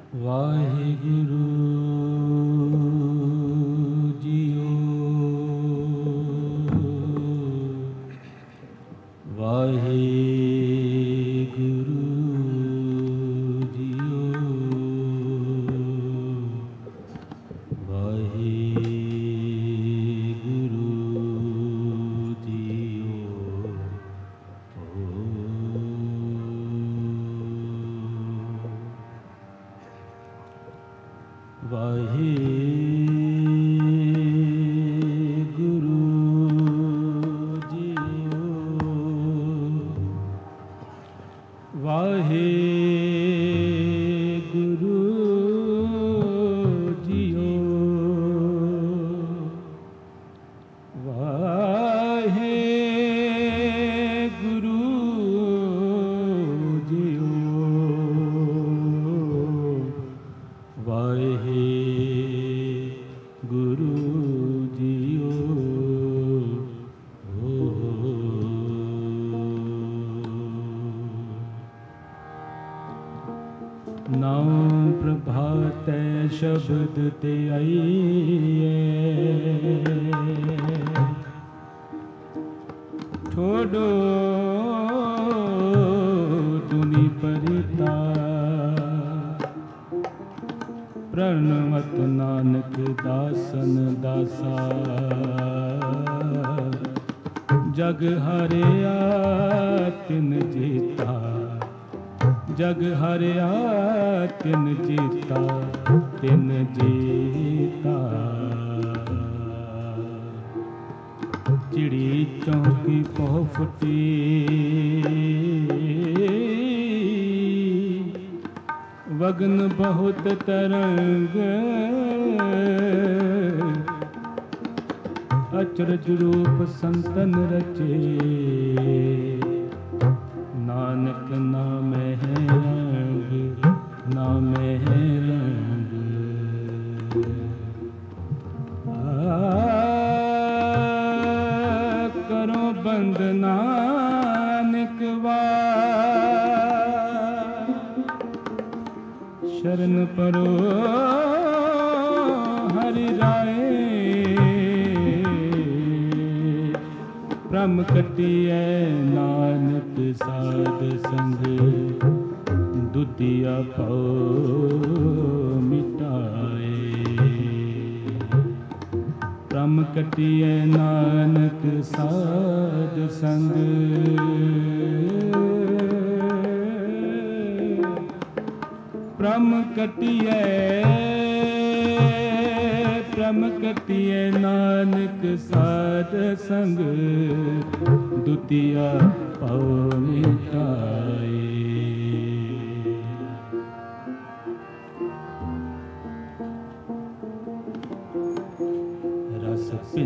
ਵਾਹਿਗੁਰੂ ਜੀਓ, ਵਾਹਿਗੁਰੂ ਜੀਓ, ਵਾਹਿਗੁਰੂ ਜੀਓ। ਵਾਹਿਗੁਰੂ ਜੀਓ, ਵਾਹਿਗੁਰੂ ਜੀਓ, ਵਾਹਿਗੁਰੂ ਜੀਓ, ਵਾਹਿਗੁਰੂ ਜੀਓ। ਨਾਮ ਪ੍ਰਭਾਤੈ ਸ਼ਬਦ ਤੇ ਆਈਏ, ਠੋਡੋ ਦੁਨੀ ਪਰਿਤਾ, ਪ੍ਰਣਵਤ ਨਾਨਕ ਦਾਸਨ ਦਾਸਾ, ਜਗ ਹਰਿਆ ਤਿਨ ਜੀਤਾ, ਜਗ ਹਰਿਆ ਤਿਨ ਜੀਤਾ, ਤਿਨ ਜੀਤਾ। ਚਿੜੀ ਚੌਂਕੀ ਪਹੁ ਫੁੱਟੀ, ਵਗਨ ਬਹੁਤ ਤਰੰਗ, ਅਚਰਜ ਰੂਪ ਸੰਤਨ ਰਚੇ, ਨਾਨਕ ਨਾਮੈ ਹੈ ਰੰਗ, ਨਾਮੈ ਹੈ ਰੰਗ। ਕਰੋ ਬੰਦ ਨਾਨਕ ਵਾਰ, ਸ਼ਰਨ ਪਰੋ ਹਰਿ ਰਾਏ, ਭ੍ਰਮ ਕੱਟੀਐ ਨਾਨਕ ਸਾਧ ਸੰਗ, ਦੁਤੀਆ ਭਉ ਮਿਟਾਏ। ਭ੍ਰਮ ਕੱਟੀਐ ਨਾਨਕ ਸਾਧ ਸੰਗ, ਭ੍ਰਮ ਕੱਟੀਐ, ਭ੍ਰਮ ਕੱਟੀਐ ਨਾਨਕ ਸਾਧ ਸੰਗ, ਦੁਤੀਆ ਭਉ ਮਿਟਾਏ। ਰਸ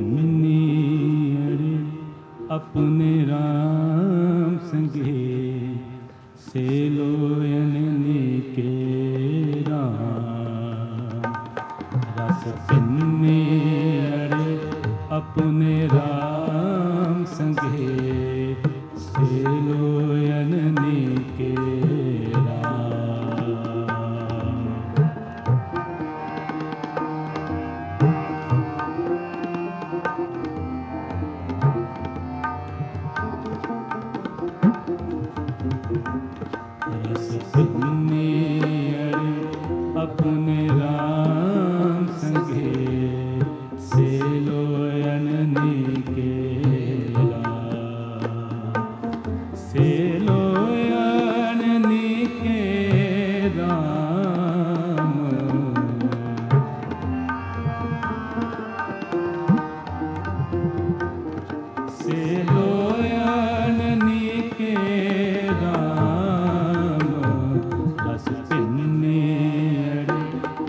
ਭਿੰਨੀ ਆਪਣੇ ਰਾਮ ਸੰਗੇ, ਸੇ ਲੋਇਨ ਨੀਕੇ ਰਾਮ। ਰਸ ਭਿੰਨੀ ਆਪਣੇ ਰਾਮ ਸੰਗੇ, ਸੇ ਲੋਇਨ ਨੀਕੇ ਰਾਮ। ਰਸ ਭਿੰਨੀ ਆਪਣੇ ਰਾਮ ਸੰਗੇ, ਸੇ ਲੋਇਨ ਨੀਕੇ ਰਾਮ। ਸੇ ਲੋਇਨ ਨੀਕੇ ਰਾਮ। ਸੇ ਲੋਇਨ ਨੀਕੇ ਰਾਮ। ਰਸ ਭਿੰਨੀ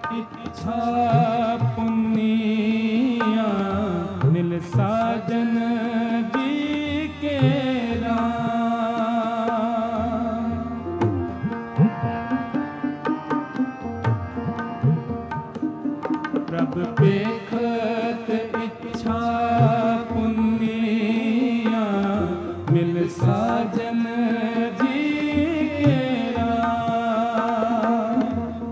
इच्छा पुनिया मिल साजन जी के राम। प्रभ पेखत इच्छा पुनिया मिल साजन जी के राम।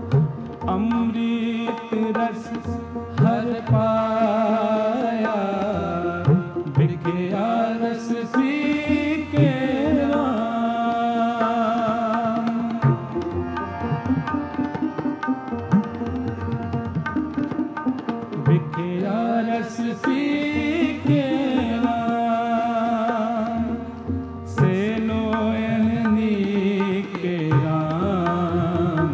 अमृत रस हर पाया बिख्या रस पी के राम। बिख्या रस पी के राम। से लोयनी के राम।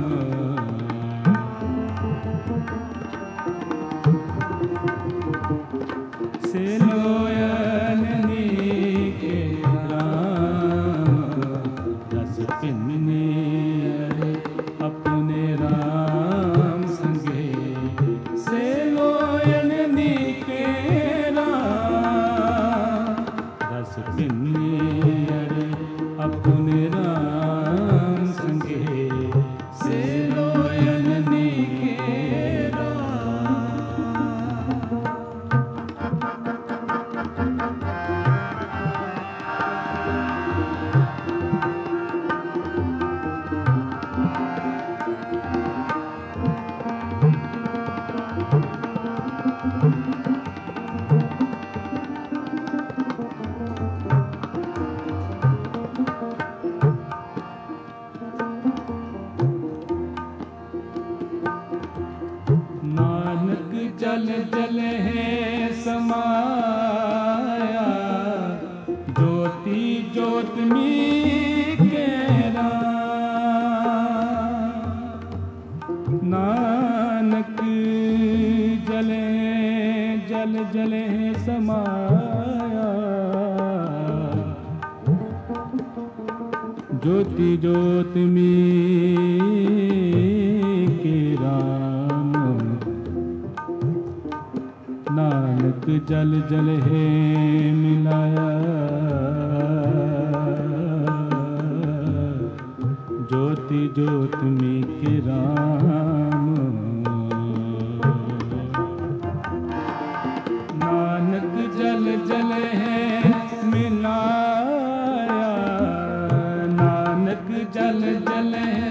से लोयनी के राम। रस पिन्नी अपने राम संगे। से लोयनी के राम। रस पिन्नी अपने राम संगे। से लोयनी के राम। नानक जल जल है समाया ज्योति ज्योत में के राम। नानक जले जल जल है समाया ज्योति ज्योत में के राम। नानक जल जल है मिलाया ज्योति ज्योत में के राम। नानक जल जल है मिलाया। नानक जल जल है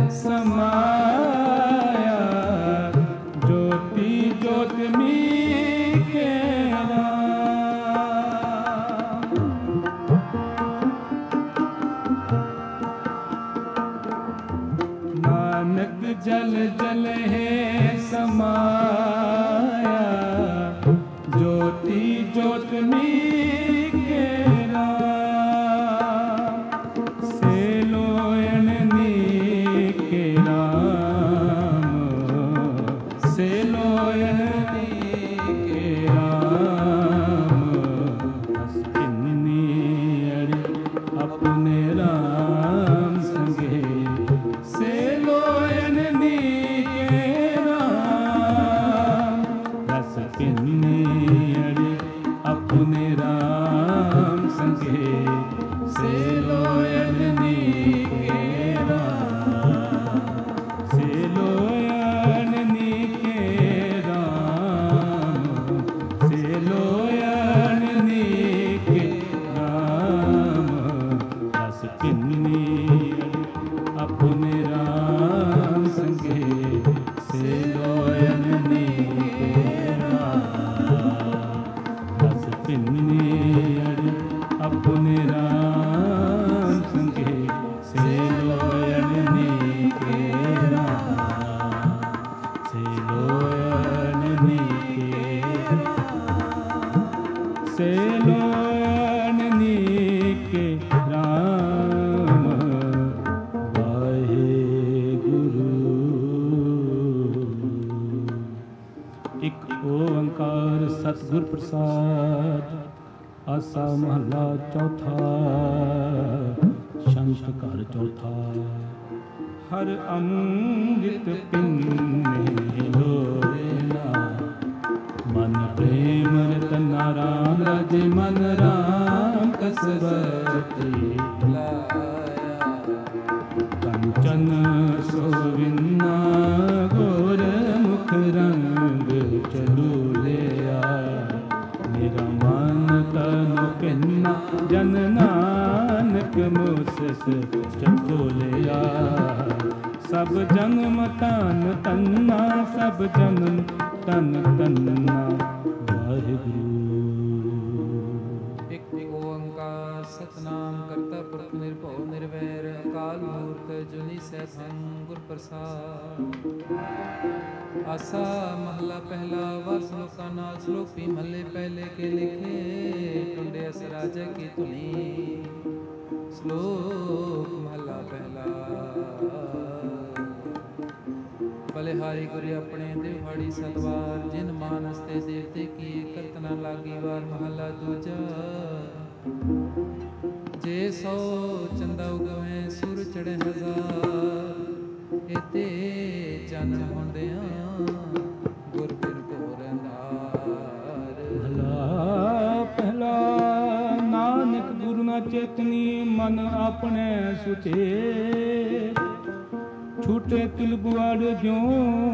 समाया ज्योति ज्योत में के राम। नानक जल जल है समाया ज्योति ज्योत में के राम। से लोयनी के राम। से लोयनी के राम। रस पिन्नी अपने राम संगे। से लोयनी के राम। रस पिन्नी अपने राम संगे। से लोयनी के राम। से लोयनी के राम। से लोयनी के राम। रस पिन्नी अपने राम संगे। से लोयनी के राम। रस पिन्नी अपने राम संगे। से लोयनी के राम। से लोयनी के राम। से लोयनी के राम। वाहेगुरु। एक ओंकार सतगुर प्रसाद। आसा महला चौथा। शंख घर चौथा। ਹਰ ਅੰਮ੍ਰਿਤ ਪਿੰਨੇ ਲੋਇਨਾ। ਮਨ ਪ੍ਰੇਮ ਰਤਨਾ ਰਾਮ ਰਾਜੇ ਮਨ ਰਾਮ ਕਸਵਤੀ ਲਾਇਆ। ਕੰਚਨ ਸੋਵਿੰਨਾ ਗੋਰ ਮੁਖ ਰੰਗ ਚਲੂਲਿਆ। ਮੇਰਾ ਮਨ ਤਨ ਕਿੰਨਾ ਜਨ ਨਾਨਕ ਮੁਸਸ ਚਤੋਲਿਆ। ਸਭ ਜਨਮ ਤਨ ਤੰਨਾ ਸਭ ਜਨਮ ਤਨ ਤੰਨਾ ਵਾਹਿਗੁਰੂ। ਇਕ ਓੰਕਾਰ ਸਤਨਾਮ ਕਰਤਾ ਪੁਰਖ ਨਿਰਭਉ ਨਿਰਵੈਰ ਅਕਾਲ ਮੂਰਤ ਅਜੂਨੀ ਸੈਭੰ ਗੁਰ ਪ੍ਰਸਾਦ। ਆਸਾ ਮਹਲਾ ਪਹਿਲਾ ਵਾਰ ਸ਼ਲੋਕਾਂ ਨਾਲ ਸ਼ਲੋਕੀ ਮਹੱਲੇ ਪਹਿਲੇ ਕੇ ਲਿਖੇ ਟੁੰਡੇ ਅਸ ਰਾਜੇ ਕੀ ਧੁਨੀ। ਸ਼ਲੋਕ ਮਹਲਾ ਪਹਿਲਾ। ਬਲਿਹਾਰੀ ਗੁਰੇ ਆਪਣੇ ਦਿਵਹਾੜੀ ਸਤਵਾਰ ਜਿਨ ਮਾਨਸ ਤੇ ਦੇਵਤੇ ਕੀ ਕਰਤ ਨ ਲਾਗੀ ਵਾਰ। ਮਹਲਾ ਦੂਜਾ। ਜੇ ਸੋ ਚੰਦਾ ਉਗਵੇਂ ਸੂਰ ਚੜੇ ਹਜ਼ਾਰ। ਇਤੇ ਚਾਨਣ ਹੁੰਦਿਆਂ ਗੁਰ ਬਿਨ ਘੋਰ ਅੰਧਾਰ। ਮਹਲਾ ਪਹਿਲਾ। ਨਾਨਕ ਗੁਰੂ ਨਾ ਚੇਤਨੀ ਮਨ ਆਪਣੇ ਸੁਚੇ। ਛੂਟੇ ਤਿਲ ਬੁਆੜ ਜਿਉ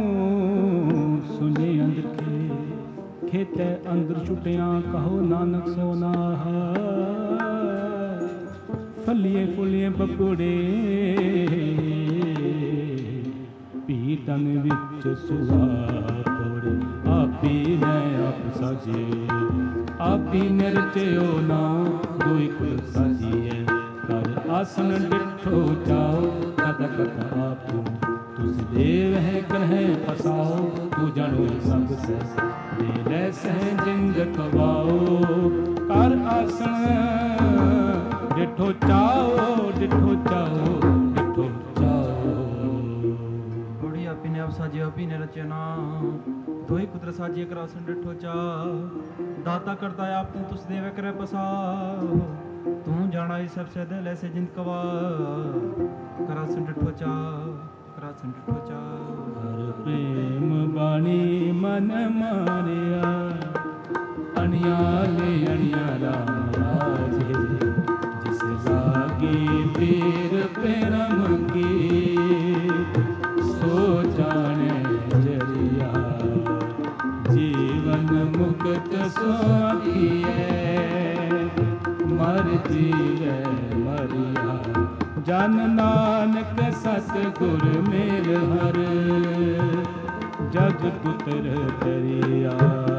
ਸੁਨੇ ਅੰਦਖੇ। ਖੇਤੈ ਅੰਦਰ ਛੁਟਿਆਂ ਕਹੋ ਨਾਨਕ ਸੋ ਨਾਹ। ਫਲੀਏ ਫੁਲੀਏ ਬਕੋੜੇ ਭੀ ਤਨ ਵਿੱਚ ਸੁਆ ਪੌੜੇ। ਆਪੀ ਮੈਂ ਆਪ ਸਾਜੇ ਆਪੀ ਨਿਰਚਿਓ ਨਾ ਦੋਇ ਕੁਲ ਸਾਜੀਐ। ਕਰ ਆਸਨ ਡਿਠੋ ਚਾਓ ਕਤ ਕਤ ਆਪ ਤੁਸ ਦੇਵ ਹੈ ਕਰਹਿ ਪਸਾਓ। ਤੂੰ ਜਾਣੋ ਸਭ ਸੈ ਦੇ ਲੈ ਸਹਿ ਜਿੰਦ ਕਵਾਓ। ਕਰ ਆਸਨ ਡਿਠੋ ਚਾਓ ਡਿਠੋ ਚਾਓ ਡਿਠੋ ਚਾਓ। ਬੜੀ ਆਪੀ ਨੇ ਆਪ ਸਾਜੇ ਆਪੀ ਨੇ ਰਚਿਆ ਨਾ ਦੋਈ ਕੁਦਰ ਸਾਜੇ ਕਰ ਆਸਨ ਡਿਠੋ ਚਾ। ਦਾਤਾ ਕਰਤਾ ਆਪ ਤੂੰ ਤੁਸ ਦੇਵ ਕਰੈ ਪਸਾਓ। ਤੂੰ ਜਾਣਾ ਹੀ ਸਭ ਸੇ ਦੇ ਲੈ ਸੇ ਜਿੰਦ ਕਵਾ। ਕਰ ਆਸਨ ਡਿਠੋ ਚਾ ਕਰ ਆਸਨ ਡਿਠੋ ਚਾ। ਹਰ ਪ੍ਰੇਮ ਬਾਣੀ ਮਨ ਮਾਰਿਆ। ਅਣਿਆਲੇ ਅਣਿਆ ਰਾਮ ਰਾਜੇ। ਜਿਸ ਲਾਗੀ ਪੀਰ ਪ੍ਰੇਮ ਕੀ ਸੋ ਜਾਣੇ ਜਰੀਆ। ਜੀਵਨ ਮੁਕਤ ਸੋ ਆਖੀਐ ਮਰ ਜੀਵੈ ਮਰਿਆ। ਜਨ ਨਾਨਕ ਸਤ ਗੁਰ ਮੇਲ ਹਰ ਜਗ ਪੁੱਤਰ ਤਰਿਆ।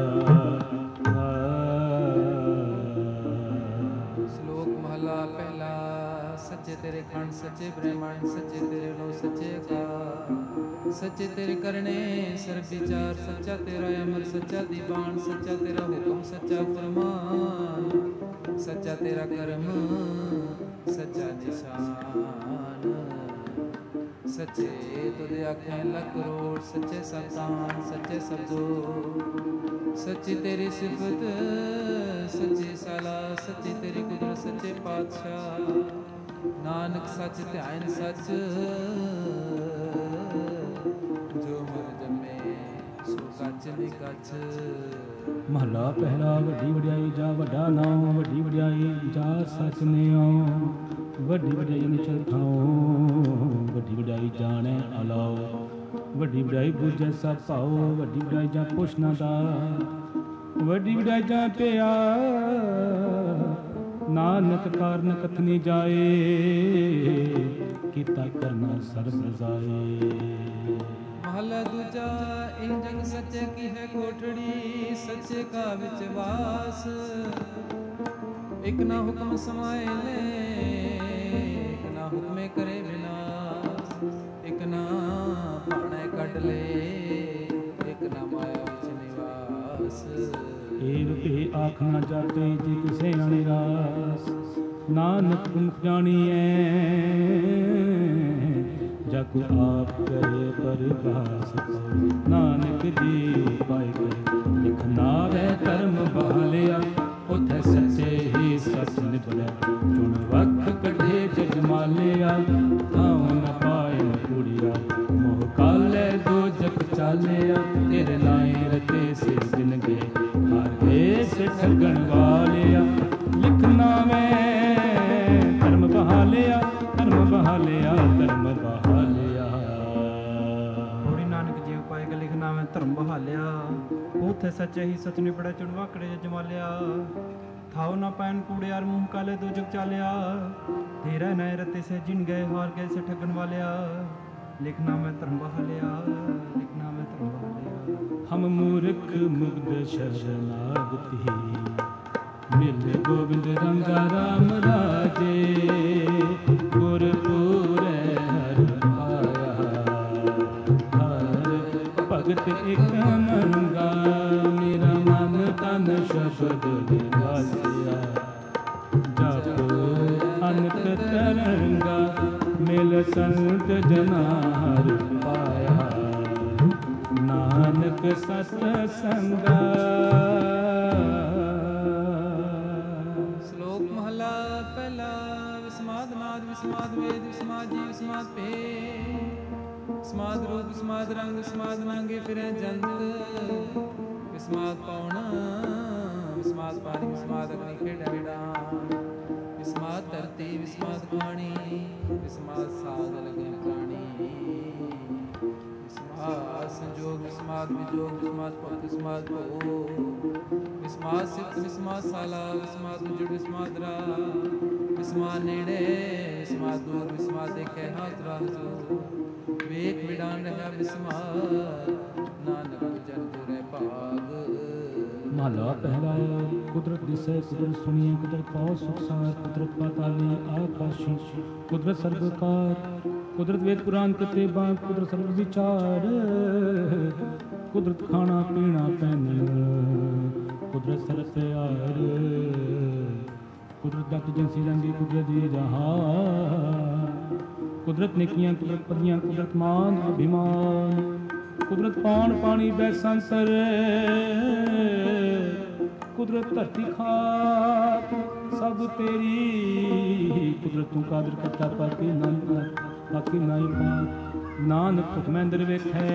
ਸ਼ਲੋਕ ਮਹਲਾ ਪਹਿਲਾ। ਸੱਚੇ ਤੇਰੇ ਖੰਡ ਸੱਚੇ ਬ੍ਰਹਮੰਡ ਸੱਚੇ ਤੇਰੇ ਲੋ ਸੱਚੇ ਅਕਾਲ। ਸੱਚੇ ਤੇਰੇ ਕਰਨੇ ਸਰਬ ਵਿਚਾਰ। ਸੱਚਾ ਤੇਰਾ ਅਮਰ ਸੱਚਾ ਦੀਵਾਨ। ਸੱਚਾ ਤੇਰਾ ਹੁਕਮ ਸੱਚਾ ਫਰਮਾਨ। ਸੱਚਾ ਤੇਰਾ ਕਰਮ ਸੱਚਾ ਨਿਸ਼ਾਨ। ਸੱਚੇ ਤੁਧ ਆਖੇ ਲੱਖ ਕਰੋੜ। ਸੱਚੇ ਸਤਾਨ ਸੱਚੇ ਸਬਦੋ। ਸੱਚੀ ਤੇਰੀ ਸਿਫਤ ਸੱਚੀ ਸਾਲਾ। ਸੱਚੀ ਤੇਰੀ ਕੁਦਰਤ ਸੱਚੇ ਪਾਤਸ਼ਾਹ। ਨਾਨਕ ਸੱਚ ਧਿਆਨ ਸੱਚ ਜੋ ਮਰ ਜੰਮੇ ਸੋ ਕੱਚ ਨੀ ਕੱਚ। ਮਹਲਾ ਪਹਿਲਾ। ਵੱਡੀ ਵਡਿਆਈ ਜਾ ਵੱਡਾ ਨਾਉ। ਵੱਡੀ ਵਡਿਆਈ ਜਾ ਸੱਚ ਨਿਉ। ਵੱਡੀ ਵਡਿਆਈ ਨਿਚਲ ਥਾਉ। ਵੱਡੀ ਵਡਿਆਈ ਜਾਣੈ ਅਲਾਉ। ਵੱਡੀ ਵਡਿਆਈ ਬੁਝੈ ਸਭ ਭਾਉ। ਵੱਡੀ ਵਡਿਆਈ ਜਾ ਪੁੱਛ ਨਾ ਦਾ। ਵੱਡੀ ਵਡਿਆਈ ਜਾ ਪਿਆ ਨਾਨਕ ਕਾਰਨ ਕਥਨੀ ਜਾਏ। ਕੀਤਾ ਕਰਨਾ ਸਰਬ ਰਜ਼ਾਏ। ਮਹਲਾ ਦੂਜਾ। ਇਹ ਜਗ ਸੱਚੇ ਕੀ ਹੈ ਕੋਠੜੀ। ਸੱਚੇ ਕਾ ਵਿੱਚ ਵਾਸ। ਇਕ ਨਾ ਹੁਕਮ ਸਮਾਏ ਲੈ। ਇਕ ਨਾ ਹੁਕਮੇ ਕਰੇ ਵਿਨਾਸ਼। ਇਕ ਨਾ ਭਾਣੇ ਕੱਢ ਲੈ। ਇਕ ਨਾ ਮਾਇਆ ਵਿੱਚ ਨਿਵਾਸ। ਏਵ ਭੇ ਆਖ ਨਾ ਜਾਤੇ ਜੇ ਕਿਸੇ ਅਣਿਰਾਸ। ਨਾਨਕ ਮੁਖ ਜਾਣੀਐ ਜਗ ਆਪ ਕਰੇ ਪਰਗਾਸ ਪਾਉ। ਨਾਨਕ ਜੀ ਪਾਇ ਗਏ ਲਿਖ ਨਾਵੈ ਧਰਮ ਬਹਾਲਿਆ। ਉਥੈ ਸੱਚੇ ਹੀ ਸੱਚ ਨਿਬੜੈ। ਚੁਣ ਵਖ ਕੱਢੇ ਜਗ ਮਾਲਿਆ। ਆਉ ਨ ਪਾਏ ਕੁੜੀ ਉੱਥੇ ਸੱਚੇ ਹੀ ਸੱਚ ਨਿਬੜੇ ਚੁਣਵਾਕੜੇ ਜਮਾਲਿਆ ਥਾਉ ਨਾ ਪੈਨ ਕੂੜਿਆਰ ਮੂੰਹ ਕਾਲੇ ਦੋ ਜਗ ਚਾਲਿਆ ਤੇਰਾ ਨੈ ਰਤੇ ਸੇ ਜਿਨ ਗਏ ਹਾਰ ਗਏ ਸੇ ਠੱਗਣ ਵਾਲਿਆ ਲਿਖਣਾ ਮੈਂ ਧਰਮ ਬਹਾਲਿਆ ਲਿਖਣਾ ਮੈਂ ਧਰਮ ਬਹਾਲਿਆ ਹਮ ਮੂਰਖ ਮੁਗਧ ਸ਼ਰਨਾਗਤੀ ਮਿਲ ਗੋਬਿੰਦ ਰੰਗਾ ਰਾਮ ਰਾਜੇ ਗੁਰਪੂਰੇ ਹਰਿ ਪਾਇਆ ਹਰ ਭਗਤ ਇੱਕ ਮੰਗਾ ਮੇਰਾ ਮਨ ਤਨ ਸ਼ਬਦ ਨਿਵਾਸਿਆ ਜਪ ਅਨੰਤ ਤਰੰਗਾ ਮਿਲ ਸੰਤ ਜਨਾ ਹਰਿ ਪਾਇਆ ਨਾਨਕ ਸਤ ਸੰਗਾ। ਸ਼ਲੋਕ ਮਹਲਾ ਪਹਿਲਾ। ਵਿਸਮਾਦ ਨਾਦ ਵਿਸਮਾਦ ਵੇਦ ਵਿਸਮਾਦ ਜੀ ਵਿਸਮਾਦ ਭੇ ਵਿਸਮਾਦ ਰੂਪ ਵਿਸਮਾਦ ਰੰਗ ਵਿਸਮਾਦ ਨਾਂਗੇ ਫਿਰੈ ਜੰਤ ਵਿਸਮਾਦ ਪੌਣ ਵਿਸਮਾਦ ਪਾਣੀ ਵਿਸਮਾਦ ਅਗਨੀ ਖੇਡੈ ਵਿਡਾਨ ਵਿਸਮਾਦ ਧਰਤੀ ਵਿਸਮਾਦ ਪਾਣੀ ਵਿਸਮਾਦ ਸਾਗ ਲਗੇ ਪ੍ਰਾਣੀ ਵਿਸਮਾਦ ਸੰਜੋਗ ਵਿਸਮਾਦ ਵਿਜੋਗ ਵਿਸਮਾਦ ਭਗਤ ਵਿਸਮਾਦ ਭੋ ਵਿਸਮਾਦ ਸਿਫਤ ਵਿਸਮਾਦ ਸਾਲਾ ਵਿਸਮਾਦ ਜੁੜ ਵਿਸਮਾਦ ਰਾ ਵਿਸਮਾਦ ਨੇੜੇ ਵਿਸਮਾਦ ਦੂਰ ਵਿਸਮਾਦ ਦੇਖੇ ਹਾਜ਼ਰਾ ਹਜ਼ੂਰ ਵੇਖ ਵਿਡਾਨ ਰਹਾ ਵਿਸਮਾਦ ਨਾਨਕ ਜਨ ਤੁਰੇ ਭਾਗ। ਮਹਲਾ ਪਹਿਲਾ। ਕੁਦਰਤ ਦਿਸੈ ਕੁਦਰਤ ਸੁਣੀਏ ਕੁਦਰਤ ਪਾਉ ਸੁਖਸਾਰ ਕੁਦਰਤ ਪਾਤਾਲੀ ਆਕਾਸ਼ੀ ਕੁਦਰਤ ਸਰਬਕਾਰ ਕੁਦਰਤ ਵੇਦ ਪੁਰਾਨ ਕਿਤਾਬਾਂ ਕੁਦਰਤ ਸਰਬ ਵਿਚਾਰ ਕੁਦਰਤ ਖਾਣਾ ਪੀਣਾ ਪਹਿਨਣਾ ਕੁਦਰਤ ਸਰਬ ਪਿਆਰ ਕੁਦਰਤ ਦਤ ਜਿਨਸੀ ਰੰਗੀ ਕੁਦਰਤ ਦੀ ਜਹਾਨ ਕੁਦਰਤ ਨੇਕੀਆਂ ਕੁਦਰਤ ਪਦੀਆਂ ਕੁਦਰਤ ਮਾਨ ਅਭਿਮਾਨ ਕੁਦਰਤ ਪਾਣ ਪਾਣੀ ਬੈਸੰਸਰ ਕੁਦਰਤ ਧਰਤੀ ਖਾਕ ਸਭ ਤੇਰੀ ਕੁਦਰਤ ਤੂੰ ਕਾਦਰ ਕਰਤਾ ਪਾਕੀ ਨਾਨਕ ਪਾਕੀ ਨਾਈ ਪਾਕ ਨਾਨਕ ਹੁਕਮੈ ਅੰਦਰ ਵੇਖੈ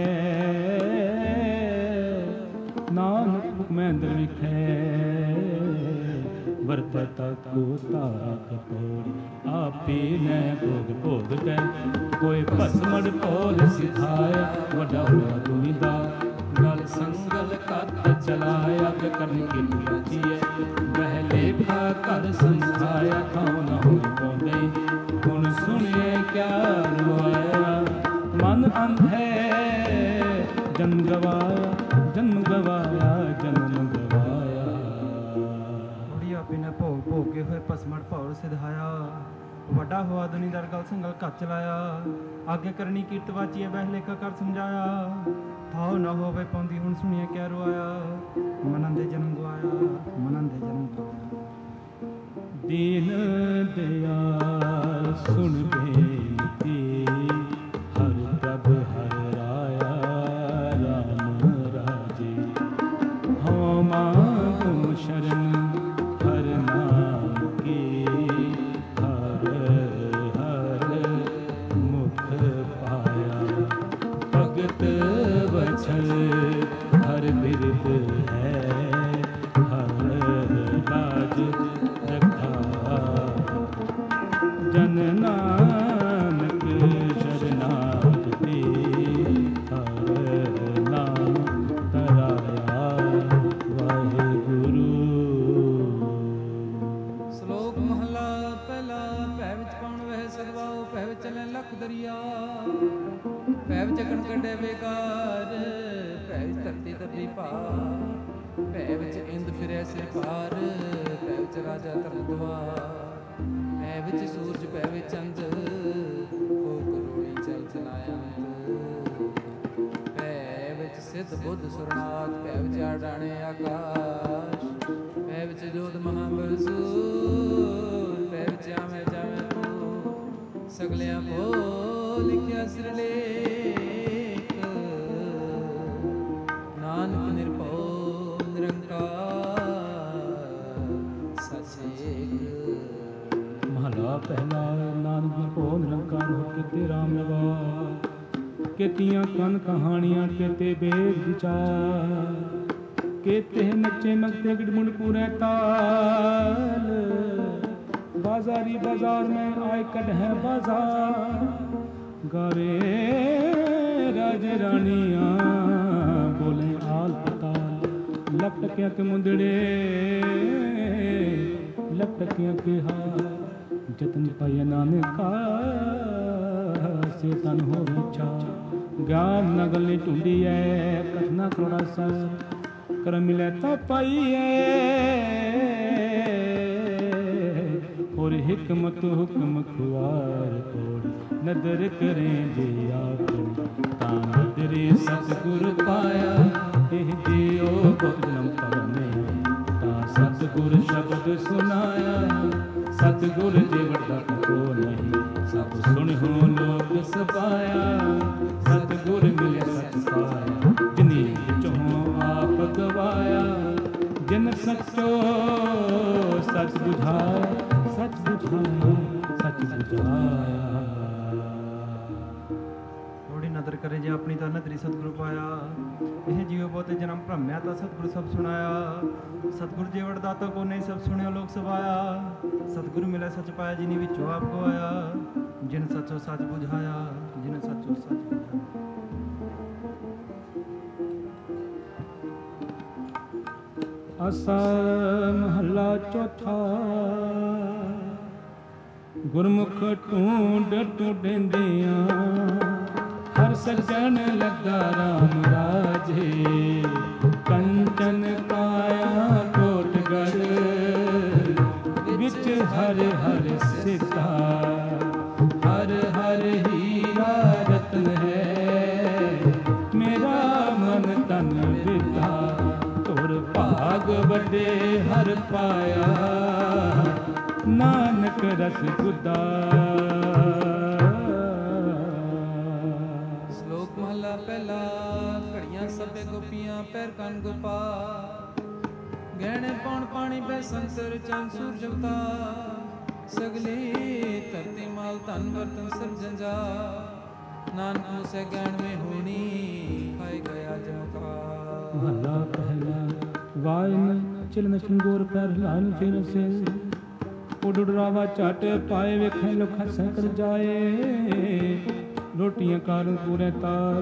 ਨਾਨਕ ਹੁਕਮੈ ਅੰਦਰ ਵੇਖੈ ਵਰਤੈ ਤਾਕੋ ਤਾਕ ਤੋੜੀ ਆਪੇ ਨੈ ਭੋਗ ਭੋਗ ਕੈ ਕੋਈ ਭਸਮੜ ਭੋਲ ਸਿਧਾਇਆ ਵੱਡਾ ਹੋਇਆ ਤੁਮੀ ਦਾ ਗਲ ਸੰਗਲ ਕੱਤ ਚਲਾਇਆ ਕਿ ਕਰਨ ਕੀ ਦੁਆਜੀਏ ਬਹਿ ਲੇਖਾ ਕਰ ਸੰਸਾਇਆ ਖਾਉ ਨਾ ਹੋਈ ਪਉਂਦੇ ਹੁਣ ਸੁਣੀਏ ਕਿਆ ਰੁਆਇਆ ਮਨ ਅੰਧ ਹੈ ਜਨਮ ਗਵਾਇਆ ਜਨਮ ਗਵਾਇਆ ਜਨਮ ਗਵਾਇਆ ਬੁੜੀਆ ਬਿਨ ਭੋਗ ਭੋਗ ਕੇ ਹੋਏ ਭਸਮੜ ਭੌਰ ਸਿਧਾਇਆ ਵੱਡਾ ਹੋਆ ਦੁਨੀਦਾਰ ਗਲ ਸੰਗਲ ਕੱਤ ਚਲਾਇਆ ਆਗੇ ਕਰਨੀ ਕੀਰਤ ਵਾਚੀਏ ਬਹਿ ਲੇਖਾ ਕਰ ਸਮਝਾਇਆ ਥਾਉ ਨਾ ਹੋਵੇ ਪਾਉਂਦੀ ਹੁਣ ਸੁਣੀਏ ਕਿਆ ਰੁਆਇਆ ਮਨਨ ਦੇ ਜਨਮ ਗਵਾਇਆ ਮਨਨ ਦੇ ਜਨਮ ਗਵਾਇਆ। ਦੀਨ ਦਿਆਲ ਸੁਣ ਬੇਨਤੀ ਹਰਿ ਪ੍ਰਭ ਹਰਿ ਰਾਇਆ ਰਾਮ ਰਾਜੇ ਹਉ ਮਾਂਗੂ ਸ਼ਰਨ ਹਰਿ ਨਾਮ ਕੀ ਹਰਿ ਹਰਿ ਮੁਖ ਪਾਇਆ ਭਗਤ ਵਛਲ ਹਰਿ ਬਿਰਧ ਹੈ ਹਰਿ ਰਾਜ ਜਨ ਨਾਨਕ ਸ਼ਰਨਾਗਤੀ ਹਰਿ ਨਾਮ ਤਰਾਇਆ ਵਾਹਿਗੁਰੂ। ਸ਼ਲੋਕ ਮਹਲਾ ਪਹਿਲਾ। ਭੈ ਵਿੱਚ ਪਾਉਣ ਵਹਿ ਸਰਵਾਉ ਭੈ ਵਿੱਚ ਚਲੈ ਲੱਖ ਦਰਿਆ ਭੈ ਵਿੱਚ ਅਗਨ ਕੱਢੇ ਬੇਕਾਰ ਭੈ ਵਿੱਚ ਧਰਤੀ ਦਬੀ ਭਾਰ ਭੈ ਵਿੱਚ ਇੰਦ ਫਿਰੈ ਸਿਰ ਭਾਰ ਭੈ ਵਿੱਚ ਰਾਜਾ ਧਰਮ ਦੁਆਰ ਭੈ ਵਿੱਚ ਸੂਰਜ ਭੈ ਵਿੱਚ ਚੰਦ ਹੋ ਕਰੋੜੀ ਚਲ ਚਲਾਇੰਤ ਭੈ ਵਿੱਚ ਸਿੱਧ ਬੁੱਧ ਸੁਰਨਾਥ ਭੈ ਵਿੱਚ ਆਡਾਣੇ ਆਕਾਸ਼ ਭੈ ਵਿੱਚ ਜੋਤ ਮਹਾਬਲ ਸੂਰ ਭੈ ਵਿੱਚ ਆਵੇਂ ਜਾਵੇਂ ਤੂੰ ਸਗਲਿਆਂ ਕੋ ਲਿਖਿਆ ਸਿਰਲੇਖ ਨਾਨਕ ਨਿਰਭਉ ਨਿਰੰਕਾਰ ਸਚੇਤ। ਮਹਲਾ ਪਹਿਲਾ। ਨਾਨਕ ਨਿਰਭਉ ਨਿਰੰਕਾਰ ਹੋ ਕਿਤੇ ਰਾਮ ਲਵਾ ਕਿਤੀਆਂ ਕਨ ਕਹਾਣੀਆਂ ਕਿਤੇ ਬੇਦ ਵਿਚਾਰ ਕਿਤੇ ਨੱਚੇ ਮਗਤੇ ਗਿੜਮੁੜ ਪੂਰੇ ਤਾਲ बाजारी बाजार में आए कट है बाजार गावे राज रानियाँ बोले आल पताल ਲਪਟਕਿਆਂ ਕੇ ਮੁੰਦੜੇ ਲਪਟਕਿਆਂ ਕੇ ਹਾਰ ਜਤਨ ਪਾਇਆ ਨਾਨਕਾ ਸੇ ਤਨ ਹੋਵੇ ਚਾ ਗਿਆਨ ਨਗਲ ਨੇ ਢੂੰਡੀ ਐ ਕਥਨਾ ਕਰੋੜਾ ਸਾਰ ਕਰਮ ਮਿਲੇ ਤਾਂ ਪਾਈਏ ਹੋਰ ਹਿਕਮਤ ਹੁਕਮ ਖੁਆਰ ਕੋੜੀ ਨਦਰ ਕਰੇ ਜੇ ਆਪਣੀ ਤਾਂ ਨਦਰੇ ਸਤਿਗੁਰ ਪਾਇਆ ਇਹ ਜਿਉ ਬਹੁਤ ਜਨਮ ਕਰਨੇ ਤਾਂ ਸਤਿਗੁਰ ਸ਼ਬਦ ਸੁਨਾਇਆ ਸਤਿਗੁਰ ਜੇ ਵੱਡਾ ਕੋ ਨਹੀਂ ਸਭ ਸੁਣਿਓ ਲੋਕ ਸਪਾਇਆ ਸਤਿਗੁਰ ਮਿਲੇ ਸਚ ਪਾਇਆ ਜਿਨੀ ਚੋਂ ਆਪ ਗਵਾਇਆ ਜਿਨ ਸਚੋ ਸਚ ਬੁਝਾਇਆ ਸਚ ਬੁਝਾਇਆ ਸਚ ਬੁਝਾਇਆ ਥੋੜੀ ਨਦਰ ਕਰੇ ਜੇ ਆਪਣੀ ਤਾਂ ਨਦਰੀ ਸਤਿਗੁਰੂ ਪਾਇਆ ਇਹ ਜੀਵ ਬਹੁਤੇ ਜਨਮ ਭ੍ਰਮਿਆ ਤਾਂ ਸਤਿਗੁਰ ਸਭ ਸੁਣਾਇਆ ਸਤਿਗੁਰ ਜੇ ਵਡਦਾਤਾ ਕੋ ਨਹੀਂ ਸਭ ਸੁਣਿਓ ਲੋਕ ਸਵਾਇਆ ਸਤਿਗੁਰੂ ਮਿਲੇ ਸਚ ਪਾਇਆ ਜਿਨੀ ਵਿੱਚੋਂ ਆਪ ਗਵਾਇਆ ਜਿਨ ਸਚੋ ਸਚ ਬੁਝਾਇਆ ਜਿਨ ਸਚੋ ਸਚ ਬੁਝਾਇਆ। ਆਸਾ ਮਹੱਲਾ ਚੌਥਾ ਗੁਰਮੁਖ ਢੂੰਡ ਢੂੰਡਿਆਂ ਹਰ ਸੱਜਣ ਲੱਗਾ ਰਾਮ ਰਾਜੇ ਕੰਚਨ ਕਾਇਆ ਕੋਟਗੜ ਵਿੱਚ ਹਰ ਹਰ ਸਿਤਾ ਹਰ ਹਰ ਹੀਰਾ ਰਤਨ ਹੈ ਮੇਰਾ ਮਨ ਤਨ ਵਿਦਾ ਤੁਰ ਭਾਗ ਵੱਡੇ ਹਰ ਪਾਇਆ ਨਾਨਕ ਰਸ ਗੁਦਾ। ਸ਼ਲੋਕ ਮਹਲਾ ਪਹਿਲਾ। ਘੜੀਆਂ ਸਭੇ ਗੋਪੀਆਂ ਪੈਰ ਕੰਨ ਗੁਪਾ ਗਹਿਣੇ ਪੌਣ ਪਾਣੀ ਬੈ ਸੰਸਰ ਚੰਨ ਸੂਰਜ ਅਵਤਾਰ ਸਗਲੀ ਧਰਤੀ ਮਾਲ ਧਨ ਬਰਤਨ ਸਿਰਜਨ ਜਾ ਨਾਨਕ ਮੁਸੇ ਗਿਆਨ ਮੇ ਹੋਣੀ ਖਾਏ ਗਿਆ ਜਮਕਾਰ। ਮਹਲਾ ਪਹਿਲਾ। ਵਾਇਨ ਚਿਲਨ ਚੰਗੋਰ ਪੈਰ ਹਿਲਾਨ ਫਿਰ ਸੇ ਉਡ ਉਡਰਾਵਾ ਝਟ ਪਾਏ ਵੇਖੇ ਲੁਖ ਕਰ ਜਾਏ ਰੋਟੀਆਂ ਕਾਰਨ ਪੂਰੇ ਤਾਲ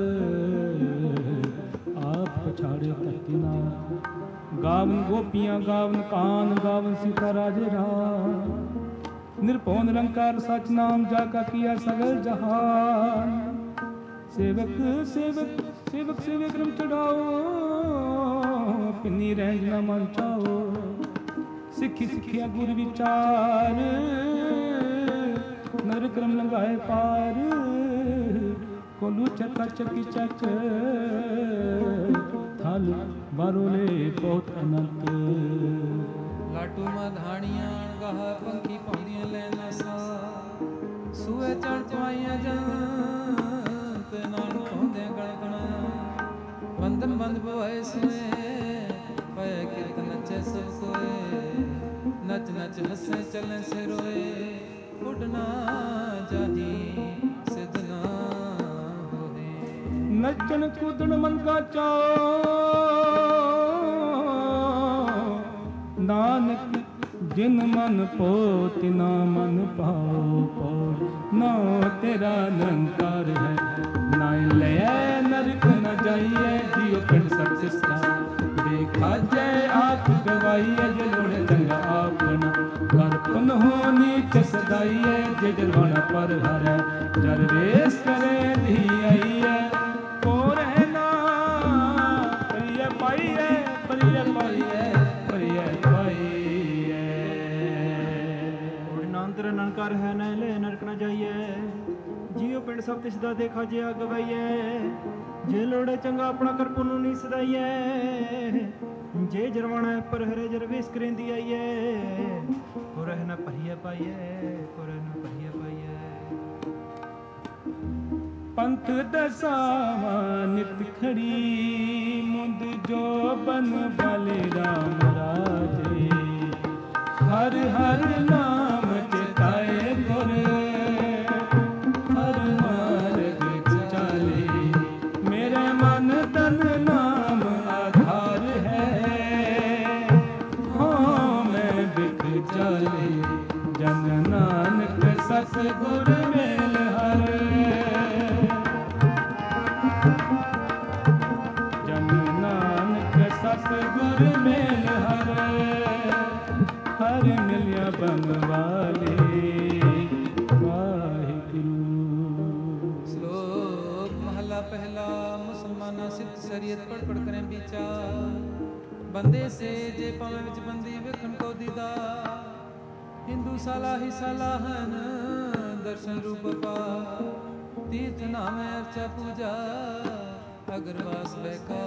ਆਪ ਪਛਾੜੇ ਧਰਤੀ ਨਾਲ ਗਾਵਨ ਗੋਪੀਆਂ ਗਾਵਨ ਕਾਨ ਗਾਵਨ ਸੀਤਾ ਰਾਜੇ ਰਾਮ ਨਿਰਭਉ ਨਿਰੰਕਾਰ ਸਚ ਨਾਮ ਜਾ ਕਾ ਕੀਆ ਸਗਲ ਜਹਾਨ ਸੇਵਕ ਸੇਵਕ ਸੇਵਕ ਸੇਵੇ ਕਰਮ ਚੜਾਓ ਪਿੰਨੀ ਰਹਿਜ ਨਾ ਮਨ ਚਾਓ ਸਿੱਖੀ ਸਿੱਖਿਆ ਗੁਰ ਵਿਚਾਰ ਨਰ ਕਰਮ ਲੰਘਾਏ ਪਾਰ ਕੋਲੂ ਚੱਕਾ ਚੱਕੀ ਚੱਕ ਥਲ ਬਾਰੋਲੇ ਬਹੁਤ ਅਨੰਤ ਲਾਟੂ ਮਧਾਣੀਆਂ ਗਾਹ ਪੰਖੀ ਪਾਉਂਦੀਆਂ ਲੈਣਾ ਸਾ ਸੂਏ ਚੜ ਪਾਈਆਂ ਜਾਂ ਤੇ ਨਾਲ ਪਾਉਂਦੇ ਗਣ ਗਣਾ ਬੰਧਨ ਬੰਦ ਪਵਾਏ ਸੋਏ ਪਏ ਕਿਰਤ ਨੱਚੇ ਸਭ ਕੋਏ ਨੱਚ ਨੱਚ ਹੱਸੇ ਚੱਲੇ ਸੇ ਰੋਏ ਉੱਡਣਾ ਜਾਹੀ ਸਿਧ ਨਾ ਹੋਏ ਨੱਚਣ ਕੂਦਣ ਮਨ ਕਾ ਚਾਓ ਨਾਨਕ ਜਿਨ ਮਨ ਪੋ ਤਿਨਾ ਮਨ ਪਾਓ ਪਾਓ ਨਾ ਤੇਰਾ ਨਿਰੰਕਾਰ ਹੈ ਨਾ ਲੈ ਨਰਕ ਨ ਜਾਈਏ ਜੀਉ ਪਿੰਡ ਸਭ ਸਿਸਤਾ ਦੇਖਾ ਜੈ ਆਖ ਗਵਾਈਏ ਜੇ ਲੋੜੇ ਚੰਗਾ ਆਪਣਾ ਕਰ ਪੁਨ ਹੋ ਨੀਚ ਸਦਾਈਏ ਜੇ ਜਲਵਾਣਾ ਪਰ ਹਰੈ ਜਰ ਵੇਸ ਕਰੇ ਧੀ ਆਈਏ ਕੋ ਰਹਿਣਾ ਪਰਿਏ ਪਾਈਏ ਪਰਿਏ ਪਾਈਏ ਪਰਿਏ ਪਾਈਏ ਉਹਦੇ ਨਾਮ ਤੇਰਾ ਨਨਕਾਰ ਹੈ ਨਾ ਲੈ ਨਰਕ ਨਾ ਜਾਈਏ ਜੀਉ ਪਿੰਡ ਸਭ ਤਿਸ ਦਾ ਦੇਖਾ ਜੇ ਗਵਾਈਏ ਜੇ ਲੋੜੇ ਚੰਗਾ ਆਪਣਾ ਕਰ ਪੁੰਨੂ ਨਹੀਂ ਸਦਾਈਏ ਜੇ ਜਰਵਾਣਾ ਪਰ ਹਰੇ ਜਰ ਵੇਸ ਕਰੇਂਦੀ ਆਈਏ ਕੋ ਰਹਿ ਨਾ ਪਹੀਏ ਪਾਈਏ ਕੋ ਰਹਿ ਨਾ ਪਹੀਏ ਪਾਈਏ ਪੰਥ ਦਸਾਵਾ ਨਿਤ ਖੜੀ ਮੁੰਦ ਜੋ ਬਨ ਬਲੇ ਰਾਮ ਰਾਜੇ ਹਰ ਹਰ ਨਾਮ ਚਿਤਾਏ ਗੁਰ ਹਰ ਮਾਰਗ ਚਾਲੇ ਮੇਰੇ ਮਨ ਤਨ ਨਾਮ ਆਧਾਰ ਹੈ ਹਾਂ ਮੈਂ ਬਿਕ ਚਾਲੇ ਜਨ ਨਾਨਕ ਸਤ ਗੁਰ ਮੇਲ ਹਰ ਜਨ ਨਾਨਕ ਸਤ ਵਿਚਾਰ ਬੰਦੇ ਸੇ ਜੇ ਪਵੇਂ ਵਿੱਚ ਬੰਦੀ ਵੇਖਣ ਕੋ ਦੀਦਾ ਹਿੰਦੂ ਸਾਲਾਹੀ ਸਲਾਹਨ ਦਰਸ਼ਨ ਰੂਪ ਪਾ ਤੀਰਥ ਨਾਮੈ ਅਰਚਾ ਪੂਜਾ ਅਗਰਵਾਸ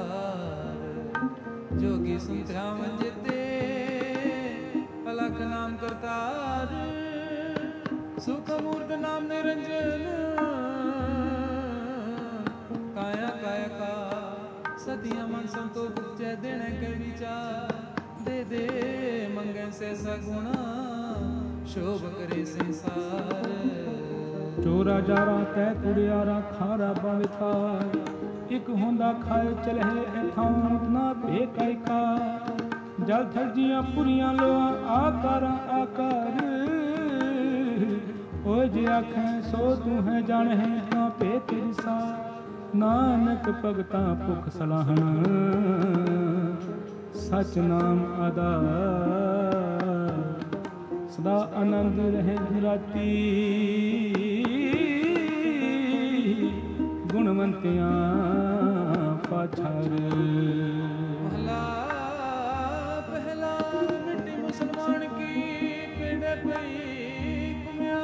ਬੈਕਾਰ ਜੋਗੀ ਸੁਨਤਿਆ ਮੰਜਤੇ ਅਲਖ ਨਾਮ ਕਰਤਾਰ ਸੁਖ ਮੂਰਤ ਨਾਮ ਨਿਰੰਜਨ ਕਾਇਆ ਕਾਇਆ ਕਾ ਸਦੀਆਂ ਮਨ ਸੰਤੋਖ ਉਪਜੈ ਦੇਣੇ ਕੇ ਵਿਚਾਰ ਦੇ ਦੇ ਮੰਗੈ ਸੇ ਸਗੁਣਾ ਸ਼ੋਭ ਕਰੇ ਸੰਸਾਰ ਚੋਰਾ ਜਾਰਾ ਤੈ ਕੁੜਿਆਰਾ ਖਾਰਾ ਬਵਿਥਾਰ ਇਕ ਹੁੰਦਾ ਖਾਏ ਚਲਹਿ ਇਥਾਂ ਨਾ ਭੇ ਕੈ ਕਾ ਜਲ ਥਰਜੀਆਂ ਪੁਰੀਆਂ ਲੋਆ ਆਕਾਰਾਂ ਆਕਾਰ ਓ ਜੇ ਆਖੈ ਸੋ ਤੂੰ ਹੈ ਜਾਣਹਿ ਤਾਂ ਭੇ ਤੇਰੀ ਸਾ ਨਾਨਕ ਭਗਤਾਂ ਭੁਖ ਸਲਾਹਣ ਸਚ ਨਾਮ ਆਧਾਰ ਸਦਾ ਆਨੰਦ ਰਹੇ ਰਾਤੀ ਗੁਣਵੰਤਿਆਂ ਪਾਛਰ ਮਹਲਾ ਪਹਿਲਾ ਮਿੱਟੀ ਮੁਸਲਮਾਨ ਕੀ ਪਿੰਡੇ ਪਈ ਘੁਮਿਆ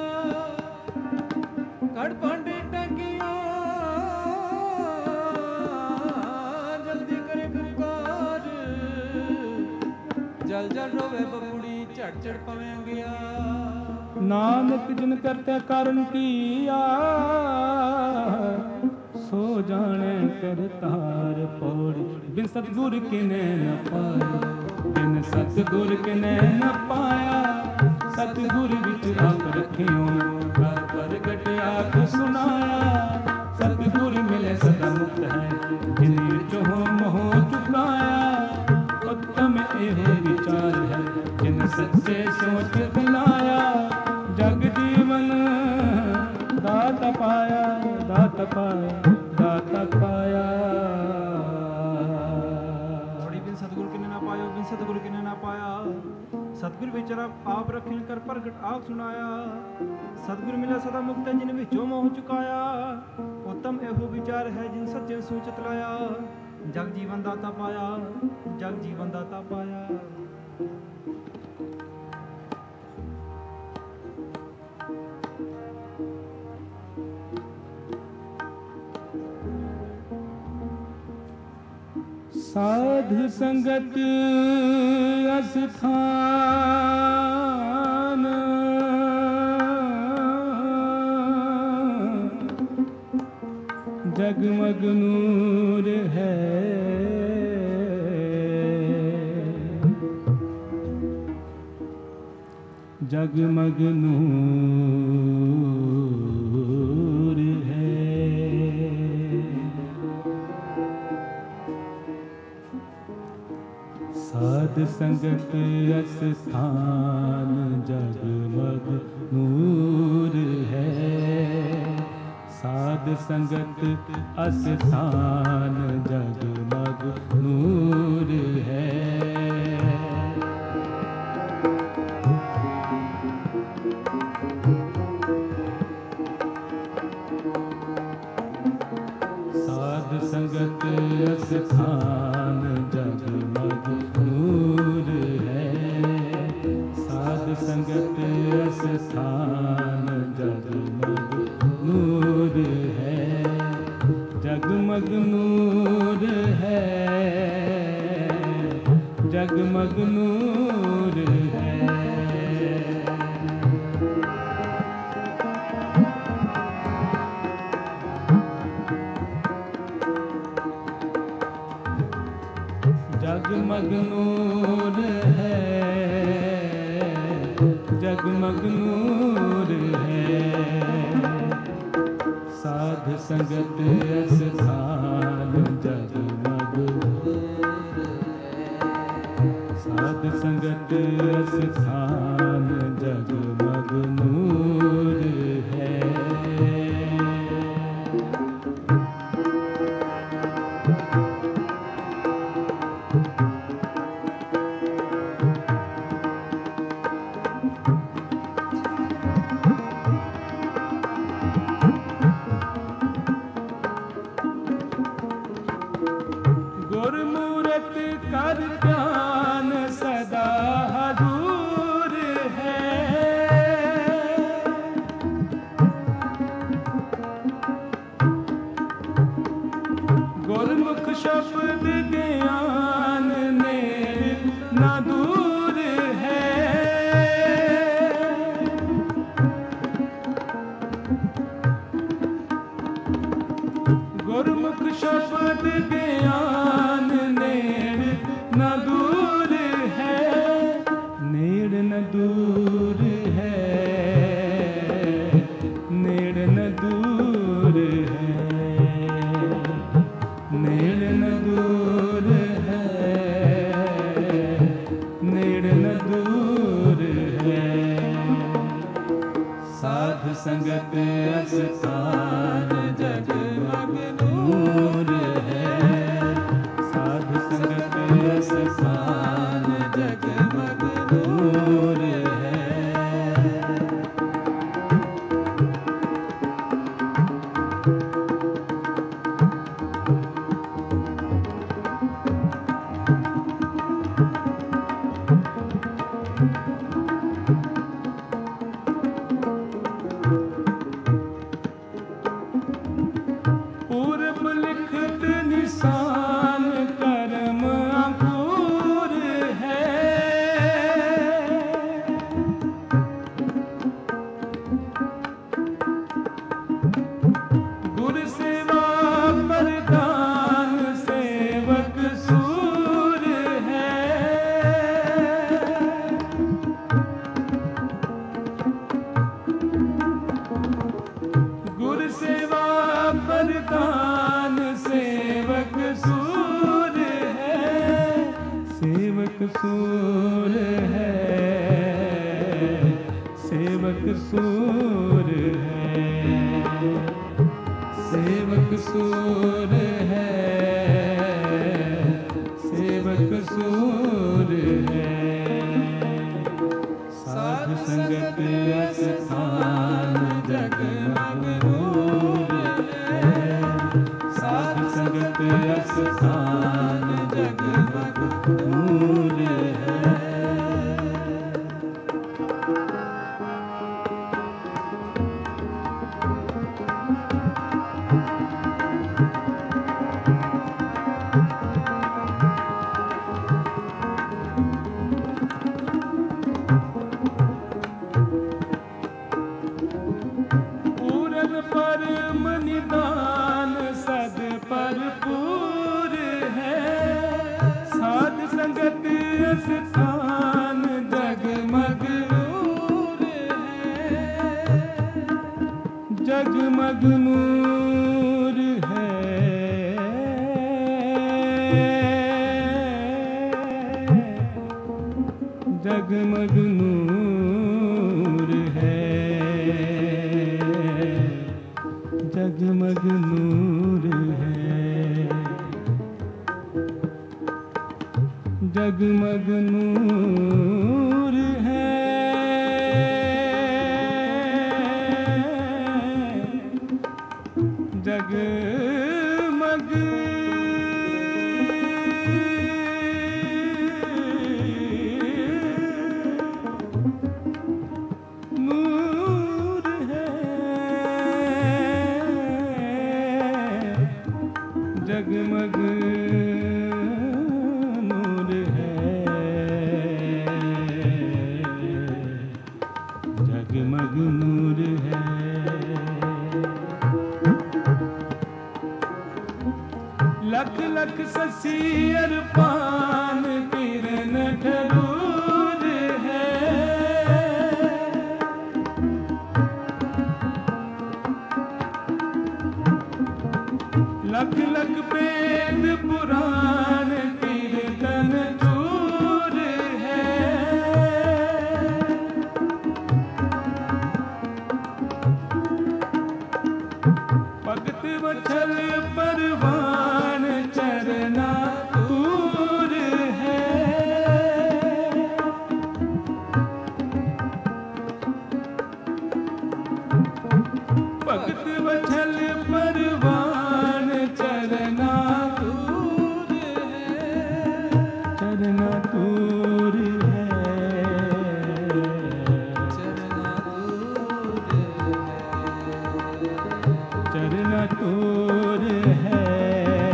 ਕੜ ਪਾਂਡੇ ਟਕੀਆਂ ਜਲਦੀ ਕਰੇ ਪੁਕਾਰ ਜਲ ਜਲ ਰੋਵੇ ਬਬੂੜੀ ਝੜ ਝੜ ਪਵੇਂ ਗਿਆ ਨਾਨਕ ਜਿਨ ਕਰਤੇ ਕਰਨ ਕੀਆ ਸੋ ਜਾਣੈ ਕਰਤਾਰ ਪੌੜੀ ਬਿਨ ਸਤਿਗੁਰ ਕਿਨੈ ਨ ਪਾਇਆ ਬਿਨ ਸਤਿਗੁਰ ਕਿਨੈ ਨ ਪਾਇਆ ਸਤਿਗੁਰ ਵਿੱਚ ਆਪ ਰਖਿਓ ਕਰ ਪ੍ਰਗਟ ਆਖ ਸੁਨਾਇਆ ਸਤਿਗੁਰ ਮਿਲੇ ਸਦਾ ਮੁਕਤ ਹੈ ਜਿਨ ਵਿੱਚੋਂ ਮੋਹ ਚੁਕਾਇਆ ਉੱਤਮ ਇਹੋ ਵਿਚਾਰ ਹੈ ਜਿਨ ਸੱਚੇ ਸੋਚ ਦਿਲਾਇਆ ਜਗ ਜੀਵਨ ਦਾਤ ਪਾਇਆ ਦਾਤ ਪਾਇਆ ਦਾਤ ਪਾਇਆ ਥੋੜੀ ਬਿਨ ਸਤਿਗੁਰ ਕਿਨੇ ਨਾ ਪਾਇਓ ਬਿਨ ਸਤਿਗੁਰ ਕਿਨੇ ਨਾ ਪਾਇਆ ਸਤਿਗੁਰ ਵਿਚਾਰਾ ਆਪ ਰੱਖਿਣ ਕਰ ਪ੍ਰਗਟ ਆਖ ਸੁਨਾਇਆ ਸਤਿਗੁਰ ਮਿਲਿਆ ਸਦਾ ਮੁਕਤ ਜਿਨ ਵਿੱਚੋਂ ਮੋਹ ਚੁਕਾਇਆ ਉੱਤਮ ਇਹੋ ਵਿਚਾਰ ਹੈ ਜਿਨ ਸੱਚੇ ਸੂਚਤ ਲਾਇਆ ਜਗ ਜੀਵਨ ਦਾਤਾ ਪਾਇਆ ਜਗ ਜੀਵਨ ਦਾਤਾ ਪਾਇਆ ਸਾਧ ਸੰਗਤ ਅਸਥਾਨ ਜਗਮਗ ਨੂਰ ਹੈ ਜਗਮਗ ਨੂਰ ਹੈ ਸਾਧ ਸੰਗਤ ਅਸਥਾਨ ਜਗਮਗ ਨੂਰ ਹੈ ਸਾਧ ਸੰਗਤ ਅਸਥਾਨ ਜਗਮਗ ਨੂਰ ਹੈ ਸਾਧ ਸੰਗਤ ਅਸਥਾਨ ਜਗਮਗ ਨੂਰ ਹੈ ਸਾਧ ਸੰਗਤ ਅਸਥਾਨ ਜਗਮਗ ਨੂਰ ਹੈ ਜਗਮਗ ਨੂਰ ਹੈ ਜਗਮਗ ਨੂਰ ਹੈ जगमग नूर है जगमग नूर है साध संगत अस्थान जगमग साध संगत अस्थान जगमग नूर है शब्द ज्ञान नेड़ न दूर है। गुरमुख शब्द ज्ञान नेड़ न दूर है, नेड़ न दूर है, नेड़ न दूर है, नेड़ न दूर है, नेड़ न दूर है। साधु संगत अस्थान जगमग नूर है, साधु संगत अस्थान जगमग नूर है। पूर्व लिखत निशान कर्म अंकुर है, गुरु सेवा प्रदान सेवक सूर है। गुरु सेवा प्रदान सेवक सूर है, सेवक सूर है, सेवक सूर है, सेवक सूर है, सेवक सूर है। साधु संगत अस्थान जगमग नूर है, साधु संगत अस्थान जगमग नूर है। पूरन परम निदान सद भरपूर है, साध संगत स्थान जगमग नूर है, जगमग नूर है, जगमग नूर है, जगमग नूर है, जगमग नूर है, जगमग नूर है, जगमग नूर है, जगमग नूर है। लख लख ससी अरपान किरण ठरूर है, लख लख वेद पुराण कीर्तन चूर है, भगत वत्सल परवान चरना दूर है, भगत वत्सल परवान चरना दूर है, चरना दूर है, चरना दूर है, चरना दूर है,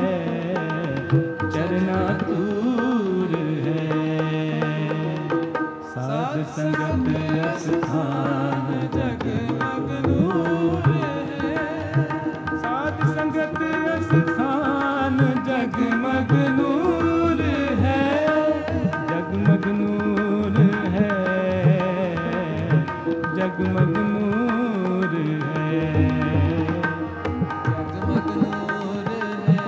जगमग नूर है, जगमग नूर है,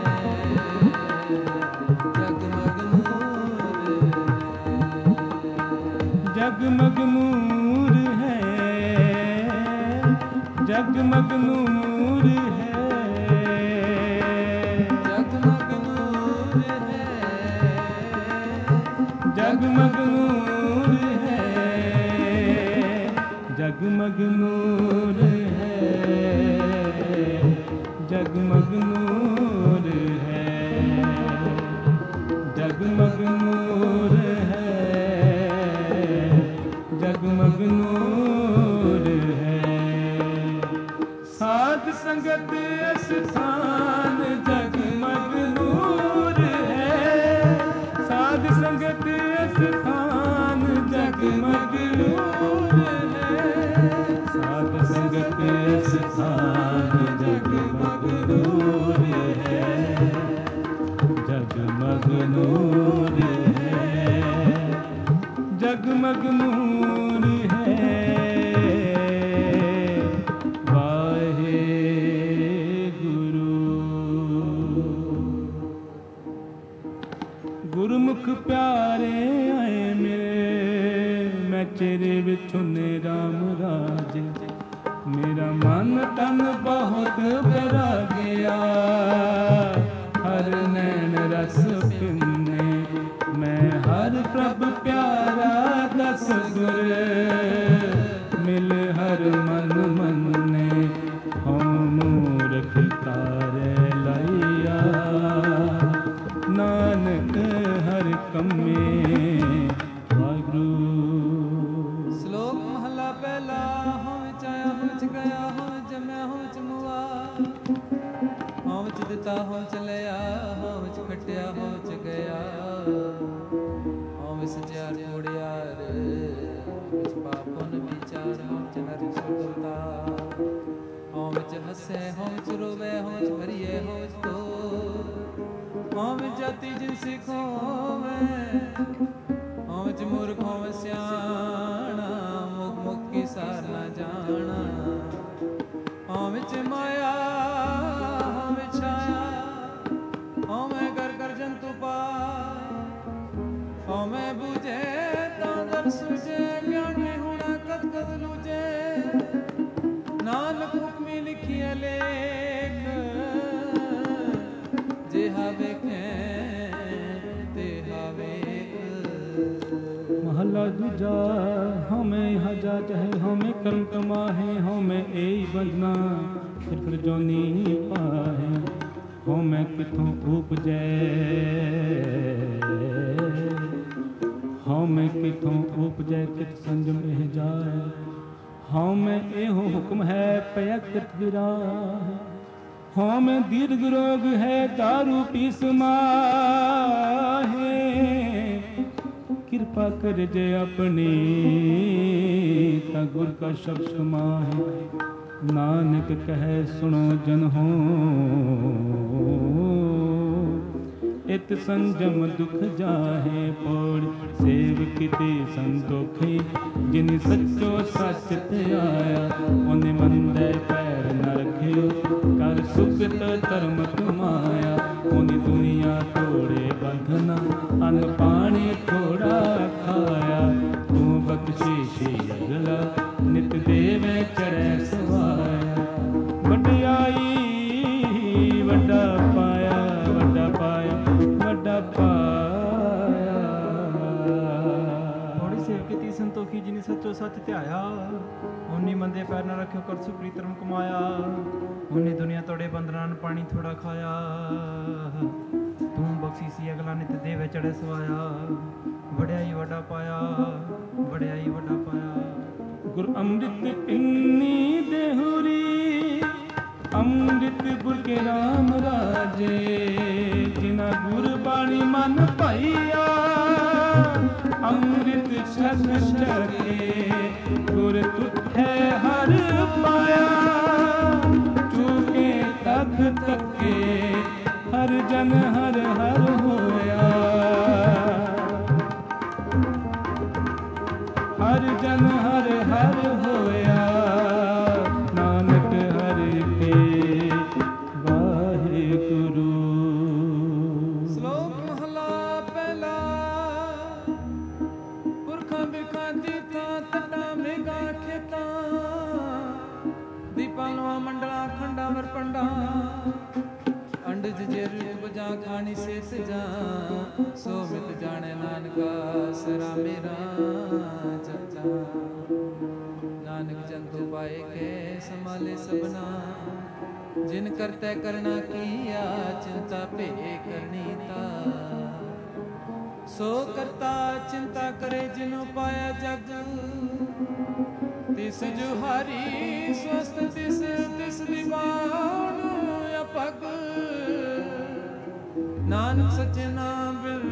जगमग नूर है, जगमग नूर है, जगमग नूर है, जगमग नूर है, जगमग नूर है, जगमग नूर है, जगमग नूर है, जगमग नूर है, जगमग नूर है। साध संगत स्थान जगमग नूर है, साध संगत स्थान जगमग नूर है, साध संगत स्थान जगमग नूर है, जगमग नूर है, जगमग नूर है। वाहे गुरु गुरमुख प्यारे आए मेरे, मैं चेरे विछुने राम राजे, मेरा मन तन बहुत बरा गया, हर नैन रस पिन्ने, मैं हर प्रभ प्यारा दस गुर, मिल हर मन मन्ने, हम मूरख तारे लैया, नानक हर कम्मे वाहिगुरू। श्लोक महला पहला। हों विच आया हों विच गया, हों विच जम्मया हों विच मुआ, हों विच दिता हों विच लिया, हों विच खटिया हों विच गया, हों विच सचियार कोड़ियार, हों विच पाप पुन विचार, हों विच नर सुरता, हों विच हसे हों विच रोवे, हों विच भरिए हों विच तो, हों विच जाति जिनसी खोवे, हों विच मूर्ख हों विच सियाणा, मुख मुख की सार न जाना, हों विच माया हों विच छाया, हों मैं कर कर जंतु पाय, हों मैं बूझे तां दर सूझे, ज्ञानी होना कद कद लूझे, नानक हुक्मी लिखिए लेख, जेहा वेखें तेहा वेख। महला दूजा। हमें हजा चाहे हमें कर्म कमाहे, हमें ए बंधना फिर जोनी पाहे, हमें किथों उपजै, हमें किथों उपजै कित संजम एह जाए, हमें एहो हुक्म है पया कित विराह, हमें दीर्घ रोग है दारू पीस माहे, कृपा कर जे अपनी ता गुर का शब्द समाहे, नानक कहे सुनो जन हो, इत संजम दुख जाहे पौड़, सेव किते संतोखी, जिन सच्चो सच त्याया, उन्हें मंदे पैर न रखियो, कर सुखत धर्म कमाया, उन्हें दुनिया तोड़े बंधना, अन्न पानी थोड़ा खाया, तू बख्शीशी अगला, नित देवे चढ़े सवाया, वड्याई वड्डा पाया, वड्डा पाया, वड्डा पाया। थोड़ी सेव की संतोखी, जिनी सच्चो सच ध्याया, उन्नी मंदे पैर न रखियो, कर सुप्री धर्म कमाया, उन्नी दुनिया तोड़े बंदना, पानी थोड़ा खाया, तू बख्शीसी अगला, नित देवे चढ़े सवाया, वड्याई वड्डा पाया, वड्याई वड्डा पाया। गुर अमृत इन्नी देहुरी, अमृत गुर के राम राजे, जिना गुर बाणी मन पाइया, अमृत छक छके गुर तुठे हर पाया, चूके तक तके हर जन हर हर होया, हर जन हर हर होया। ਚਾਵਰ ਪੰਡਾ ਅੰਡਜ ਜੇ ਰੂਪ ਜਾਂ ਖਾਣੀ ਸੇਤ ਜਾਂ ਸੋ ਮਿਤ ਜਾਣੇ ਨਾਨਕਾ ਸਰਾ ਮੇਰਾ ਜੱਜਾ ਨਾਨਕ ਜੰਤੂ ਪਾਏ ਕੇ ਸੰਭਾਲੇ ਸਭਨਾ ਜਿਨ ਕਰਤੈ ਕਰਨਾ ਕੀਆ ਚਿੰਤਾ ਭੇ ਕਰਨੀ ਤਾ ਸੋ ਕਰਤਾ ਚਿੰਤਾ ਕਰੇ ਜਿਨੋ ਪਾਇਆ ਜਗ ਤਿਸ ਜੁਹਾਰੀ ਸਵਸਤ ਤਿਸ ਦੀਵਾਨ ਅਪਗ ਨਾਨਕ ਸੱਚੇ ਨਾਮ ਬਿਨ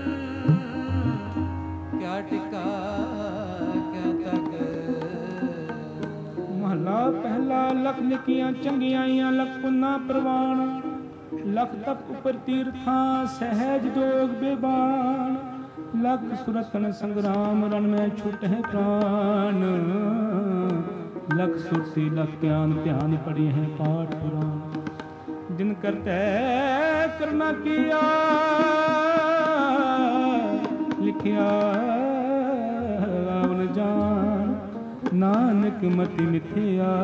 ਕਿਆ ਟਿਕਾ ਕਿਆ ਤਕ। ਮਹਲਾ ਪਹਿਲਾ। ਲਖ ਨਿਕੀਆਂ ਚੰਗਿਆਈਆਂ ਲਖ ਪੁੰਨਾ ਪ੍ਰਵਾਨ ਲਖ ਤਪ ਉਪਰ ਤੀਰਥਾਂ ਸਹਿਜ ਜੋਗ ਬੇਬਾਨ ਲਖ ਸੁਰਤਨ ਸੰਗਰਾਮ ਰਣ ਮੈਂ ਛੁਟਹਿ ਪ੍ਰਾਨ ਲਖ ਸੁਰਤੀ ਲਖ ਧਿਆਨ ਪੜੀ ਹੈ ਪਾਠ ਪੁਰਾਨ ਜਿਨ ਕਰਤੈ ਕਰਨਾ ਕੀਆ ਲਿਖਿਆ ਆਵਨ ਜਾਨ ਨਾਨਕ ਮਤਿ ਮਿਥਿਆ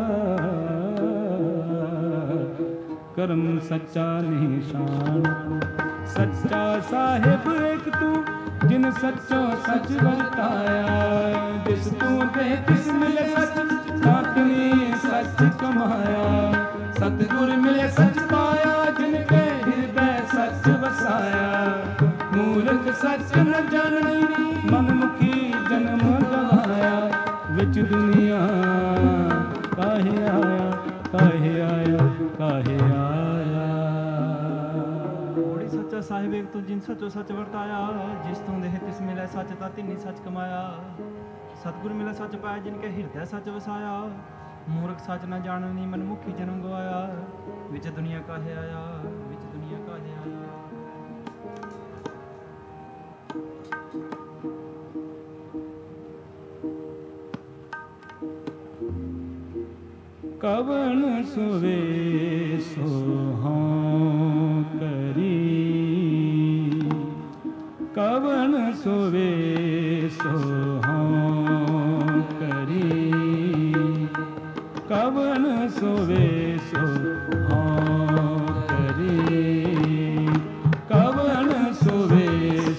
ਕਰਮ ਸੱਚਾ ਨਿਸ਼ਾਨ ਸੱਚਾ ਸਾਹਿਬ ਏਕ ਤੂੰ ਜਿਨ ਸੱਚੋ ਸੱਚ ਵਰਤਾਇਆ ਜਿਸ ਤੂੰ ਦੇ ਤਿਸ ਮਿਲੇ ਸੱਚ ਸਾਤਨੀ ਸੱਚ ਕਮਾਇਆ ਸਤਿਗੁਰ ਮਿਲੇ ਸੱਚ ਪਾਇਆ ਜਿਨ ਕੇ ਹਿਰਦੈ ਸੱਚ ਵਸਾਇਆ ਮੂਰਖ ਸੱਚ ਨ ਜਾਣੀ ਮਨਮੁਖੀ ਜਨਮ ਗਵਾਇਆ ਵਿੱਚ ਦੁਨੀਆ ਕਾਹੇ ਆਇਆ ਕਾਹੇ ਆਇਆ ਕਾਹੇ ਆਇਆ। ਬੋੜੀ ਸੱਚਾ ਸਾਹਿਬ ਏਕ ਤੂੰ ਜਿਨ ਸੱਚੋ ਸੱਚ ਵਰਤਾਇਆ ਜਿਸ ਤੂੰ ਦੇਹ ਤਿਸ ਮਿਲੇ ਸੱਚ ਤਾਂ ਤਿੰਨੀ ਸੱਚ ਕਮਾਇਆ ਸਤਿਗੁਰ ਮਿਲੇ ਸੱਚ ਪਾਇਆ ਜਿਨ ਕੇ ਹਿਰਦੈ ਸੱਚ ਵਸਾਇਆ ਮੂਰਖ ਸੱਚ ਨਾ ਜਾਣਨੀ ਮਨਮੁਖੀ ਜਨਮ ਗਵਾਇਆ ਵਿੱਚ ਦੁਨੀਆ ਕਾਹੇ ਆਇਆ ਵਿੱਚ ਦੁਨੀਆ ਕਾਹੇ ਆਇਆ। ਕਵਣ ਸੁਵੇ ਸੋਹਾਂ ਕਰੀ ਕਵਣ ਸੁਵੇ ਸੋਹਾਂ ਕਰੀ ਕਵਣ ਸੁਵੇ ਸੋਹਾਂ ਕਰੀ ਕਵਣ ਸੁਵੇ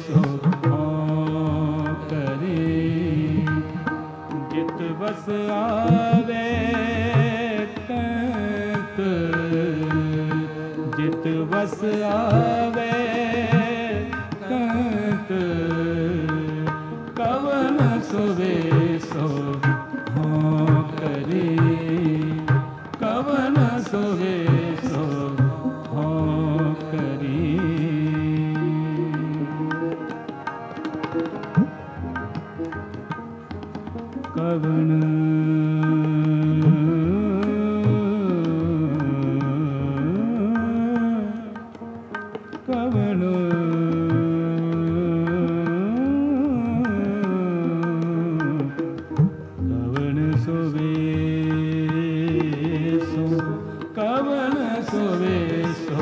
ਸੋਹਾਂ ਕਰੀ ਜਿਤ ਬਸ ਆਵੇ ਜਿਤ ਵਸ ਆਵੇ ਕੰਤ ਕਵਨ ਸੁਵੇ ਸੋ ਹੋ ਕਰੀ ਕਵਨ ਸੁਵੇ ਸੋ ਹੋ ਕਰੀ ਕਵਨ ਕਵਣ ਕਵਣ ਸੋਵੇ ਸੋ ਕਵਣ ਸੋਵੇ ਸੋ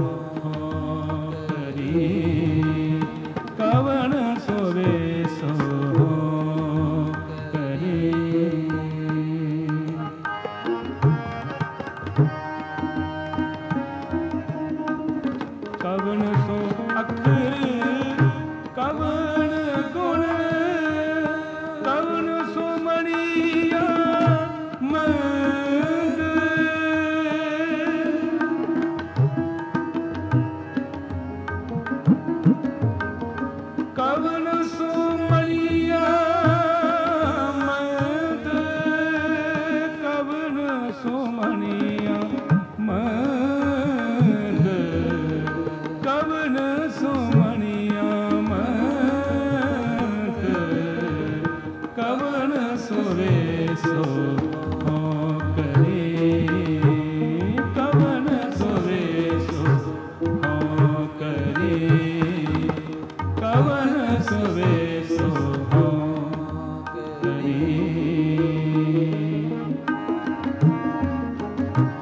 ਕਰੀ ਕਵਣ ਸੋਵੇ ਸੋ ਕਰੀ ਕਵਣ ਸੋ ਅਖਰ ਕਵਣ ਗੁਣ ਕਵਣ ਸੋ ਮਣੀਆ ਮੰਦ ਕਵਣ ਸੋ ਮਣੀਆ ਮੰਦ ਕਵਣ ਸੋ ਮਣੀਆ ਮੰਦ ਕਵਣ ਸੁਮਣੀਆ ਮੰਤ ਕਵਣ ਸੁਵੇ ਸੋ ਹੋ ਕਰੀ ਕਵਣ ਸੁਵੇ ਸੋ ਹੋ ਕਰੀ ਕਵਣ ਸੁਵੇ ਸੋ ਹੋ ਕਰੀ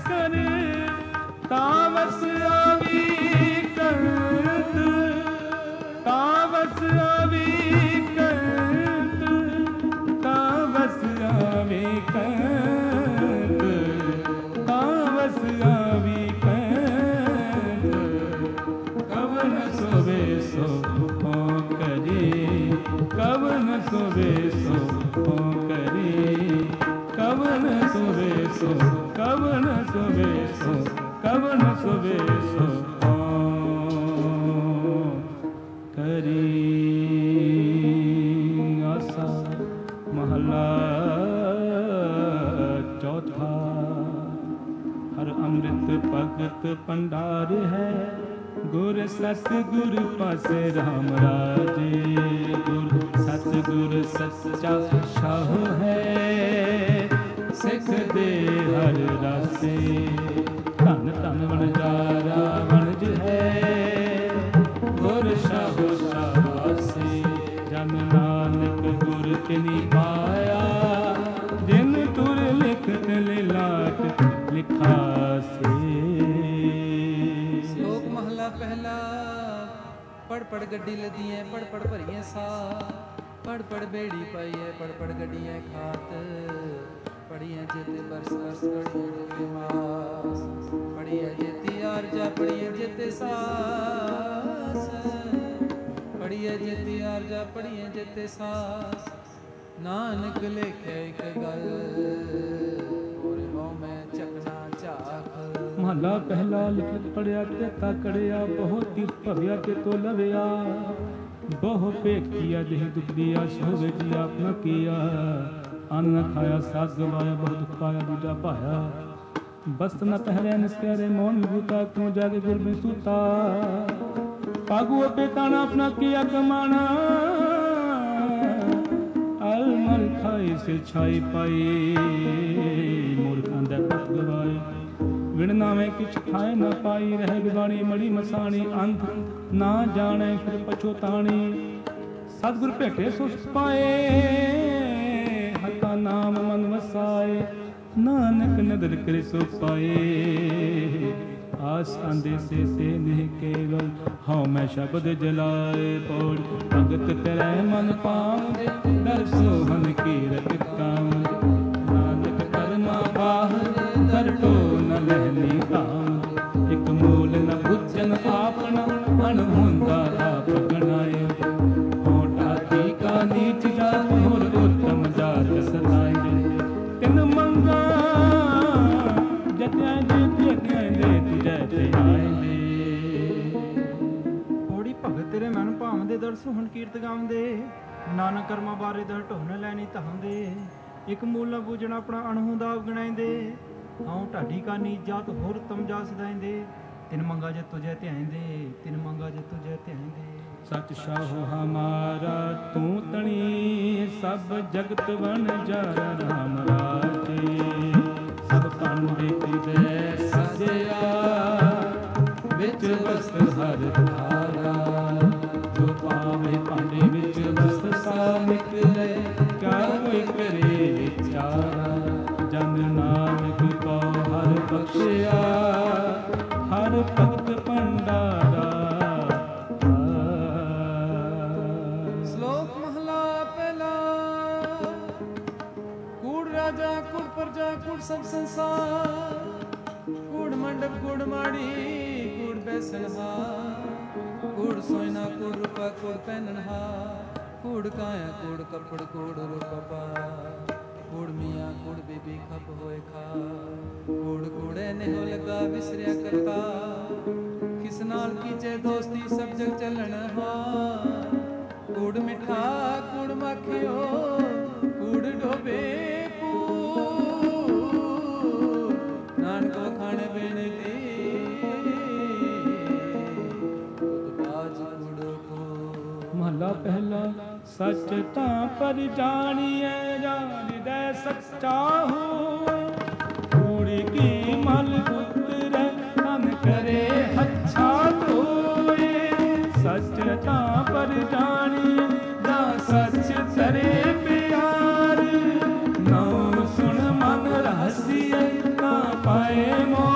कर तावस आवी करत तावस आवी करत तावस आवी करत तावस आवी करत कवन सोवे सो करे कवन सोवे सो करे कवन सोवे सो कवन सोवे सो कवन सोवे सो करे। आसा महला चौथा। हर अमृत भगत भंडार है गुर सतगुर पासे राम राजे गुर सतगुर सच्चा शाह है सिख दे हर रासे धन धन वनजारा वनज है गुर शाह शासे जन नानक गुर तिनी पाया जिन तुर लिखत लिलाट लिखा से। पहला पढ़ पढ़ गड्डी लदी है पढ़ पढ़ भरिए सा पढ़ पढ़ बेड़ी पाई है पढ़ पढ़ गड्डियाँ खात पढ़िए जेते बरस बरस पढ़िए जेते मास पढ़िए जेती आरजा पढ़िए जेते सास पढ़िए जेती आरजा पढ़िए जेते सास नानक लेखे एक गल और हो मैं चकना झाक। महला पहला लिखत पढ़िया तेता कड़िया बहु तीर्थ भव्या के तो लविया बहु पेट किया देह दुख दिया सोवे जी आपना किया अन्न न खाया साग गवाया बहु दुख पाया दूजा पाया वस्त्र न पहरे निस्करे मौन विभूता क्यों जागे गुर में सूता पागु पेताना अपना किया कमाना अलमल खाई से छाई पाई मूर्खां दा पत गवाए विण नावे किछ खाए न पाई रह बिगाड़ी मड़ी मसाणी अंत ना जाने फिर पछोताणी सतगुर भेटे सुख पाए हता नाम मन वसाए नानक नदर करे सो पाए आस अंदेसे से नहीं केवल हाँ मैं शब्द जलाए पौड़ भगत तेरे मन पाऊं दर सोहन की रटकाऊं नानक कर्मा बाहर कर टो न लहनी काम एक मूल न बुझन आपना अणहुंदा आप गणाए होटा का नीच जात और उत्तम जात सताए तिन मंगा जत्या ਪੌੜੀ ਭਗਤ ਤੇਰੇ ਮਨ ਭਾਵਦੇ ਦਰਸ ਹੁਣ ਕੀਰਤ ਗਾਉਂਦੇ ਨਾਨਕ ਕਰਮਾਂ ਬਾਰੇ ਦਰ ਢੋਣ ਲੈਣੀ ਧਾਉਂਦੇ ਇੱਕ ਮੂਲ ਨਾ ਬੂਝਣ ਆਪਣਾ ਅਣਹੂ ਦਾ ਗਣਾਈਂਦੇ ਆਉ ਢਾਡੀ ਕਾਨੀ ਜਾਤ ਹੋਰ ਤਮ ਜਾ ਸਦਾਈਂਦੇ ਤਿਨ ਮੰਗਾ ਜੇ ਤੁਝੇ ਧਿਆਈਂਦੇ ਤਿਨ ਮੰਗਾ ਜੇ ਤੁਝੇ ਧਿਆਈਂਦੇ। सच शाहु हमारा तू तणी सब जगत वन जारा राम राजे सब पंडित दे सजया विच वस्त हर धारा जो पावे पांडे विच वस्त सा निकले क्या कोई करे विचारा जन नानक को हर बख्शिया हर भक्त भंडारा। कूड़ सब संसार कूड़ मंडप कूड़ माड़ी कूड़ बैसनहार कूड़ सोयना कूड़ रूपा कूड़ पहननहार कूड़ काया कूड़ कपड़ कूड़ रूपा कूड़ मियाँ कूड़ बीबी खप होए खा कूड़ कूड़े ने हो लगा विसरिया करता किस नाल कीचे दोस्ती सब जग चलन हार कूड़ मिठा कूड़ माखियो कूड़ डोबे महला पहला सच तां पर जानिए जान दे सच्चा हो कूड़ की मल उतरे तन करे अच्छा धोए सच तां पर जानिए जा सच तरे प्यार नौ सुन मन रहसिए ना पाए मो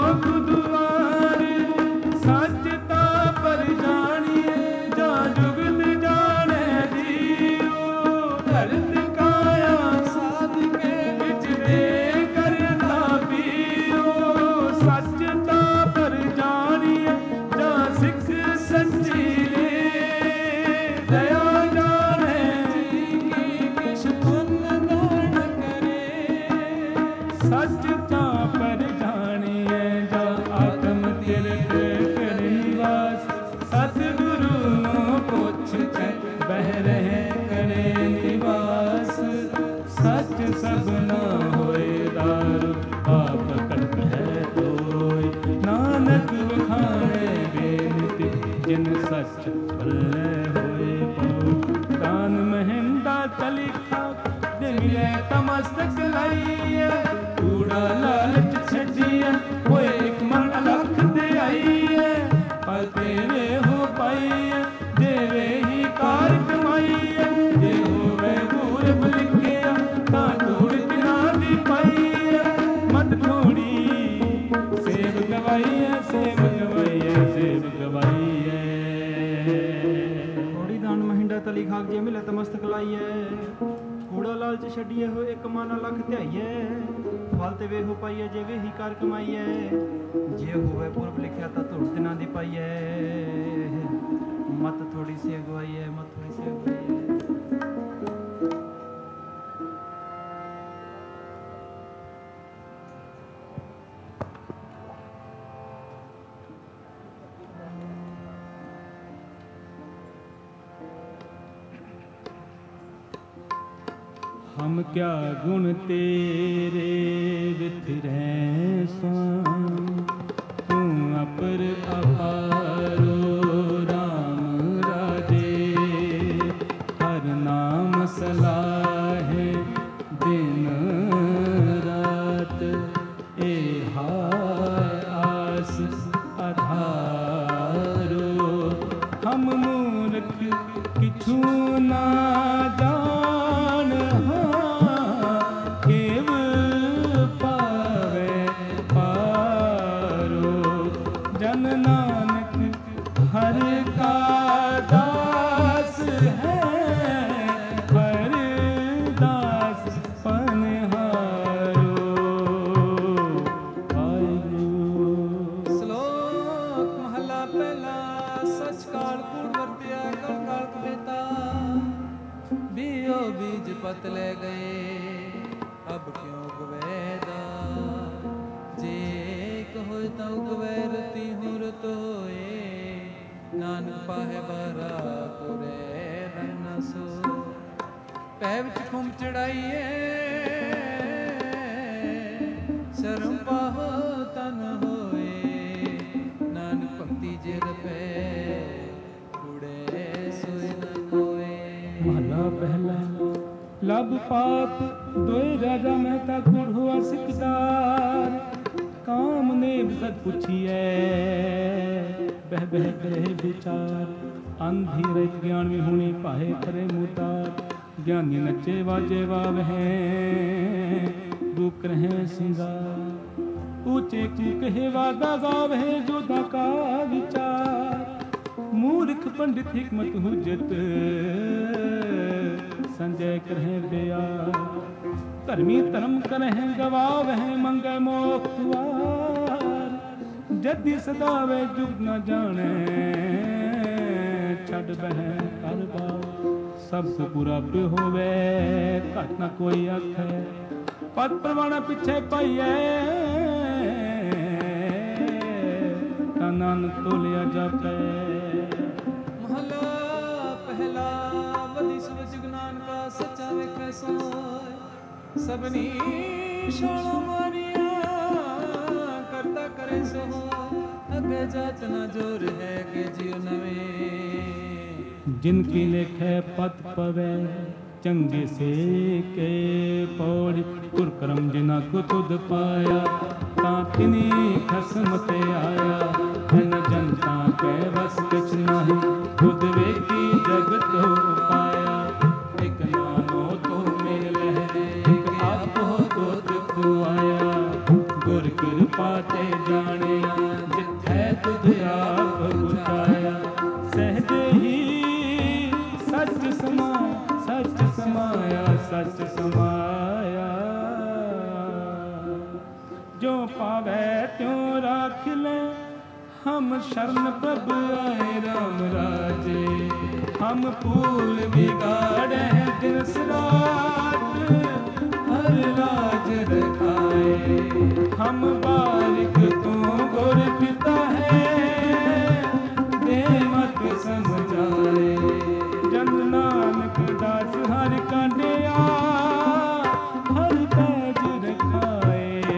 ਸੱਚ ਤਾਂ ਪਰ ਜਾਣੀਐ ਜਾ ਆਤਮ ਤਿਰਕ ਕਰ ਨਿਵਾਸ ਸਤਿਗੁਰੂ ਨੂੰ ਪੁੱਛ ਕੇ ਬਹਿ ਰਹਿ ਕਰੇ ਨਿਵਾਸ ਸੱਚ ਸਭਨਾ ਹੋਏ ਦਾਰੂ ਆਪ ਕੜਕ ਹੈ ਤੋਏ ਨਾਨਕ ਵਖਾਣੇ ਬੇਨਤੀ ਜਿਨ ਸੱਚ ਭਲੇ ਹੋਏ ਪਉ ਦਾਨ ਮਹਿੰਦਾ ਤਲੀ ਖਾਕ ਜੇ ਮਿਲੇ ਤਮਸਤਕ ਲਾਈਏ ਕੂੜਾ ਲਾਲਚ ਛੱਡੀਏ ਹੋਏ ਇੱਕ ਮਨ ਅਲਖ ਦੇ ਆਈਏ ਪਰ ਤੇਰੇ ਹੋ ਪਾਈਏ ਦੇਵੇ ਹੀ ਕਾਰ ਕਮਾਈਏ ਜੇ ਹੋਵੇ ਗੁਰਬ ਲਿਖਿਆ ਤਾਂ ਤੋੜ ਬਿਨਾ ਦੀ ਪਾਈਏ ਮਤ ਥੋੜੀ ਸੇਵ ਗਵਾਈਏ ਸੇਵ ਗਵਾਈਏ ਸੇਵ ਗਵਾਈਏ ਥੋੜੀ ਦਾਨ ਮਹਿੰਡਾ ਤਲੀ ਖਾਕ ਜੇ ਮਿਲੇ ਤਮਸਤਕ ਲਾਈਏ ਕੂੜਾ ਲਾਲਚ ਛੱਡੀਏ ਹੋ ਇੱਕ ਮਨ ਲੱਖ ਧਿਆਈਏ ਫਲ ਤੇ ਵੇਹੋ ਪਾਈਏ ਜੇ ਵੇਹੀ ਕਰ ਕਮਾਈਏ ਜੇ ਹੋਵੇ ਪੁਰਬ ਲਿਖਿਆ ਤਾਂ ਧੁੜ ਦਿਨਾਂ ਦੀ ਪਾਈਏ ਮਤ ਥੋੜੀ ਸੇ ਗਵਾਈਏ ਮਤ ਥੋੜੀ ਸੇ ਗਵਾਈਏ हम क्या गुण तेरे विथिरैं स्वां तू अपर अपारो राम राजे हर नाम सलाहे दिन रात ए हाय आस आधारो हम मूर्ख किछु ना जान हर का दास है हर दास पनहारो वाहिगुरू। श्लोक महला पहला सच काल कूड़ वरतिया कल काल कबेता बीओ बीज पत ले गए अब क्यों गवेदा जे कहो तऊ गवे रति हूँ रत होए ਨਾਨਕ ਪਾਹੇ ਬਾਰਾ ਕੁਰੇ ਰੰਨ ਸੋ ਪੈ ਵਿੱਚ ਖੁੰਮ ਚੜਾਈਏ ਸ਼ਰਮ ਪਾਹੋ ਤਨ ਹੋਏ ਨਾਨਕ ਭਗਤੀ ਜੇ ਰਪੈ ਕੁੜੇ ਸੋਇ ਨ ਕੋਏ। ਮਹਲਾ ਪਹਿਲਾ ਲਬ ਪਾਪ ਦੋਇ ਰਾਜਾ ਮਹਿਤਾ ਕੁੜ ਹੋਆ ਸਿਕਦਾਰ ਕਾਮ ਨੇ ਸਦ ਪੁੱਛੀਐ ਬਹਿ ਬਹਿ ਕਰੇ ਵਿਚਾਰ ਅੰਧੀਰ ਗਿਆਨ ਵਿਹੁਣੀ ਭਾਏ ਕਰੇ ਮੁਤਾਰ ਗਿਆਨੀ ਨੱਚੇ ਵਾਜੇ ਵਾਵਹਿ ਰੂਪ ਰਹੇ ਸਿੰਗਾਰ ਉੱਚੇ ਕੀ ਕਹੇ ਵਾਦਾ ਗਾਵਹਿ ਜੋਧਾ ਕਾ ਵਿਚਾਰ ਮੂਰਖ ਪੰਡਿਤ ਹਿਕਮਤ ਹੁਜਤ ਸੰਜੈ ਕਰਹਿ ਬਿਆਰ ਧਰਮੀ ਧਰਮ ਕਰਹਿ ਗਵਾਵਹਿ ਮੰਗੈ ਮੋਖ ਦੁਆਰ ਜਦੀ ਸਦਾਵੇ ਜੁਗ ਨ ਜਾਣੈ ਛੱਡ ਬਹਿ ਕਰ ਬਾਉ ਸਭ ਕੋ ਪੂਰਾ ਪਿ ਹੋਵੇ ਘਟ ਨ ਕੋਈ ਆਖੈ ਪਦ ਪ੍ਰਵਾਣਾ ਪਿੱਛੇ ਪਾਈਐ ਤਾਂ ਨਾਨਕ ਤੋਲਿਆ ਜਾਪੈ। ਮਹਲਾ ਪਹਿਲਾ ਵਦੀ ਸੁਭ ਜਗਨਾਨ ਕਾ ਸੱਚਾ ਵੇਖੈ ਸੋਇ ਸਭਨੀ ਸ਼ਾਲਾ ਮਾਰੀਆ ਕਰਤਾ ਕਰੇ ਸੋ ਅਗੇ ਜਾਤ ਨਾ ਜੋਰ ਹੈ ਕਿ ਜਿਉ ਨਵੇਂ ਜਿਨ ਕੀ ਲੇਖੈ ਪਤ ਪਵੈ ਚੰਗੇ ਸੇ ਕੇ ਪੌੜੀ ਤੁਰ ਕਰਮ ਜਿਨਾ ਕੋ ਤੁਧ ਪਾਇਆ ਤਾਂ ਤਿਨੀ ਖਸਮ ਤੇ ਆਇਆ ਹਨ ਜਨਤਾ ਕੈ ਵਸ ਕਿਛ ਨਾਹੀ ਖੁਦ ਵੇਖੀ ਜਗਤ ਹੋ ਪਾਇਆ ਇਕ ਨਾਮੋ ਤੋ ਮਿਲ ਲਹਿ ਇਕ ਆਪੋ ਤੁਧ ਆਇਆ ਗੁਰ ਕਿਰਪਾ ਤੇ ਜਾਣਿਆ ਜਿਥੈ ਤੁਧ ਆਪ ਉਚਾਇਆ ਸਹਜੇ ਹੀ ਸੱਚ ਸਮਾਇਆ ਸੱਚ ਸਮਾਇਆ ਜੋ ਪਾਵੈ ਤਿਉ ਰਾਖ ਲੈ ਹਮ ਸ਼ਰਨ ਪ੍ਰਭ ਆਏ ਰਾਮ ਰਾਜੇ ਹਮ ਭੂਲ ਬਿਗਾੜੈ ਦਿਨ ਰਾਤ ਹਰ ਰਾਜ ਰਖਾਏ हम बारिक तू गुर पिता है, दे मत समझाए। जन नानक दास हर कांडिया, हर पैज रखाए।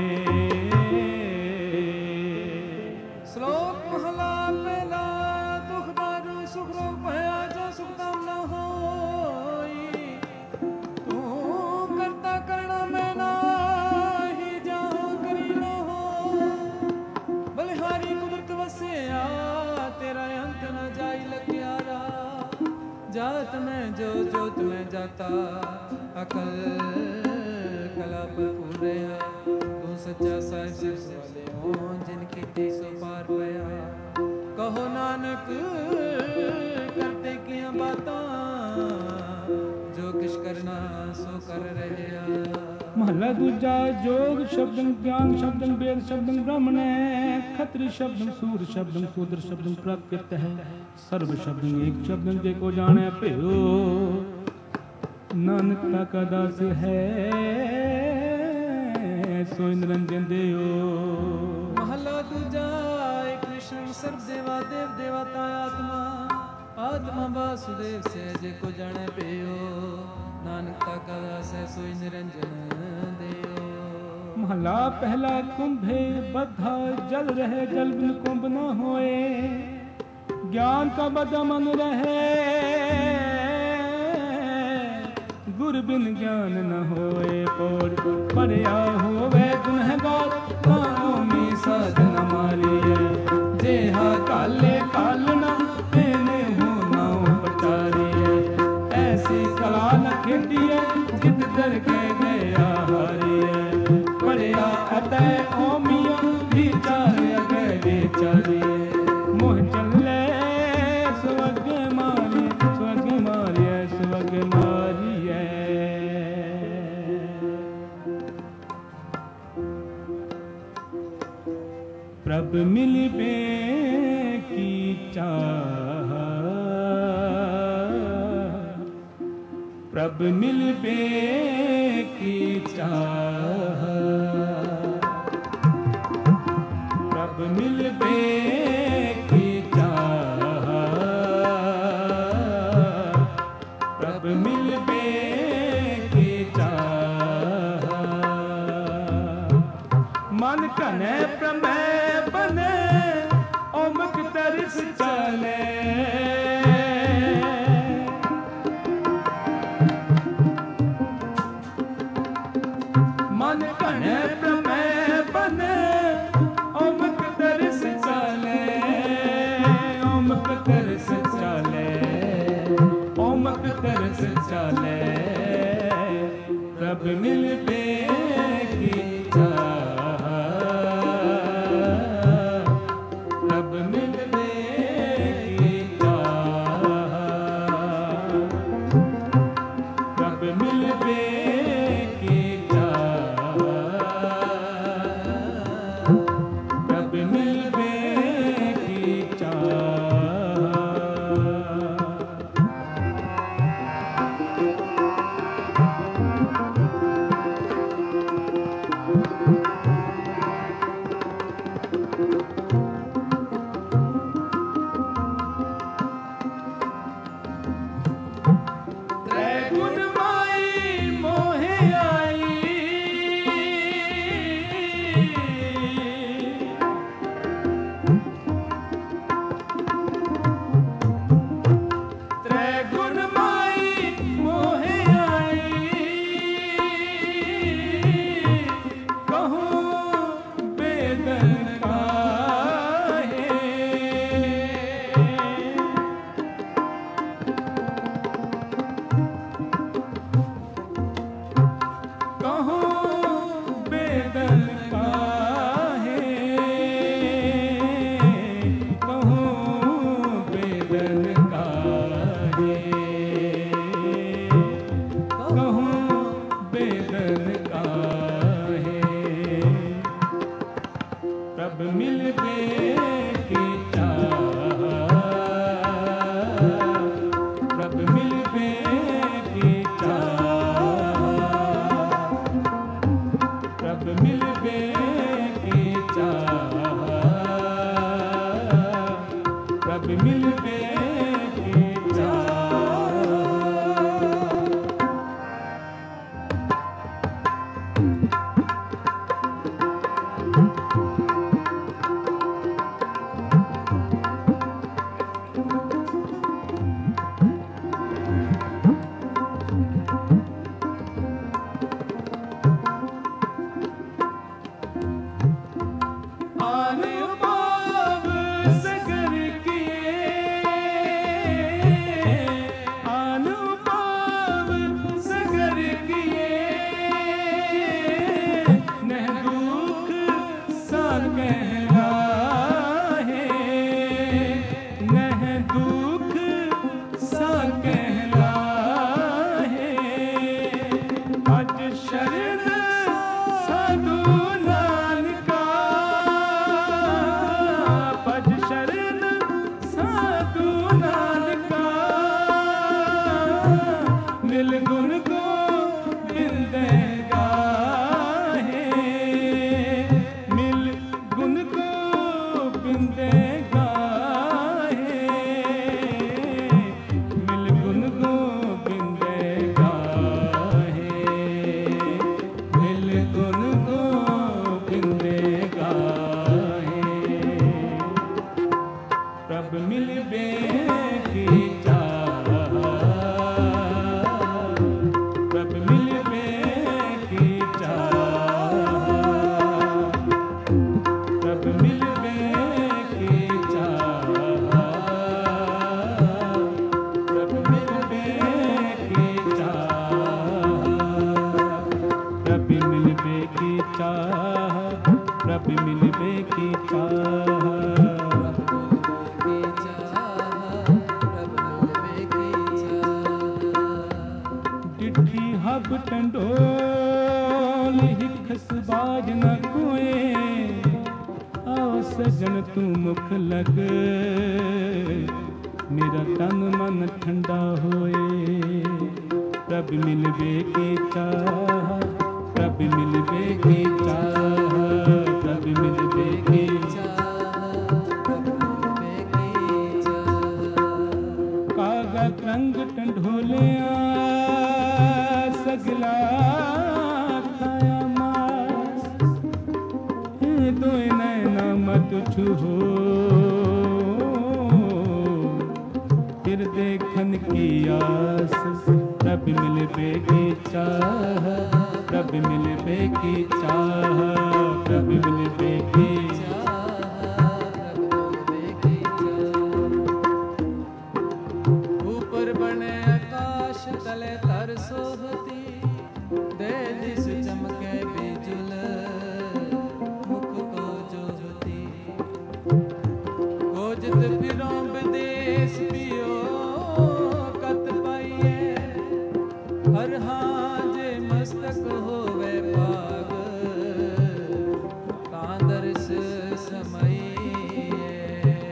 श्लोक महला पहला। दुख दारू सुख रोग भया जो सुख दाम न होई। तू करता करना मैं नाही, जाहो करी न हो। बलिहारी कुदरत वसिया, तेरा अंत न जाई लग्यारा। जात में जो जोत में जाता, अकल कला पर पूरया। तू सच्चा साहिब सिर वाले हो, जिनकी ती सो पार पया। कहो नानक करते किया बातां, जो किश करना सो कर रहया। महला दूजा। जोग शब्दं ज्ञान शब्दं वेद शब्दं ब्राह्मण है, खत्री शब्दं सूर शब्दं शूद्र शब्दं प्राकृत है। सर्व शब्दं एक शब्दं जेको जाने भयो, नानक का दास है सोई निरंजन देयो। महला दूजा। एक कृष्ण सर्व देवा देव देवता आत्मा, आत्मा वासुदेव से जेको जाने पियो। नानक का दास है सोई निरंजन देयो। महला पहला। कुंभे बद्धा जल रहे, जल बिन कुंभ न होए। ज्ञान का बद्धा मन रहे, गुर बिन ज्ञान न होए। पौड़ पढ़िया होवे गुनहगार, कामी साधन मारिए। जेहा काले कालना, तेने हो नाव पटारिए। ऐसी कला न खेटिए, जित दर के गया हारिए। पढ़िया अतः ओमिया, विचार अगे विचारिए। मोह चले स्वर्ग मारिए, स्वर्ग मारिए, स्वर्ग मारिए। प्रभ मिलबे की चाह, प्रभ मिलबे की चाह। प्रभ मिलबे की चाह, प्रभ मिलबे की चाह। मन कने प्रमेय बने, ओमक तरस चले। मन कने प्रमेय बने, ओमक तरस चले। ओमक तरस चले, ओमक तरस चले। प्रभ मिलबे की चाह, प्रभ मिलबे की चाह। मिलबे की चाह, प्रभ मिलबे की चाह। सजन तू मुख लग, मेरा तन मन ठंडा होए। प्रभ मिलबे की चाह, प्रभ मिलबे की चाह, प्रभ मिलबे की चाह, प्रभ मिलबे की चाह। कागज रंग टंढोलिया सगला खाया मास, दो नैना मत छूहो, फिर देखन की आस। प्रभ मिलबे की चाह, प्रभ मिलबे की चाह, प्रभ मिलबे की चाह, प्रभ मिलबे की चाह। ऊपर बने आकाश तले तर सोहती, दे दिस चमके बिजुल मुख को जोहती। खोजत फिरों विदेश पियो कत पाइए, हर हाजे मस्तक होवे पाग, कांदरस समइए।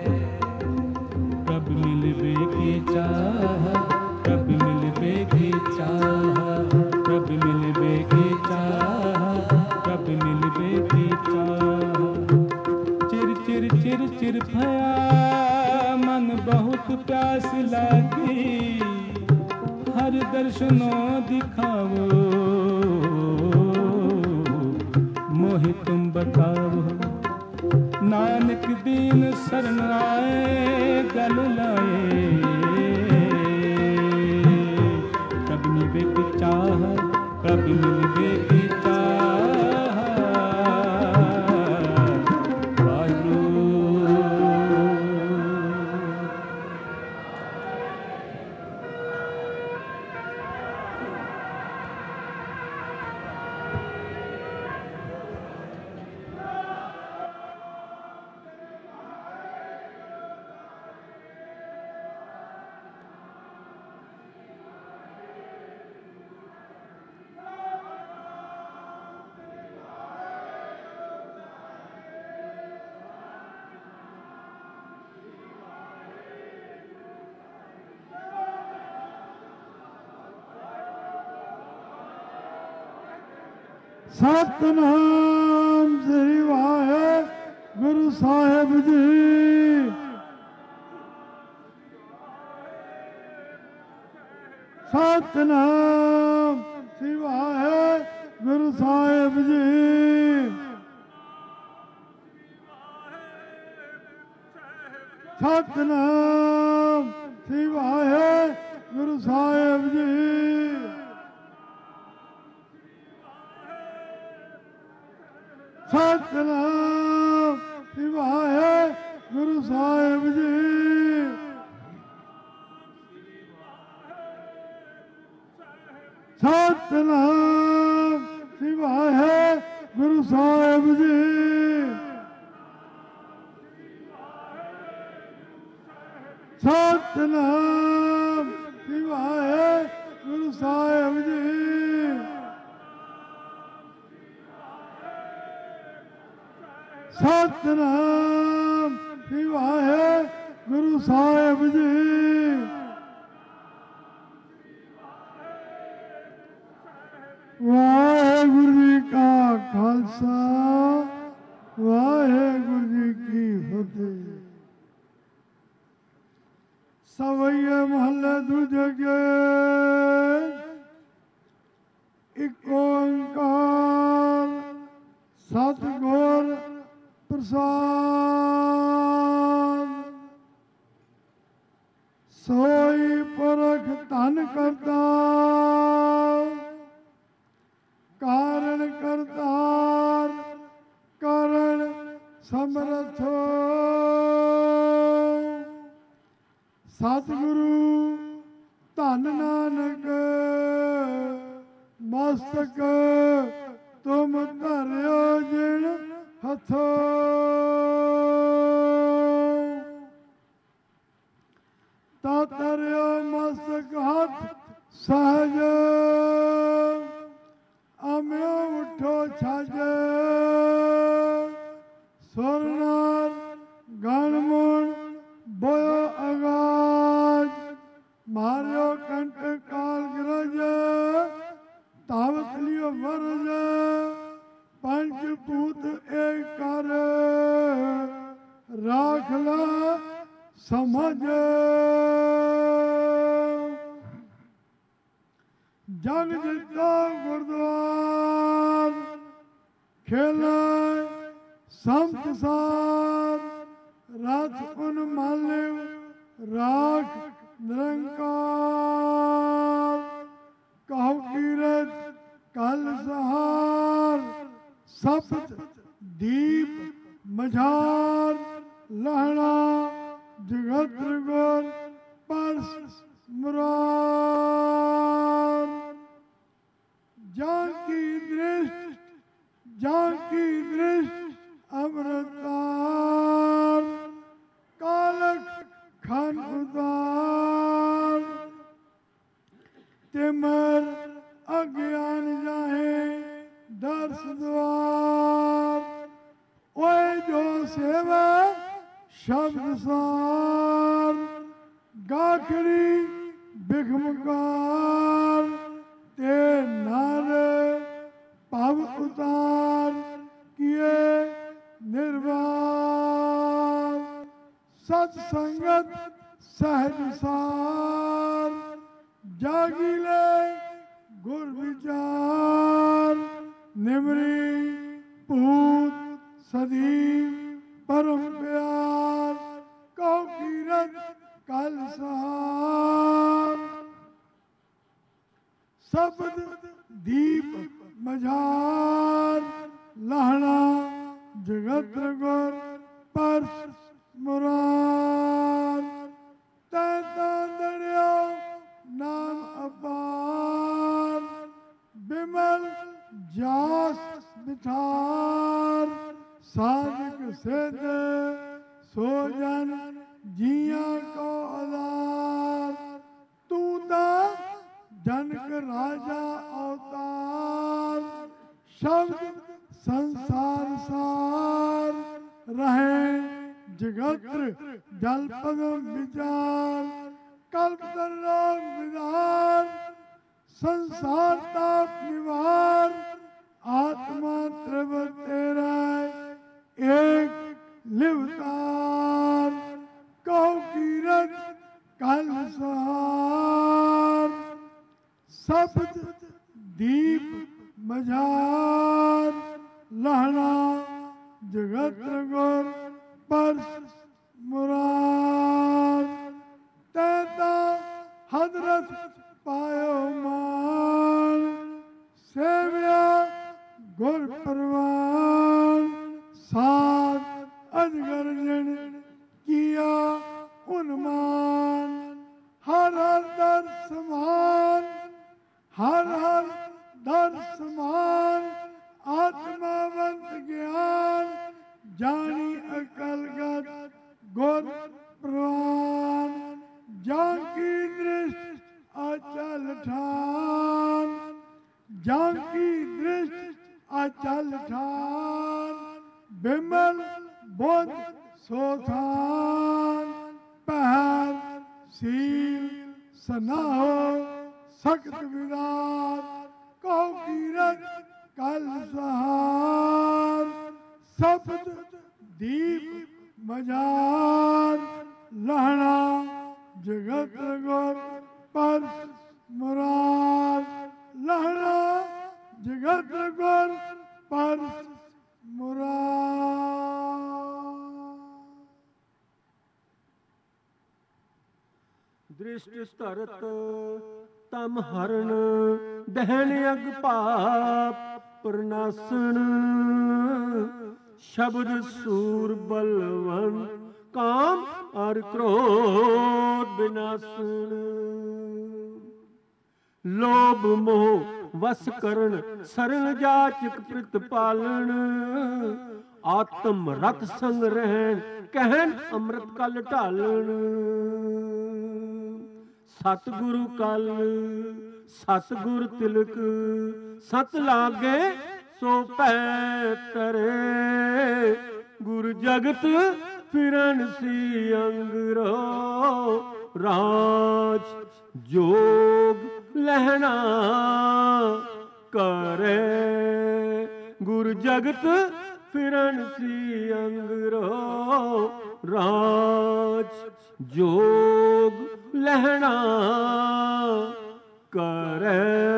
प्रभ मिलबे की चाह, प्रभ मिलबे की चाह, प्रभ मिलबे की चाह, प्रभ मिलबे की चाह। चिर चिर चिर चिर भया मन बहुत प्यास लागी, हर दर्शनों दिखाओ, मोहि तुम बताओ। नानक दीन शरण आए गल लाए, प्रभ मिलबे की चाह, प्रभ मिलबे की चाह। सतनाम ਸਤਨਾਮ ਸ੍ਰੀ ਵਾਹਿਗੁਰੂ ਸਾਹਿਬ ਜੀ। ਸਤਨਾਮ ਸ੍ਰੀ ਵਾਹਿਗੁਰੂ ਸਾਹਿਬ ਜੀ। ਸਤਨਾਮ ਸ੍ਰੀ ਵਾਹਿਗੁਰੂ ਸਾਹਿਬ ਜੀ। ਸਤਨਾਮ ਸ੍ਰੀ ਵਾਹਿਗੁਰੂ ਸਾਹਿਬ ਜੀ। ਸਤਨਾਮ ਸ੍ਰੀ ਵਾਹਿਗੁਰੂ ਸਾਹਿਬ ਜੀ। ਸਤਨਾਮ ਸ੍ਰੀ ਵਾਹਿਗੁਰੂ ਸਾਹਿਬ ਜੀ। ਵਾਹਿਗੁਰੂ ਜੀ ਕਾ ਖਾਲਸਾ ਵਾਹਿਗੁਰੂ ਜੀ ਕੀ ਫਤਿਹ। ਸਵਈਏ ਮਹੱਲੇ ਦੂਜੇ ਕੇ ਇੱਕ ਓੰਕਾਰ ਸਤਿਗੁਰ ਪ੍ਰਸਾਦ। ਸੋਈ ਪੁਰਖ ਧਨ ਕਰਤਾ ਕਾਰਨ ਕਰਤਾਰ ਕਰਨ ਸਮਰਥ। ਸਤਿਗੁਰੂ ਧੰਨ ਨਾਨਕ ਮਸਤਕ ਤੁਮ ਧਰਿਓ ਜਿਣ ਹੱਥੋਂ। ਤਾ ਧਰਿਓ ਮਸਤਕ ਹੱਥ ਸਹਜ ਅਮਿਓ ਉਠੋ ਛੱਜ। ਸੁਰਨਾਰ ਗਣਮੁਣ ਬੋਇਓ ਅਗਾਜ ਮਾਰਿਓ ਕੰਟ ਕਾਲ ਗਰਜ ਤਾਵਤ ਲਿਓ ਵਰਜ। ਪੰਜ ਭੂਤ ਏਕ ਕਰ ਰਾਖ ਲਾ ਸਮਝ। ਜਗ ਜਿੱਤੋ ਗੁਰਦੁਆਰ ਖੇਲੇ ਸੰਤ ਸਾਰ। ਰਥ ਉਨ ਮਾਲਿਵ ਰਾਖ ਨਿਰੰਕਾਰ। ਕਹੋ ਕੀਰਤ ਕਲ ਸਹਾਰ ਸਪਤ ਦੀਪ ਮਝਾਰ। ਲਹਣਾ ਜਗਤ ਗੁਰ ਪਰਸ ਮੁਰਾਰ। ਜਾਂ ਕੀ ਦ੍ਰਿਸ਼ਟ ਜਾਂ ਕੀ ਦ੍ਰਿਸ਼ਟ ਅਮਰਤਾਰ। ਕਾਲਕ ਖਨ ਉਦਾਰ ਤਿਮਰ ਅਗਿਆਨ ਜਾਹੇ ਦਰਸ ਦੁਆਰ। ਓਏ ਜੋ ਸੇਵਾ ਸ਼ਬਦ ਸਾਰ ਗਾਖੜੀ ਬਿਖਮਕਾਰ। ਤੇ ਨਰ ਭਵ ਉਤਾਰ ਕੀਏ ਨਿਰਵਾਰ। ਸਤ ਸੰਗਤ ਸਹਿਜ ਸਾਰ ਜਾਗੀ ਲੈ ਗੁਰ ਵਿਚਾਰ। ਨਿਮਰੀ ਭੂਤ ਸਦੀ ਪਰਮ ਪਿਆਰ। ਕਹੋ ਕੀਰਤ ਕਲ ਸਹਾਰ। ਸ਼ਬਦ ਦੀਪ ਮਝਾਰ। ਲਹਣਾ ਜਗਤ ਗੁਰ ਪਰਸ ਮੁਰਾਰ। ਤੈ ਤਾਂਦੜਿਓ ਨਾਮ ਅਪਾਰ। ਬਿਮਲ ਜਾਸ ਬਿਠਾਰ। ਸਾਧਕ ਸਿੱਧ ਸੋ ਜਨ ਜੀਆਂ ਕੋ ਆਧਾਰ। ਤੂੰ ਤਾਂ ਜਨਕ ਰਾਜਾ ਅਵਤਾਰ। ਸ਼ਬਦ ਸੰਸਾਰ ਸਾਰ ਰਹੇ ਜਗਤ ਜਲ ਪਦਮ ਵਿਚਾਰ। ਕਲਪ ਤਰਲੋਕ ਵਿਧਾਨ ਸੰਸਾਰ ਤਾਪ ਨਿਵਾਰ। ਆਤਮਾ ਤ੍ਰਿਵ ਤੇਰਾ ਏਕ ਲਿਵਤਾਰ। ਕਹੋ ਕੀਰਤ ਕਲ ਸਹਾਰ। ਜਗਤ ਗੁਰ ਪਰਸ ਮੁਰਾਦ ਤੈਤਾ ਹਜ਼ਰਤ ਪਾਇਓ ਮਾਨ ਸੇਵਿਆ ਗੁਰ ਪ੍ਰਵਾਨ ਸਾਧ ਅਜਗਰ ਜਨ ਕੀਆ ਉਨਮਾਨ ਹਰ ਹਰ ਦਰ ਸਮਾਨ ਹਰ ਹਰ ਦਰ ਸਮਾਨ ਆਤਮਾਵੰਤ ਗਿਆਨ ਜਾਣੀ ਅਕਲਗਤ ਗੁਰ ਪ੍ਰਵਾਨ ਜਾਂ ਕੀ ਦ੍ਰਿਸ਼ਟ ਅਚਲ ਠਾਨ ਜਾਂ ਕੀ ਦ੍ਰਿਸ਼ਟ ਅਚਲ ਠਾਨ ਬਿਮਲ ਬੁੱਧ ਸੋਥਾਨ ਪਹਿਰ ਸੀਲ ਸਨਾਹੋ ਸਖਤ ਵਿਦਾਤ ਕਹੋ ਕੀਰਤ ਕਲ ਸਹਾਰ ਸਬਦ ਦੀਪ ਮਜਾਰ ਲਹਣਾ ਜਗਤ ਗੁਰ ਪਰਸ ਮੁਰਾਦ ਲਹਣਾ ਜਗਤ ਗੁਰ ਪਰਸ ਮੁਰਾਦ ਦ੍ਰਿਸ਼ਟ ਧਰਤ ਤਮ ਹਰਨ ਦਹਿਣ ਅਗ ਭਾਪ ਪ੍ਰਨਾਸਣ ਸ਼ਬਦ ਸੂਰ ਬਲਵਨ ਕਾਮ ਅਰ ਕ੍ਰੋਧ ਬਿਨਾਸਣ ਲੋਭ ਮੋਹ ਵਸ ਕਰਨ ਸਰਲ ਜਾਚਕ ਪ੍ਰਤਪਾਲਣ ਆਤਮ ਰਤ ਸੰਗ ਰਹਿਣ ਕਹਿਣ ਅੰਮ੍ਰਿਤ ਕਲ ਢਾਲਣ ਸਤਿਗੁਰੂ ਕਲ ਸਤਿਗੁਰ ਤਿਲਕ ਸਤ ਲਾਗੇ ਸੋ ਪੈ ਤਰੇ ਗੁਰ ਜਗਤ ਫਿਰਨ ਸੀ ਅੰਗਰੋ ਰਾਜ ਜੋਗ ਲਹਿਣਾ ਕਰੇ ਗੁਰ ਜਗਤ ਫਿਰਨ ਸੀ ਅੰਗਰੋ ਰਾਜ ਜੋਗ ਲਹਿਣਾ ਕਰੇ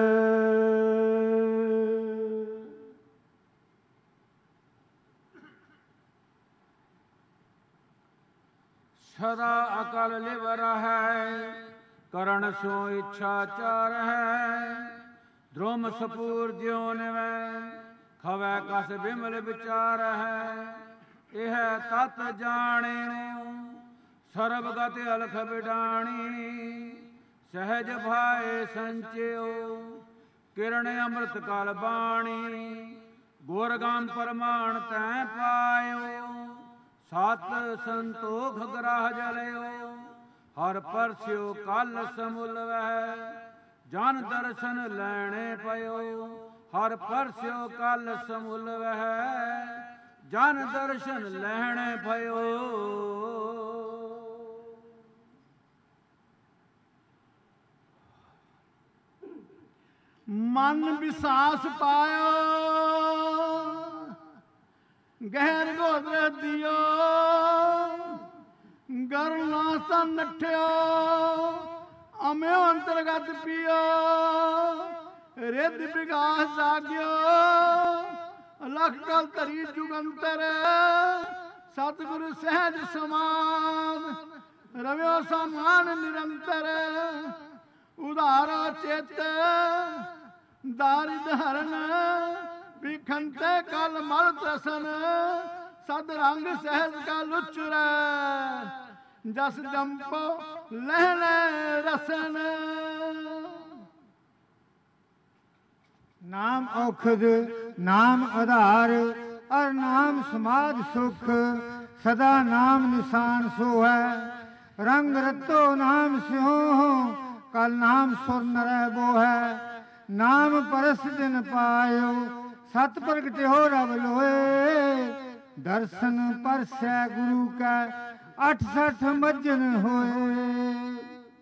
ਸਦਾ ਅਕਲ ਲਿਵ ਰਹੈ ਕਰਨ ਸੋ ਇੱਛਾ ਚਾਰ ਹੈ ਧਰਮ ਸਪੂਰ ਜਿਉ ਨਿਵੈ ਖਵੈ ਕਸ ਬਿਮਲ ਵਿਚਾਰ ਹੈ ਇਹ ਤਤ ਜਾਣਿਓ ਸਰਬ ਗਤ ਅਲਖ ਬਿਡਾਣੀ ਸਹਿਜ ਭਾਏ ਸੰਚਿਓ ਕਿਰਣ ਅੰਮ੍ਰਿਤ ਕਲ ਬਾਣੀ ਗੁਰ ਗਾਮ ਪਰਮਾਨ ਤੈ ਪਾਇਓ ਸਤ ਸੰਤੋਖ ਗ੍ਰਹ ਜਲਿਓ ਹਰ ਪਰਸਿਓ ਕਲ ਸਮੁਲ ਵਹਿ ਜਨ ਦਰਸ਼ਨ ਲੈਣੇ ਪਇਓ ਹਰ ਪਰਸਿਓ ਕਲ ਸਮੁਲ ਵਹਿ ਜਨ ਦਰਸ਼ਨ ਲੈਣੇ ਪਇਓ ਮਨ ਵਿਸਾਸ ਪਾਇਓ ਗਹਿਰ ਗੋਦਰ ਦਿਓ ਗਰਨਾਸਾ ਨਠਿਓ ਅਮਿਓ ਅੰਤਰਗਤ ਪਿਓ ਰਿੱਧ ਵਿਗਾਸ ਜਾਗਿਓ ਲਖ ਕਲ ਧਰੀ ਜੁਗੰਤਰ ਸਤਿਗੁਰੂ ਸਹਿਜ ਸਮਾਨ ਰਵਿਓ ਸਮਾਨ ਨਿਰੰਤਰ ਉਧਾਰਾ ਚਿਤ ਦਾਰਿਦ ਹਰਨ ਵਿਖੰਤੇ ਕਲ ਮਲ ਦਸਨ ਸਦ ਰੰਗ ਸਹਿਜ ਕਲ ਉਚਰੈ ਜਸ ਜੰਪੋ ਲਹਿਣੇ ਰਸਨ ਨਾਮ ਔਖਦ ਨਾਮ ਆਧਾਰ ਅਰ ਨਾਮ ਸਮਾਧ ਸੁਖ ਸਦਾ ਨਾਮ ਨਿਸ਼ਾਨ ਸੋ ਹੈ ਰੰਗ ਰਤੋ ਨਾਮ ਸਿਉ ਕਲ ਨਾਮ ਸੁਰ ਨਰੈ ਬੋ ਹੈ ਨਾਮ ਪਰਸ ਦਿਨ ਪਾਇਓ ਸਤ ਪ੍ਰਗਟਿਓ ਰਬ ਲੋਏ ਦਰਸ਼ਨ ਪਰਸੈ ਗੁਰੂ ਕੈ 68 ਮੱਜਨ ਹੋਏ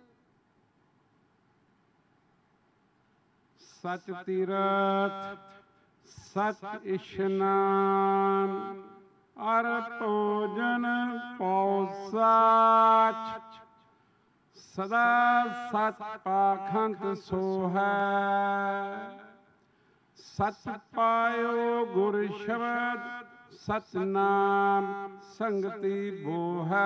ਸਚ ਤੀਰਥ ਸਚ ਇਸ਼ਨਾਨ ਅਰ ਭੋਜਨ ਪਉ ਸਾਚ ਸਦਾ ਸਚ ਪਾਖੰਤ ਸੋ ਹੈ ਸਚ ਪਾਇਓ ਗੁਰ ਸ਼ਬਦ ਸਤਨਾਮ ਸੰਗਤੀ ਬੋਹੈ।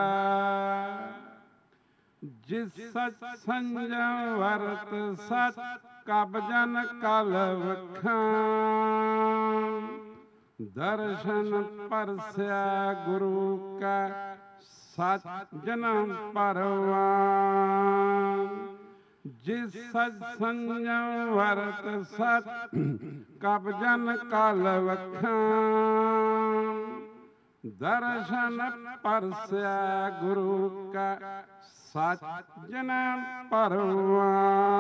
ਜਿਸ ਸਚ ਸੰਜਮ ਵਰਤ ਸਚ ਕਬ ਜਨ ਕਲ ਵਖਾਂ। ਦਰਸ਼ਨ ਪਰਸਿਆ ਗੁਰੂ ਕੈ ਸਚ ਜਨਮ ਪਰਵਾਨ। ਜਿਸ ਸਚ ਸੰਜਮ ਵਰਤ ਸਚ ਕਬ ਜਨ ਕਲ ਵਖਾਂ। ਦਰਸ਼ਨ ਪਰਸਿਆ ਗੁਰੂ ਕੈ ਸਚ ਜਨਮ ਪਰਵਾਨ।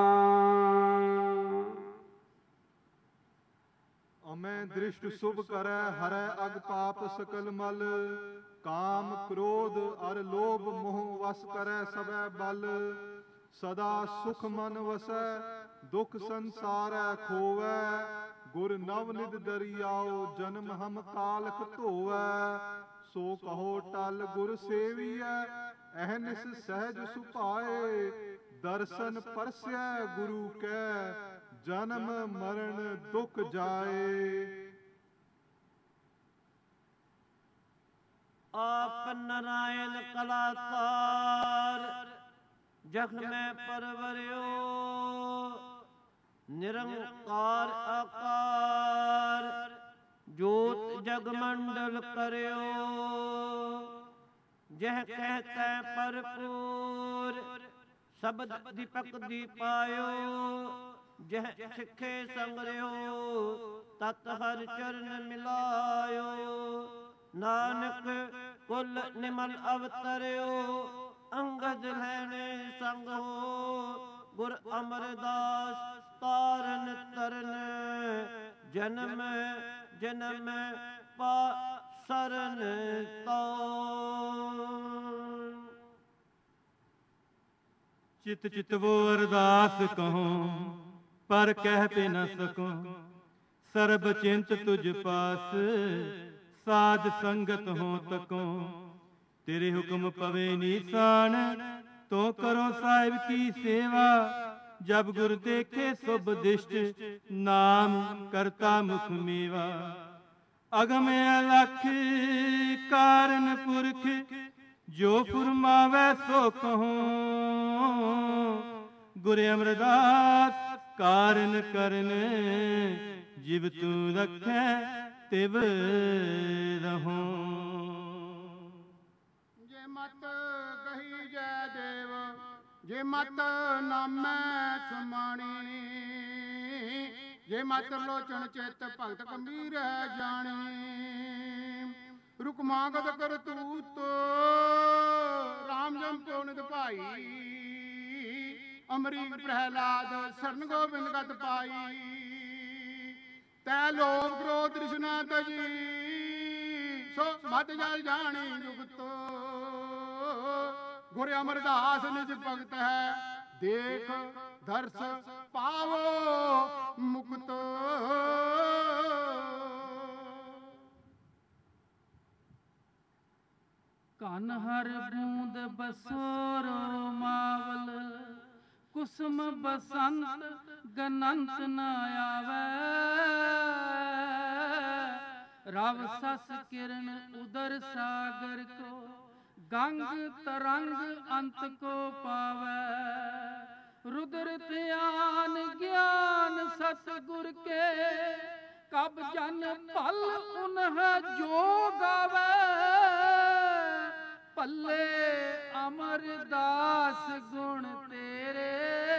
ਅਮੈ ਦ੍ਰਿਸ਼ਟ ਸੁਭ ਕਰੈ ਹਰੈ ਅਗ ਪਾਪ ਸਕਲ ਮਲ। ਕਾਮ ਕ੍ਰੋਧ ਅਰ ਲੋਭ ਮੋਹ ਵਸ ਕਰੈ ਸਭੈ ਬਲ। ਸਦਾ ਸੁਖ ਮਨ ਵਸੈ ਦੁਖ ਸੰਸਾਰੈ ਖੋਵੈ। ਗੁਰ ਨਵ ਨਿਧ ਦਰਿਆਓ ਜਨਮ ਹਮ ਕਾਲਖ ਧੋਵੈ। ਸੋ ਕਹੋ ਟਲ ਗੁਰ ਸੇਵੀਐ ਅਹਨਿਸ ਸਹਿਜ ਸੁਭਾਏ। ਦਰਸ਼ਨ ਪਰਸੈ ਗੁਰੂ ਕੈ ਜਨਮ ਮਰਨ ਦੁਖ ਜਾਏ। ਆਪ ਨਰਾਇਣ ਕਲਾਕਾਰ ਜਖ ਮੈਂ ਪਰਵਰਿਓ। ਨਿਰੰਕਾਰ ਆਕਾਰ ਜੋਤ ਜਗ ਮੰਡਲ ਕਰਿਓ। ਜਹ ਕਹਿਤੈ ਭਰਪੂਰ ਸ਼ਬਦ ਦੀਪਕ ਦੀਪਾਇਓ। ਜਹ ਸਿੱਖੇ ਸੰਗਰਿਓ ਤਤ ਹਰਿ ਚਰਨ ਮਿਲਾਇਓ। ਨਾਨਕ ਕੁਲ ਨਿਮਲ ਅਵਤਰਿਓ ਅੰਗਦ ਲੈਣੇ ਸੰਗ ਹੋ। ਗੁਰ ਅਮਰਦਾਸ ਤਾਰਨ ਤਰਨ ਜਨਮ ਜਨਮ ਪਾਸਰਨ ਤੋ। ਚਿਤ ਚਿਤਵੋ ਅਰਦਾਸ ਕਹੋ ਪਰ ਕਹਿ ਪੇ ਨ ਸਕੋ। ਸਰਬ ਚਿੰਤ ਤੁਝ ਪਾਸ ਸਾਧ ਸੰਗਤ ਹੋ ਤਕੋ। ਤੇਰੇ ਹੁਕਮ ਪਵੇ ਨੀਸਾਨ ਤੋ ਕਰੋ ਸਾਹਿਬ ਕੀ ਸੇਵਾ। ਜਬ ਗੁਰ ਦੇਖੇ ਸੁਭ ਦਿਸ਼ਟ ਨਾਮ ਕਰਤਾ ਮੁਖ ਮੇਵਾ। ਅਗਮ ਅਲਖ ਕਾਰਨ ਪੁਰਖ ਜੋ ਫੁਰਮਾਵੈ ਸੋ ਕਹੋ। ਗੁਰ ਅਮਰਦਾਸ ਕਾਰਨ ਕਰਨ ਜਿਵ ਤੂੰ ਰਖੈ ਤਿਵ ਰਹੋ। ਜੇ ਮਤ ਕਹੀ ਜੈ ਦੇਵ ਜੇ ਮਤ ਨਾਮੈ ਸਮਾਣੀ। ਜੇ ਮਤ ਲੋਚਨ ਚਿਤ ਭਗਤ ਗੰਭੀਰ ਹੈ ਜਾਣੀ। ਰੁਕ ਮਾਗਦ ਕਰ ਤੂਤ ਰਾਮ ਜਮ ਪਿਓ ਨਿਧ ਭਾਈ। ਅਮਰੀਕ ਪ੍ਰਹਿਲਾਦ ਸਰਨ ਗੋਬਿੰਦ ਗਤ ਪਾਈ। ਤੈ ਲੋਭ ਕ੍ਰੋਧ ਤ੍ਰਿਸ਼ਨਾ ਤਜੀ ਸੋ ਮਤ ਜਲ ਜਾਣੀ ਜੁਗਤੋ। ਗੁਰ ਅਮਰਦਾਸ ਨਿਜ ਭਗਤ ਹੈ ਦੇਖ ਦਰਸ ਪਾਵੋ ਮੁਕਤ। ਕਨ ਹਰ ਬੂੰਦ ਬਸੋਰੋ ਮਾਵਲ। ਕੁਸਮ ਬਸੰਤ ਗਨੰਤ ਨ ਆਵੈ। ਰਵ ਸਸ ਕਿਰਨ ਉਦਰ ਸਾਗਰ ਕੋ। ਗੰਗ ਤਰੰਗ ਅੰਤ ਕੋ ਪਾਵੈ। रुद्र ध्यान ज्ञान सतगुर के कब जन पल उन्ह जो गावे पल्ले अमरदास गुण तेरे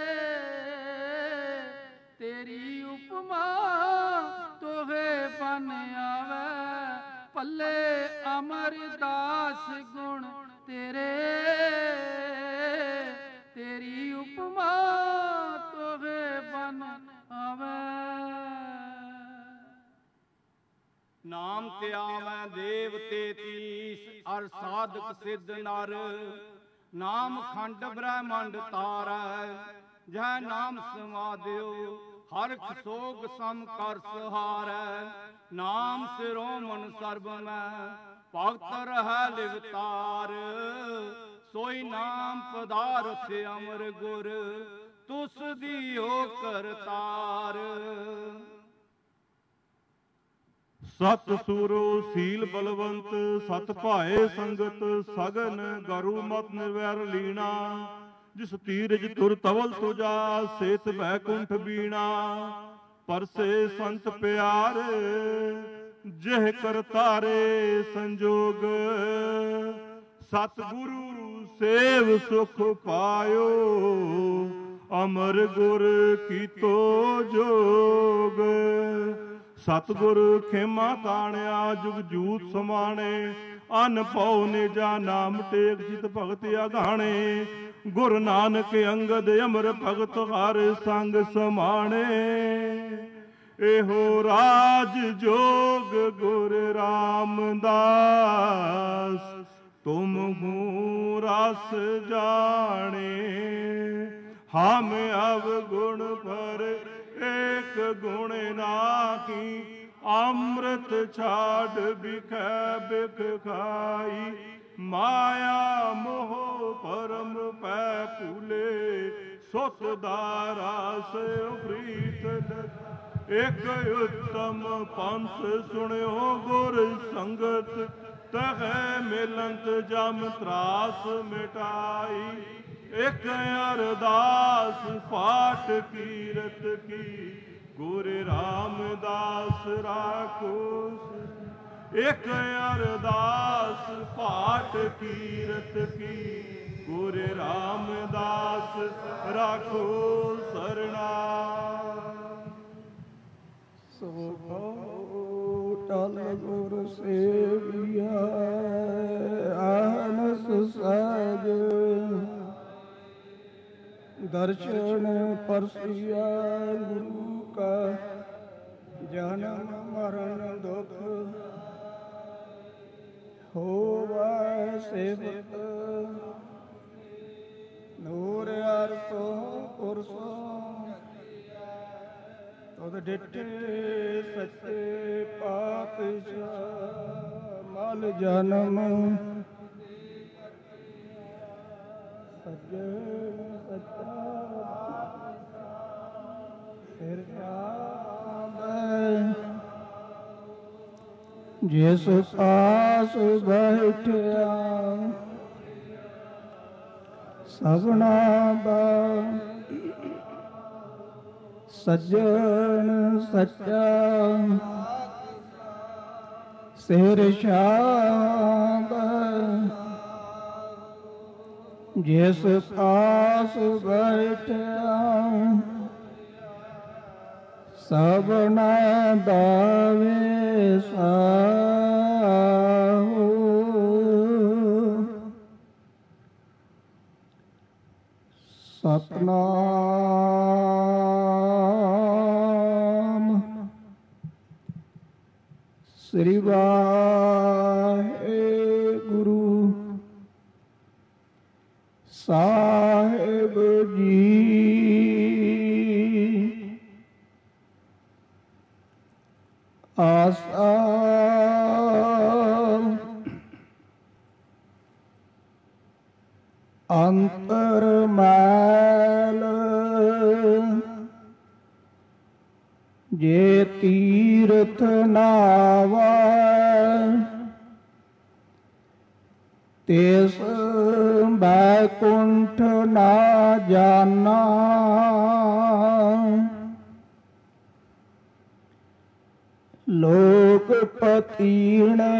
तेरी उपमा तोहे बन आवे पल्ले अमरदास गुण तेरे तेरी उपमा तोहे बन आवे। नाम ते आवे देव तेतीस अर साधक सिद्ध नर नाम खंड ब्रह्मंड तारै जह नाम समाधियो हरख सोग सम कर सहारै नाम सिरों मन सर्ब में भगत रह लिवतार सोई नाम पदार्थ अमर गुर तुस दियो करतार ਸਤ ਸੂਰੋ ਸੀਲ ਬਲਵੰਤ, ਸਤ ਭਾਏ ਸੰਗਤ ਸਗਨ, ਗਰੂ ਮਤ ਨਿਰਵੈਰ ਲੀਣਾ। ਜਿਸ ਤੀਰਜ ਤੁਰ ਤਵਲ ਤੁਜਾ, ਸੇਤ ਬੈਕੁੰਠ ਬੀਣਾ। ਪਰਸੇ ਸੰਤ ਪਿਆਰੇ, ਜਿਹ ਕਰਤਾਰੇ ਸੰਜੋਗ। ਸਤਿਗੁਰੂ ਸੇਵ ਸੁਖ ਪਾਇਓ, ਅਮਰ ਗੁਰ ਕੀਤੋ ਜੋਗ। ਸਤਿਗੁਰ ਖੇਮਾ ਤਾਣਿਆ, ਜੁਗ ਜੂਤ ਸਮਾਣੇ। ਅਨ ਭਉ ਨਿਜਾ, ਨਾਮ ਟੇਕ ਜਿਤ ਭਗਤ ਆਘਾਣੇ। ਗੁਰ ਨਾਨਕ ਅੰਗਦ ਅਮਰ ਭਗਤ, ਹਰ ਸੰਗ ਸਮਾਣੇ। ਇਹੋ ਰਾਜ ਜੋਗ ਗੁਰ ਰਾਮਦਾਸ, ਤੁਮ ਹੂੰ ਰਸ ਜਾਣੇ। ਹਮ ਅਵਗੁਣ ਪਰ ਏਕ ਗੁਣ ਨਾਹੀ, ਅੰਮ੍ਰਿਤ ਛਾੜ ਬਿਖੈ ਬਿਖ ਖਾਈ। ਮਾਇਆ ਮੋਹ ਪਰਮ ਪੈ ਭੂਲੇ, ਸੁਖ ਦਾਰਸ ਪ੍ਰੀਤ ਲਗ। ਇਕ ਉਤਮ ਪੰਥ ਸੁਣਿਓ ਗੁਰ ਸੰਗਤ, ਤਹੈ ਮਿਲੰਤ ਜਮ ਤਰਾਸ ਮਿਟਾਈ। ਇਕ ਅਰਦਾਸ ਪਾਠ ਕੀਰਤ ਕੀ, ਗੁਰ ਰਾਮਦਾਸ ਰਾਖੋ। ਇਕ ਅਰਦਾਸ ਪਾਠ ਕੀਰਤ ਕੀ, ਗੁਰ ਰਾਮਦਾਸ ਰਾਖੋ ਸਰਣਾ। ਸੋ ਟਲ ਗੁਰ ਸੇਵੀਆ, ਆਨਸ ਸਹਿਜ। ਦਰਸ਼ਨ ਪਰਸਿਆ ਗੁਰੂ ਕਾ, ਜਨਮ ਮਰਨ ਦੁਖ। ਹੋਵੈ ਸੇਵਤ ਨੂਰ ਅਰਸੋ ਪੁਰਸੋ। ਤਦ ਡਿਠੇ ਸੱਚੇ ਪਾਤਸ਼ਾਹ, ਮਲ ਜਨਮ ਸੱਜੇ ਸੱਚਾ ਸਿਰ ਆਵੇ। ਜਿਸ ਪਾਸ ਬੈਠਿਆ ਸਭਨਾ ਦਾ, ਸੱਜਣ ਸੱਚਾ ਸਿਰ ਛਾਵੇ। ਜਿਸ ਪਾਸ ਬੈਠਿਆ ਸਭਨਾ ਦਾਵੇ ਸਾਹੋ। ਸਤਨਾਮ ਸ੍ਰੀ ਵਾਹਿਗੁਰੂ ਸਾਹਿਬ ਜੀ। ਆਸਾ ਅੰਤਰ ਮੈਲ, ਜੇ ਤੀਰਥ ਨਾਵੈ। ਤਿਸ ਬੈਕੁੰਠ ਨਾ ਜਾਨਾ। ਲੋਕ ਪਤੀਣੇ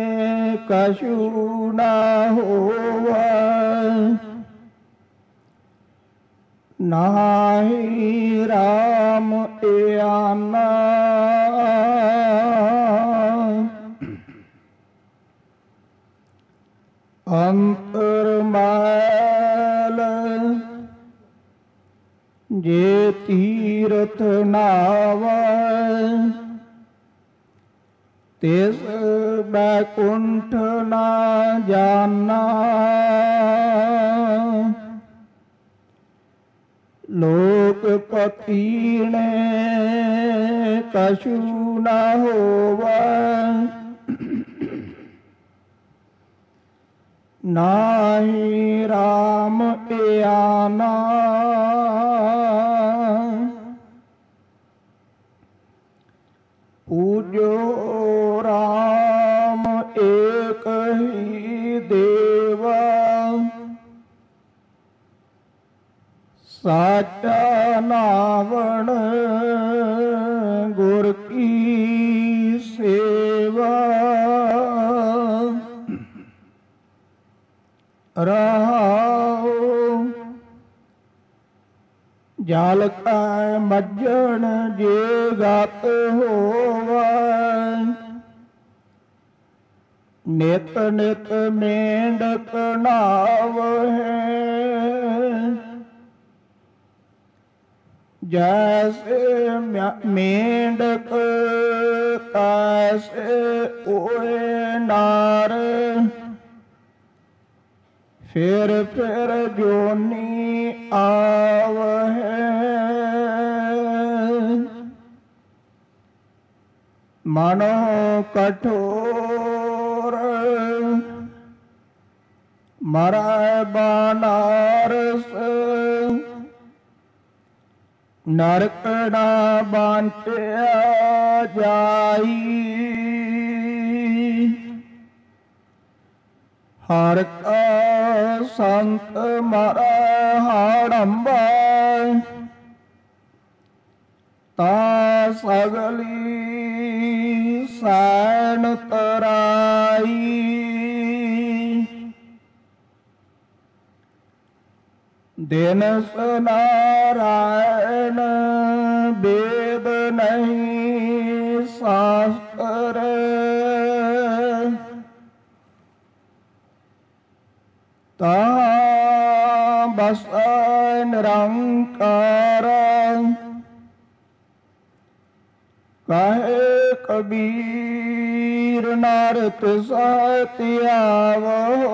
ਕਛੂ ਨਾ ਹੋਵੈ। ਨਾਹੀ ਰਾਮ ਇਆਨਾ। ਅੰਤਰ ਮੈਲ, ਜੇ ਤੀਰਥ ਨਾਵੈ। ਤਿਸ ਬੈਕੁੰਠ ਨਾ ਜਾਨਾ। ਲੋਕ ਪਤੀਣੇ ਕਛੂ ਨਾ ਹੋਵੈ। ਨਾਹੀ ਰਾਮ ਇਆਨਾ। ਪੂਜੋ ਹੀ ਦੇਵਾ ਸਾਚਾ ਨਾਵਣ ਗੁਰ ਕੀ ਸੇਵਾ ਰਹਾਉ ਜਲ ਕੈ ਮੱਝਣ ਜੇ ਗਤ ਹੋਵੈ ਨਿਤ ਨਿਤ ਮੇਂਢਕ ਨਾਵਹਿ ਜੈਸੇ ਮੇਂਢਕ ਤੈਸੇ ਓਏ ਨਾਰ ਫਿਰ ਜੋਨੀ ਆਵਹਿ ਮਨੋ ਕਠੋਰ ਮਰੈ ਬਾਨਾਰਸ ਨਰਕ ਨਾ ਬਾਂਟਿਆ ਜਾਈ ਹਰ ਕਾ ਸੰਤ ਮਰੈ ਹੜੰਬਾ ਤਾ ਸਗਲੀ ਸੈਨ ਤਰਾਈ ਦਿਨ ਨਾਰਾਇਣ ਵੇਦ ਨਹੀਂ ਸ਼ਾਸਤਰ ਤਾ ਬਸੈ ਨਿਰੰਕਾਰ ਕਹੇ ਕਬੀਰ ਨਰਤ ਸਤਿਆਵੋ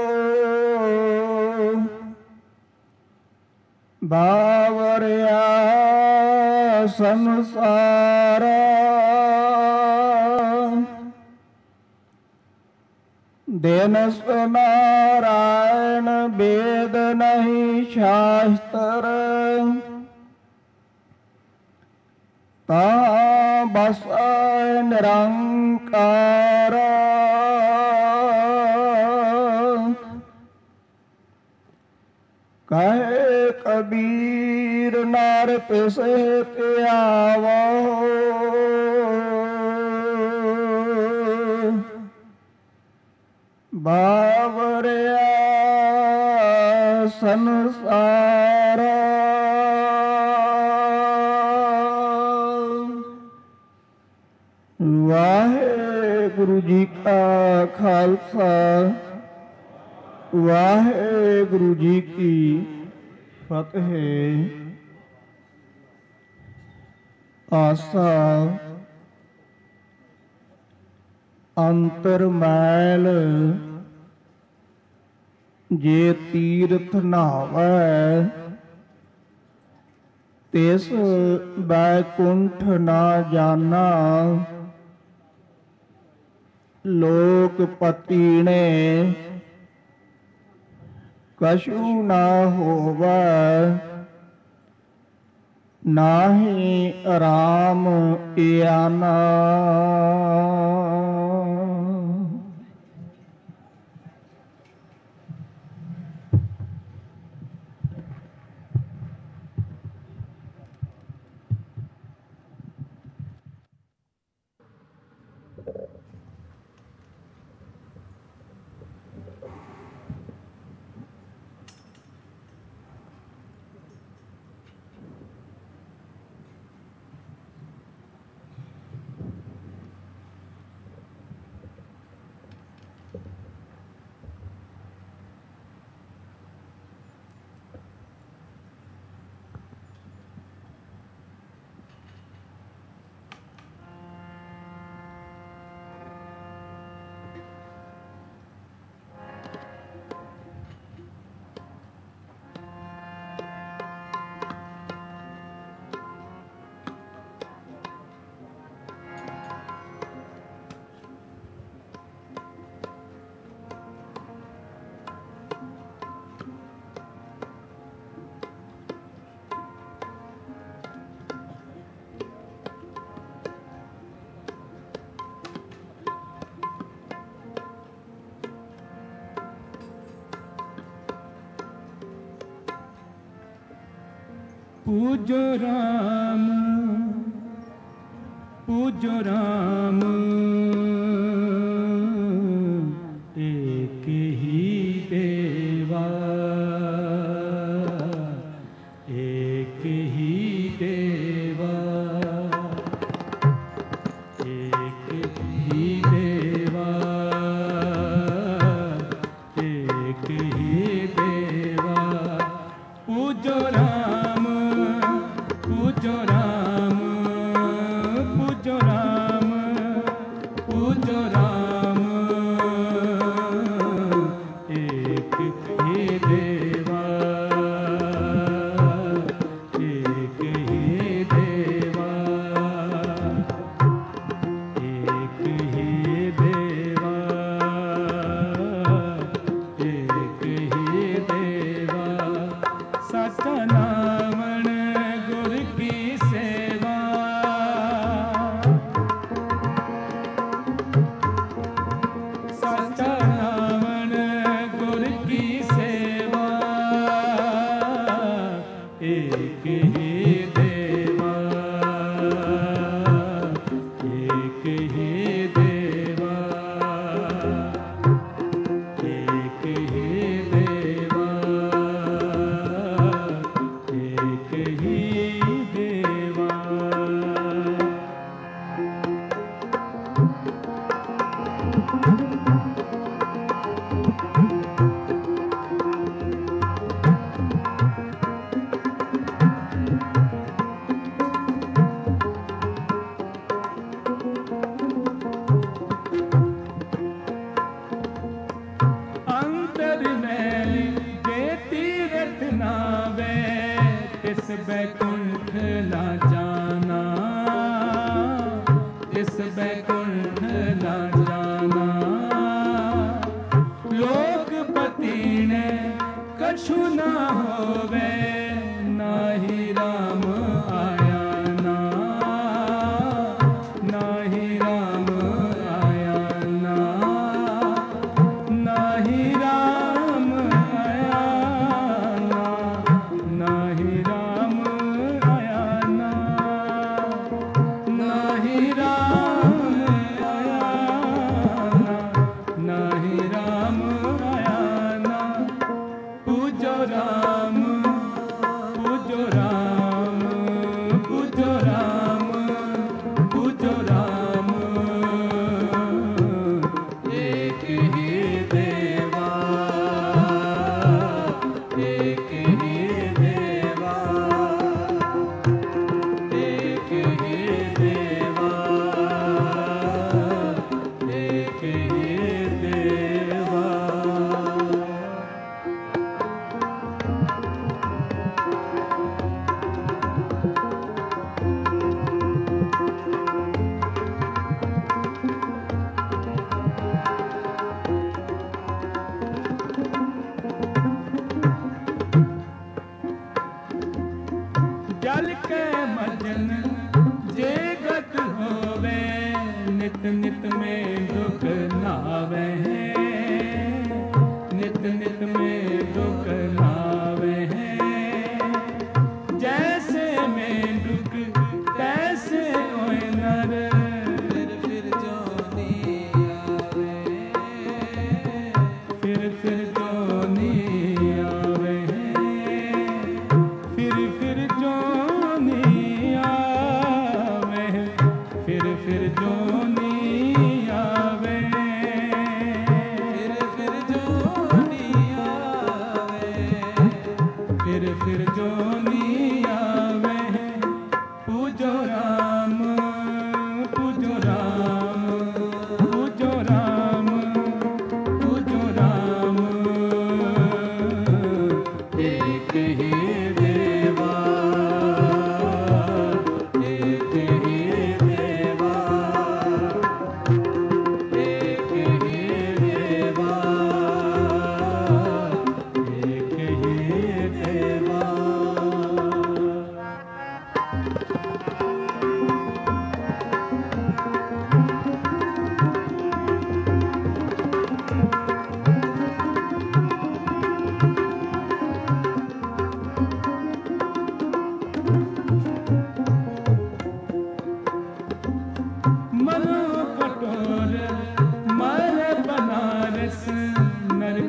ਬਾਵਰਿਆ ਸੰਸਾਰ ਦਿਨ ਨਾਰਾਇਣ ਵੇਦ ਨਹੀਂ ਸ਼ਾਸਤਰ ਤਾ ਬਸੈ ਨਿਰੰਕਾਰ ਕਹੇ ਕਬੀਰ ਨਰ ਤਿਸਹਿ ਧਿਆਵੋ ਬਾਵਰਿਆ ਸੰਸਾਰ ਵਾਹਿਗੁਰੂ ਜੀ ਕਾ ਖਾਲਸਾ ਵਾਹਿਗੁਰੂ ਜੀ ਕੀ ਫਤਿਹ। ਆਸਾ ਅੰਤਰ ਮੈਲ ਜੇ ਤੀਰਥ ਨਹਾਵੈ ਤਿਸ ਬੈਕੁੰਠ ਨਾ ਜਾਣਾ ਲੋਕ ਪਤੀਣੇ ਕਛੂ ਨਾ ਹੋਵੈ ਨਾਹੀ ਆਰਾਮ ਇਆਨਾ। पूजो राम पूजो राम एक ही देवा एक ही देवा एक ही देवा एक ही देवा पूजो राम पूजो राम पूजो राम पूजो राम एक ही देवा एक ही देवा एक ही देवा एक ही देवा सचा नामन गुर की सेवा सचा नामन गुर की सेवा एक ही देवा एक ही देवा एक ही देवा एक ही देवा अंतर मैली जे तीरथ नावे तिस बैकुंठ ना जाना तिस बैकुंठ ना जाना लोकपति ने कछु ना होवे नाही राम आया नाही राम आया नाही राम आया नाही राम आया नाही राम आया नाही राम आया पूजो राम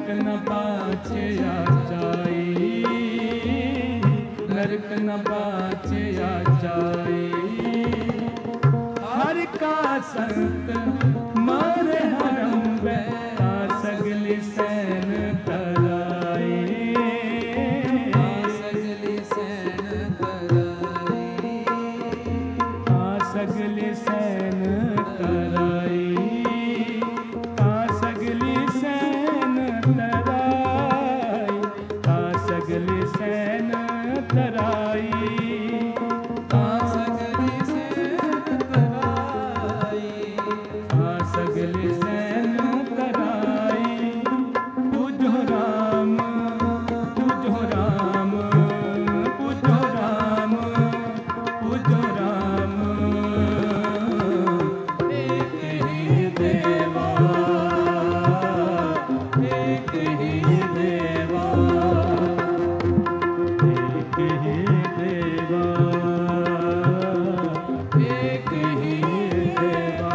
न पाछे आ जाई, नरक न पाछे आ जाई। हर का संत मारे हरम बैठा सगली सैन कराए, सगली सैन कराई, सगली सैन कराई, सगली सैन तराई, सगली सैन तराई, सगली सैन कराई, सगली सैन तराई। पूजो राम, पूजो राम, पूजो राम, पूजो राम, एक ही देवा, एक ही देवा, एक ही देवा, एक ही देवा।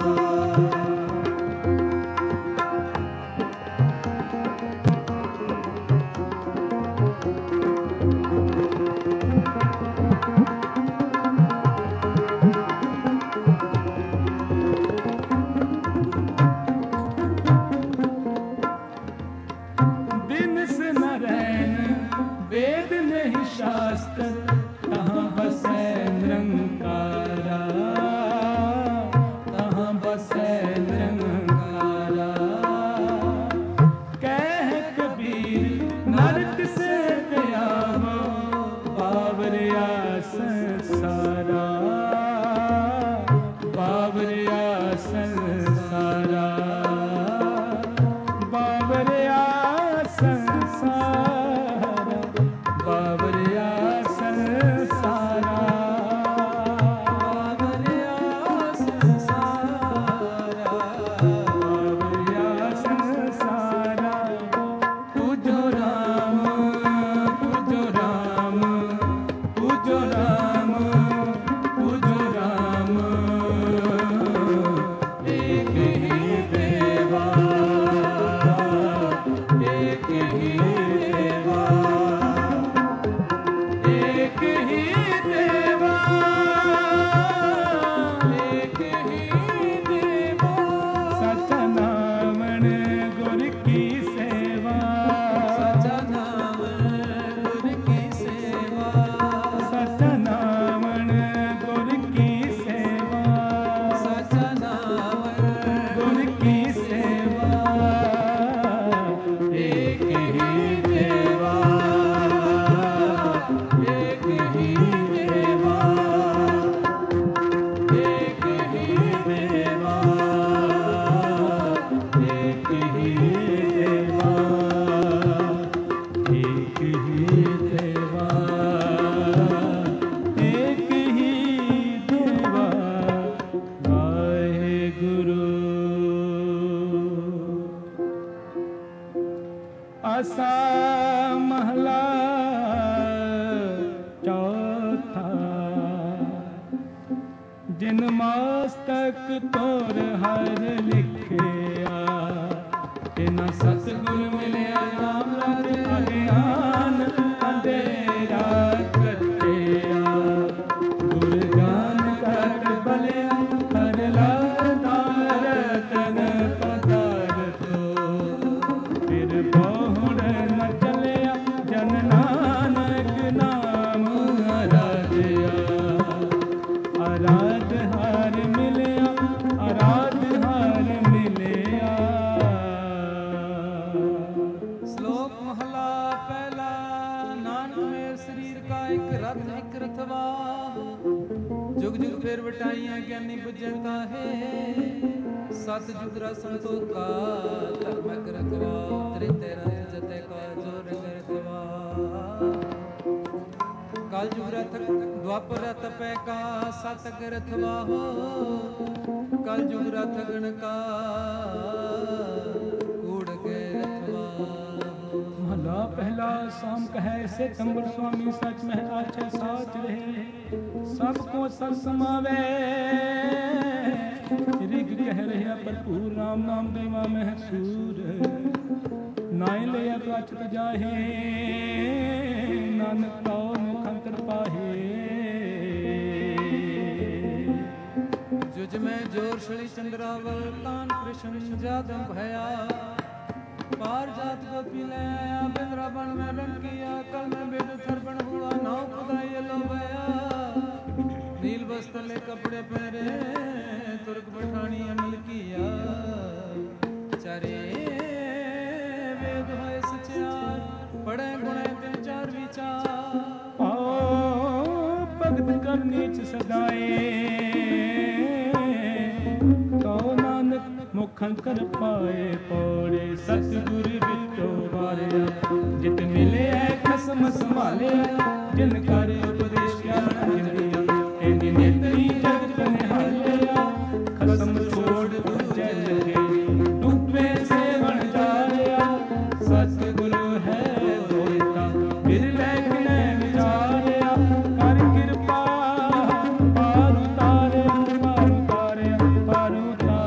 दिन से न रैन वेद नहीं शास्त्र, कहाँ बसे निरंकारा, कहाँ बसे निरंकारा। कह कबीर नरक से दयावो, बावरिया संसारा, बावरिया संसारा, बावरिया संसारा, बावरिया संसारा, बावरिया संसारा, बावरिया संसारा। पूजो राम, पूजो राम, पूजो राम, पूजो राम, एक ही देवा, एक ही देवा, एक ही देवा, एक ही देवा। सचा नामन गुर की सेवा, सचा नाम गुर की सेवा, सचा नामन गुर की सेवा, सचा नाम गुर की सेवा। एक ही देवा, एक ही देवा, एक ही देवा, एक ही देवा, एक ही देवा, एक ही देवा। वाहेगुरु। आसा महला चौथा, जिन मस्तक तोर हर लिखिया, तिना सतगुण मिलिया नाम रत अज्ञान अंधेरा कटिया। गुर ज्ञान कट बलिया हर लादार तन पदारथो, फिर बहुड़ न चलिया जन नानक नाम आराध्या। आराध हार मिलिया, आराध हार मिलिया। श्लोक महला पहला। नानक मेर शरीर का एक रथ एक रथवा, जुग जुग फेर वटाइया ज्ञानी बुझता है। सत जुग रसन तो का धर्म रथवा, त्रिते रथ जते का जोर रथवा। काल जुग रथ द्वापर रथ पै का सत रथवा हो, कल जुग रथ गण का कूड़ के रथवा। महला पहला शाम कहे से तंबर स्वामी सच में आछे साच रहे, सबको सब समावे। ऋग कह रहे भरपूर राम नाम देवा में सूर, ਨਾਏ ਲਿਆ ਕਛਤ ਜਾਹੇ ਨਾਨਕ ਕਉ ਮੁਖ ਅੰਤਰ ਪਾਹੇ जुज में जोर शली चंद्रावल कान कृष्ण जादम भया पार जात गोपी ले आया बिंद्रा बन में रंग किया कल में बेद थरपण हुआ नाव खुदाई लो भया नील वस्त्र ले कपड़े पहरे तुर्क पठानी अमल किया चारे वेद होए सचार पढ़े गुणे तिन चार विचार आओ भगत कर नीच सदाए ਮੁਖੰ ਕਰ ਪਾਏ ਪੌੜੇ ਸਤਿਗੁਰ ਵਿੱਚੋਂ ਵਾਰਿਆ ਜਿਤ ਮਿਲਿਆ ਖਸਮ ਸੰਭਾਲਿਆ ਜਿਨ ਕਰ ਉਪਦੇਸ਼ਿਆ ਜਿੰਦਿਆ ਇਹਦੀ ਨੇਤਰੀ ਜਗਤ ਨਿਹਾਲਿਆ ਖਸਮ ਛੋੜ ਦੂਜੇ ਲਗੇ ਡੁੱਬੇ ਸੇਵਣ ਜਾਰਿਆ ਸਤਿਗੁਰੂ ਹੈ ਦੋਇਤਾ ਫਿਰ ਲੈ ਕਿਨੇ ਵਿਚਾਰਿਆ ਕਰ ਕਿਰਪਾ ਪਾਰ ਉਤਾਰਿਆ ਪਾਰ ਉਤਾਰਿਆ ਪਾਰ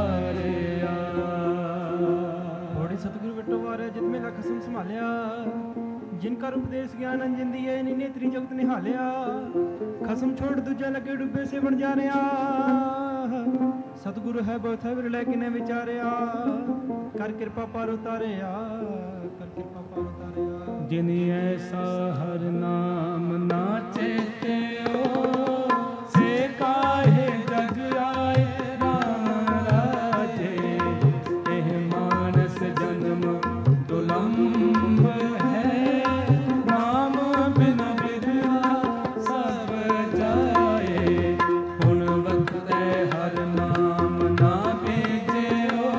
ਜਿਤ ਮੇਲਾ ਖਸਮ ਸੰਭਾਲਿਆ ਜਿਨ ਕਰ ਉਪਦੇਸ਼ ਗਿਆਨ ਅੰਜਨ ਦੀ ਐ ਨੇਤਰੀ ਜਗਤ ਨਿਹਾਲਿਆ ਖਸਮ ਛੋੜ ਦੂਜਾ ਲੱਗੇ ਡੁੱਬੇ ਸੇਵਣ ਜਾ ਰਿਹਾ ਸਤਿਗੁਰੂ ਹੈ ਬਹੁਤਾ ਵਿਰ ਲੈ ਕਿਨੇ ਵਿਚਾਰਿਆ ਕਰ ਕਿਰਪਾ ਪਾਰ ਉਤਾਰਿਆ ਕਰ ਕਿਰਪਾ ਪਾਰ ਉਤਾਰਿਆ ਜਿਨ ਐਸਾ ਹਰ ਨਾਮ ਨਾ ਚੇਤਿਓ ਸੇ ਕਾਹੇ ਜਗ ਆਏ ਰਾਮ ਰਾਜੇ ਇਹ ਮਾਨਸ ਜਨਮ ਦੁਲੰਭ ਹੈ ਨਾਮ ਬਿਨ ਵਿਦਿਆ ਸਭ ਜਾਏ ਹੁਣ ਵਕਤ ਹਰ ਨਾਮ ਨਾ ਭੇਜਿਓ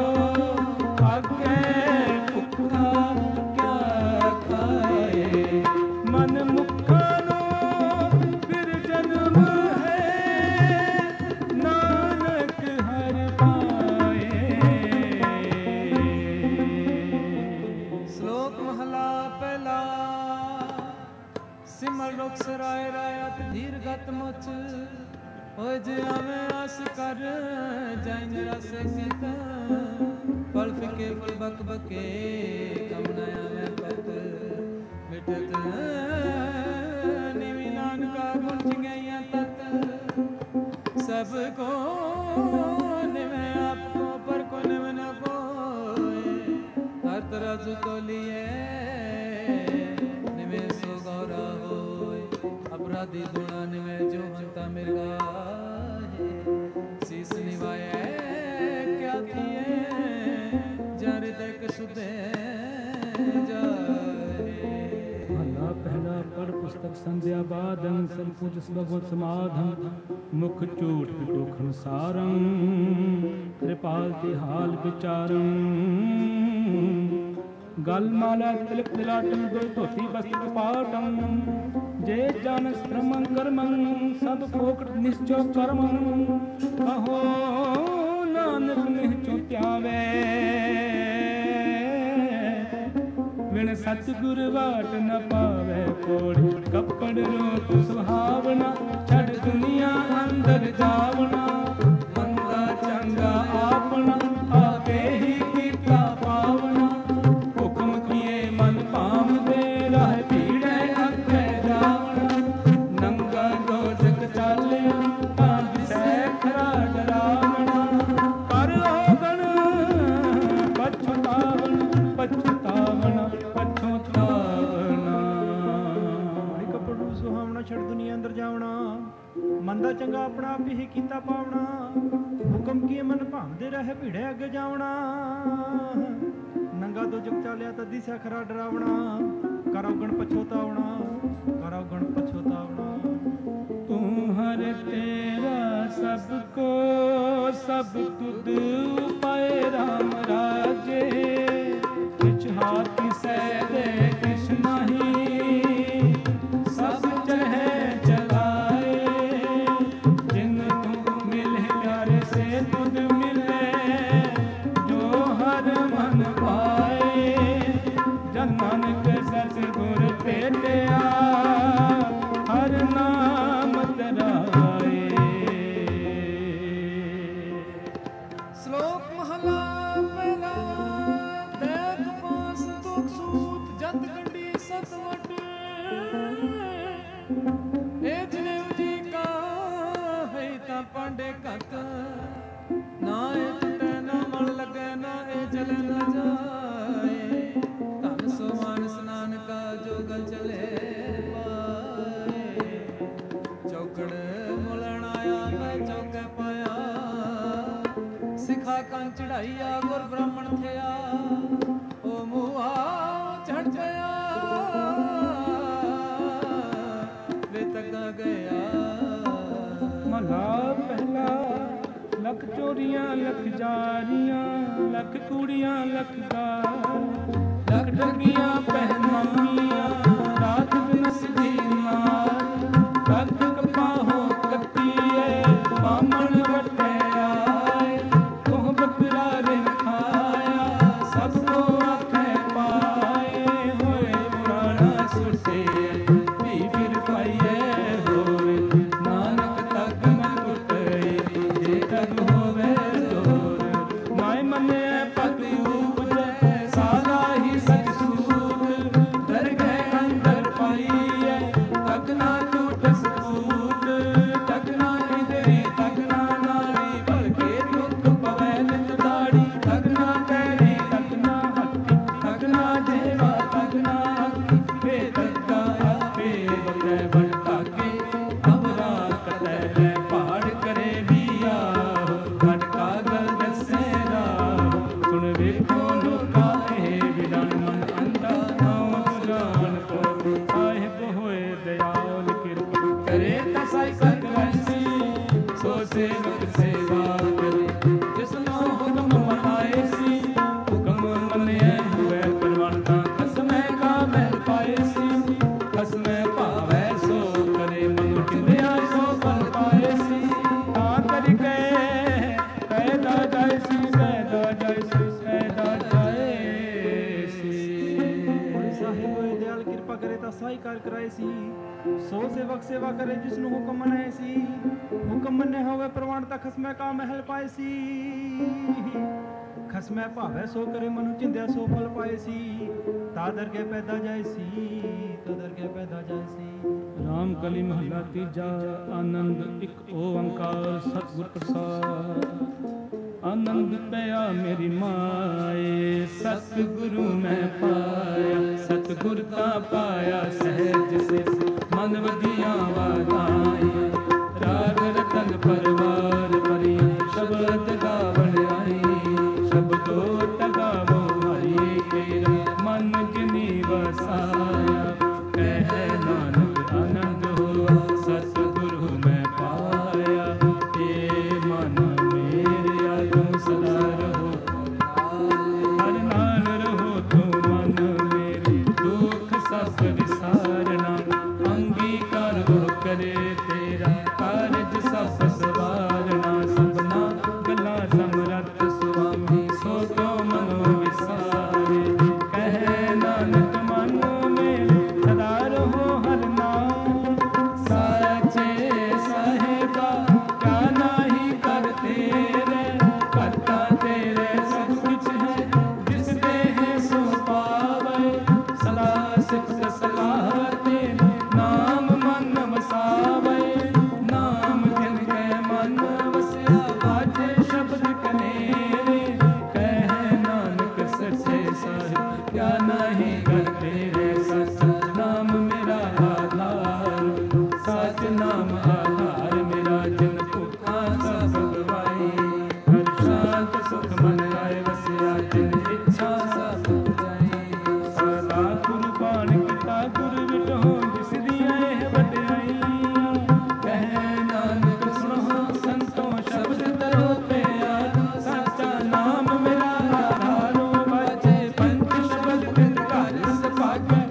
ਅੱਗੇ ਭੁੱਖਾ ਕਿਆ ਖਾਏ ਮਨ ਮੁਖਾਂ ਨੂੰ ਫਿਰ ਜਨਮ ਹੈ ਨਾਨਕ ਹਰਿ ਪਾਏ। श्लोक महला पहला सिमर रुख सराय रायत धीर गत मुच होय जे आवे आस कर जाइन रस गीत पल फिके पल बक बके कम न आवे पत मिटत निवि नानका गुण जिगैया तत सब को निवे आपको पर को निव न कोय हर तराजू तो लिए निवे सो गौरा होय अपराधी गुणा निवे जो हंता मिर्गा शीस निवाए क्या किए जन हृदय सुधे जाए। ਮਹਲਾ ਪਹਿਲਾ ਪੜ੍ਹ ਪੁਸਤਕ ਸੰਧਿਆ ਬਾਦੰ ਸਭ ਕੁਝ ਭਗਵਤ ਸਮਾਧੰ ਮੁਖ ਝੂਠ ਵਿਟੋਖਣ ਸਾਰੰ ਕਿਰਪਾਲ ਤੇ ਹਾਲ ਵਿਚਾਰੰ ਗਲ ਮਾਲਾ ਤਿਲਕ ਤਿਲਾਟੰ ਦੋ ਧੋਤੀ ਬਸਤਰ ਪਾਟੰ ਜੇ ਜਨ ਸ਼ਰਮੰ ਕਰਮੰ ਸਭ ਫੋਕਟ ਨਿਸ਼ਚੋ ਕਰਮੰ ਕਹੋ ਨਾਨਕ ਨਿਹਚੋ ਧਿਆਵੇ ਵਿਣ ਸਤਿਗੁਰ ਵਾਟ ਨ ਪਾਵੇ ਕੋੜ ਕੱਪੜ ਰੂਪ ਸੁਹਾਵਣਾ ਛੱਡ ਦੁਨੀਆ ਅੰਦਰ ਜਾਵਣਾ ਮੰਦਾ ਚੰਗਾ ਆਪਣਾ ਆਪੇ ਹੀ ਕੀਤਾ ਪਾਵਣਾ ਹੁਕਮ ਕੀਏ ਮਨ ਭਾਵਦੇ ਰਾਹ ਭੀੜੇ ਅੱਗੇ ਜਾਵਣਾ ਨੰਗਾ ਦੋਜਕ ਚਾਲਿਆ ਤਾਂ ਦਿਸੈ ਖਰਾ ਡਰਾਵਣਾ ਕਰ ਹੋਗਣ ਪਛਤਾਵਣ ਪਛਤਾਵਣਾ ਸੁਹਾਵਣਾ ਛੱਡ ਦੁਨੀਆ ਅੰਦਰ ਜਾਵਣਾ ਮੰਦਾ ਚੰਗਾ ਆਪਣਾ ਆਪ ਹੀ ਕੀਤਾ ਪਾਵਣਾ ਹੁਕਮ ਕੀਏ ਮਨ ਭਾਵਦੇ ਰਹੇ ਭੀੜੇ ਅੱਗੇ ਜਾਵਣਾ ਨੰਗਾ ਦੋ ਜਗ ਚਾਲਿਆ ਤਾਂ ਦਿਸਿਆ ਖਰਾ ਡਰਾਵਣਾ ਕਰੋ ਗਣ ਪਛੋਤਾਵਣਾ ਕਰੋ ਗਣ ਪਛੋਤਾਵਣਾ ਤੂੰ ਹਰ ਤੇਰਾ ਸਭ ਕੋ ਸਭ ਤੁਧ ਉਪਾਏ ਰਾਮ ਰਾਜੇ ਕਿਛ ਹਾਥ ਸੈ ਦੇ ਕਿਛ ਨਹੀਂ ਸਭ ਚਲਹਿ ਚਲਾਏ ਜਿਨ ਤੂੰ ਮਿਲੇ ਪਿਆਰੇ ਸੇ ਤੁਧ ਮਿਲੇ ਜੋ ਹਰ ਮਨ ਪਾਏ ਜਨ ਨਾਨਕ ਸਤਿਗੁਰ ਭੇਟਿਆ ਹਰ ਨਾਮ ਤਰਾਏ। ਸ਼ਲੋਕ ਮਹਲਾ ਪਹਿਲਾ ਦੇਖ ਪਾਸ ਦੁਖ ਸੁਖ ਚੜਾਈਆ ਗੁਰ ਬ੍ਰਾਹਮਣ ਥਿਆ ਓ ਮੂਆ ਚੜ ਗਿਆ ਵੇ ਤੱਗਾ ਗਿਆ। ਮਹਲਾ ਪਹਿਲਾ ਲੱਖ ਚੋਰੀਆਂ ਲੱਖ ਜਾਰੀਆਂ ਲੱਖ ਕੂੜੀਆਂ ਲੱਖ ਗਾਰ ਲੱਖ ਠੱਗੀਆਂ ਪਹਿਨਾਮੀਆਂ ਰਾਤ ਬਿਨਸ ਦੀ ਮਾਰ ਲੱਖ ਕਪਾਹੋਂ ਕੱਤੀਏ ਬਾਮਣ ਵੱਟੇ ਆਏ ਕੋਹ ਬੱਕਰਾ ਰਿਨ ਖਾਇਆ ਸਭ ਤੋਂ ਆਖੇ ਪਾਏ ਹੋਏ ਪੁਰਾਣਾ ਸੁਰਸੇ ਵੀ ਫਿਰ ਪਾਈਏ ਹੋਵੇ ਨਾਨਕ ਤੱਕ ਮੈਂ ਟੁੱਟੇ ਜੇ ਤੱਕ ਹੋਵੇ ਤੋਰ ਮਾਇ ਮੰਨਿਆ ਪਤ ਉਪਜੈ ਸਾਦਾ ਹੀ ਸਚ ਸੂਤ ਦਰ ਗਏ ਅੰਦਰ ਪਾਈਏ ਤੱਕ ਨਾ ਟੁੱਟ ਸੂਤ ਤੱਕ ਨਾ ਇਦਰੀ ਤੱਕ ਨਾ ਨਾਲੀ ਭਲਕੇ ਦੁੱਖ ਪਵੈ ਨਿਤ ਦਾੜੀ ਤੱਕ ਨਾ ਪੈਰੀ ਤੱਕ ਨਾ ਹੱਥੀ ਤੱਕ ਨਾ ਜੇਵਾ ਤੱਕ ਨਾ ਅੱਖੀ ਵੇ ਤੱਕਾ ਆਪੇ ਬਗੈ ਬਣ ਤਾਕੇ ਅਵਰਾ ਕਟੈ ਲੈ ਪਹਾੜ ਕਰੇ ਵੀਆ ਘਟ ਕਾਗਲ ਦਸੇ ਰਾਹ ਸੁਣ ਵੇਖੋ ਲੋਕਾ ਇਹ ਵਿਦਾਨ ਮਨ ਅੰਦਾ ਨਾਮ ਸੁਜਾਨ ਕੋ ਸਾਹਿਬ ਹੋਏ ਦਇਆਲ ਕਿਰਪਾ ਕਰੇ ਤਾਂ ਸਾਈ ਸੰਗ ਵੈਸੀ ਸੋ ਸੇਵਕ ਸੇਵਾ ਕਰੇ ਜਿਸਨੋ ਹੁਕਮ ਮਨਾਏ ਸੀ ਹੁਕਮ ਮੰਨਿਆ ਹੋਏ ਪਰਵਾਨਤਾ ਕਸਮੈ ਕਾ ਮਹਿਲ ਪਾਏ ਸੀ ਕਸਮੈ ਭਾਵੈ ਸੋ ਕਰੇ ਮਨ ਕਿੰਦਿਆ ਸੋ ਫਲ ਪਾਏ ਸੀ ਤਾਂ ਕਰਿ ਕੈ ਪੈਦਾ ਜਾਇ ਸੀ ਪੈਦਾ ਜਾਇ ਸੀ ਪੈਦਾ ਜਾਇ ਸੀ। ਸਾਹਿਬ ਹੋਏ ਦਿਆਲ ਕਿਰਪਾ ਕਰੇ ਤਾਂ ਸਾਈ ਕਾਰ ਕਰਾਏ ਸੀ ਸੋ ਸੇਵਕ ਸੇਵਾ ਕਰੇ ਜਿਸ ਨੂੰ ਹੁਕਮ ਮਨਾਏ ਸੀ ਹੁਕਮ ਮੰਨੇ ਹੋਵੇ ਪ੍ਰਵਾਨ ਤਾਂ ਖਸਮੈ ਕਾ ਮਹਿਲ ਪਾਏ ਸੀ ਖਸਮੈ ਭਾਵੈ ਸੋ ਕਰੇ ਮਨੁ ਚਿੰਦਿਆ ਸੋ ਫਲ ਪਾਏ ਸੀ ਤਾਦਰ ਕੇ ਪੈਦਾ ਜਾਏ ਸੀ ਤਾਦਰ ਕੇ ਪੈਦਾ ਜਾਏ ਸੀ। ਰਾਮ ਕਲੀ ਮਹੱਲਾ ਤੀਜਾ ਆਨੰਦ ਇੱਕ ਓੰਕਾਰ ਸਤਿਗੁਰ ਪ੍ਰਸਾਦ ਆਨੰਦ ਪਿਆ ਮੇਰੀ ਮਾਏ ਸਤਿਗੁਰੂ ਮੈਂ ਪਾਇਆ ਸਤਿਗੁਰ ਤਾਂ ਪਾਇਆ ਸਹਿਜ ਸੇ ਮਨ ਵਧੀਆਂ ਵਾਧਾਈਆਂ ਰਾਗ ਰਤਨ ਪਰਵਾਰ ਭਰੀ ਸ਼ਬਦ ਗਾਵਣ ਆਈ ਸ਼ਬਦੋ ਤਗਾਵੋ ਹਰੀ ਤੇਰਾ ਮਨ ਜਿਨੀ ਵਸਾਇਆ ਕਹਿ ਨਾਨਕ ਆਨੰਦ ਹੋਆ ਸਤਿਗੁਰੂ ਮੈਂ ਪਾਇਆ ਏ ਮਨ ਮੇਰਿਆ ਤੂੰ ਸਦਾ ਰਹੋ ਹਰ ਨਾਲ ਰਹੋ ਤੂੰ ਮਨ ਮੇਰੇ ਦੁੱਖ ਸਭ ਵਿਸਾਰਨਾ ਅੰਗੀਕਾਰ ਹੋ ਕਰੇ ਤੇਰਾ ਕਾਰਜ ਸਭ ਸਵਾਰਨਾ ਸਭਨਾ ਗੱਲਾਂ ਸਮਰੱਥ ਸੁਆਮੀ ਸੋ ਕਿਉ ਮਨੋ ਵਿਸਾਰੇ ਕਹਿ ਨਾਨਕ ਮਨ ਮੇਰੇ ਸਦਾ ਰਹੋ ਹਰ ਨਾਮ ਸਾਚੇ ਸਾਹਿਬਾ ਕਿਆ ਨਾਹੀ ਕਰ ਤੇਰੇ ਕਰਤਾ ਤੇਰੇ ਸਭ ਕੁਛ ਹੈ ਜਿਸ ਦੇਹ ਸੋ ਪਾਵੇ ਸਦਾ ਸਿਫਤ ਸਲਾਹ ਤੇਰੇ ਨਾਮ ਮਨ ਵਸਾਵੇ ਨਾਮ ਜਿਨ ਕੈ ਮਨ ਵਸਿਆ ਬਾਜੇ ਸ਼ਬਦ ਕਨੇਰੇ ਕਹਿ ਨਾਨਕ ਸੱਚੇ ਸਾਹਿਬ ਕਿਆ ਨਾਹੀ ਕਰ ਤੇਰੇ ਸਚ ਨਾਮ ਮੇਰਾ ਆਧਾਰ ਸਚ ਨਾਮ ਆਧਾਰ ਮੇਰਾ ਜਿਨ ਭੁੱਖਾ ਸਭ ਗਵਾਈ ਹਰ ਸ਼ਾਂਤ ਸੁਖ ਮਨ ਆਏ ਵਸਿਆ ਜਿਨ ਇੱਛਾ ਸਭ ਜਾਈ ਸਦਾ ਕੁਰਬਾਨ ਕੀਤਾ ਗੁਰ ਵਿਟੋ ਜਿਸ ਦੀਆਂ ਇਹ ਵਡਿਆਈਆਂ ਕਹਿ ਨਾਨਕ ਸੁਣੋ ਸੰਤੋ ਸ਼ਬਦ ਤਰੋ ਪਿਆਰ ਸੱਚਾ ਨਾਮ ਮੇਰਾ ਆਧਾਰੋ ਬਾਜੇ ਪੰਜ ਸ਼ਬਦ ਬਿਨ ਘਰ ਸਭਾਗੈ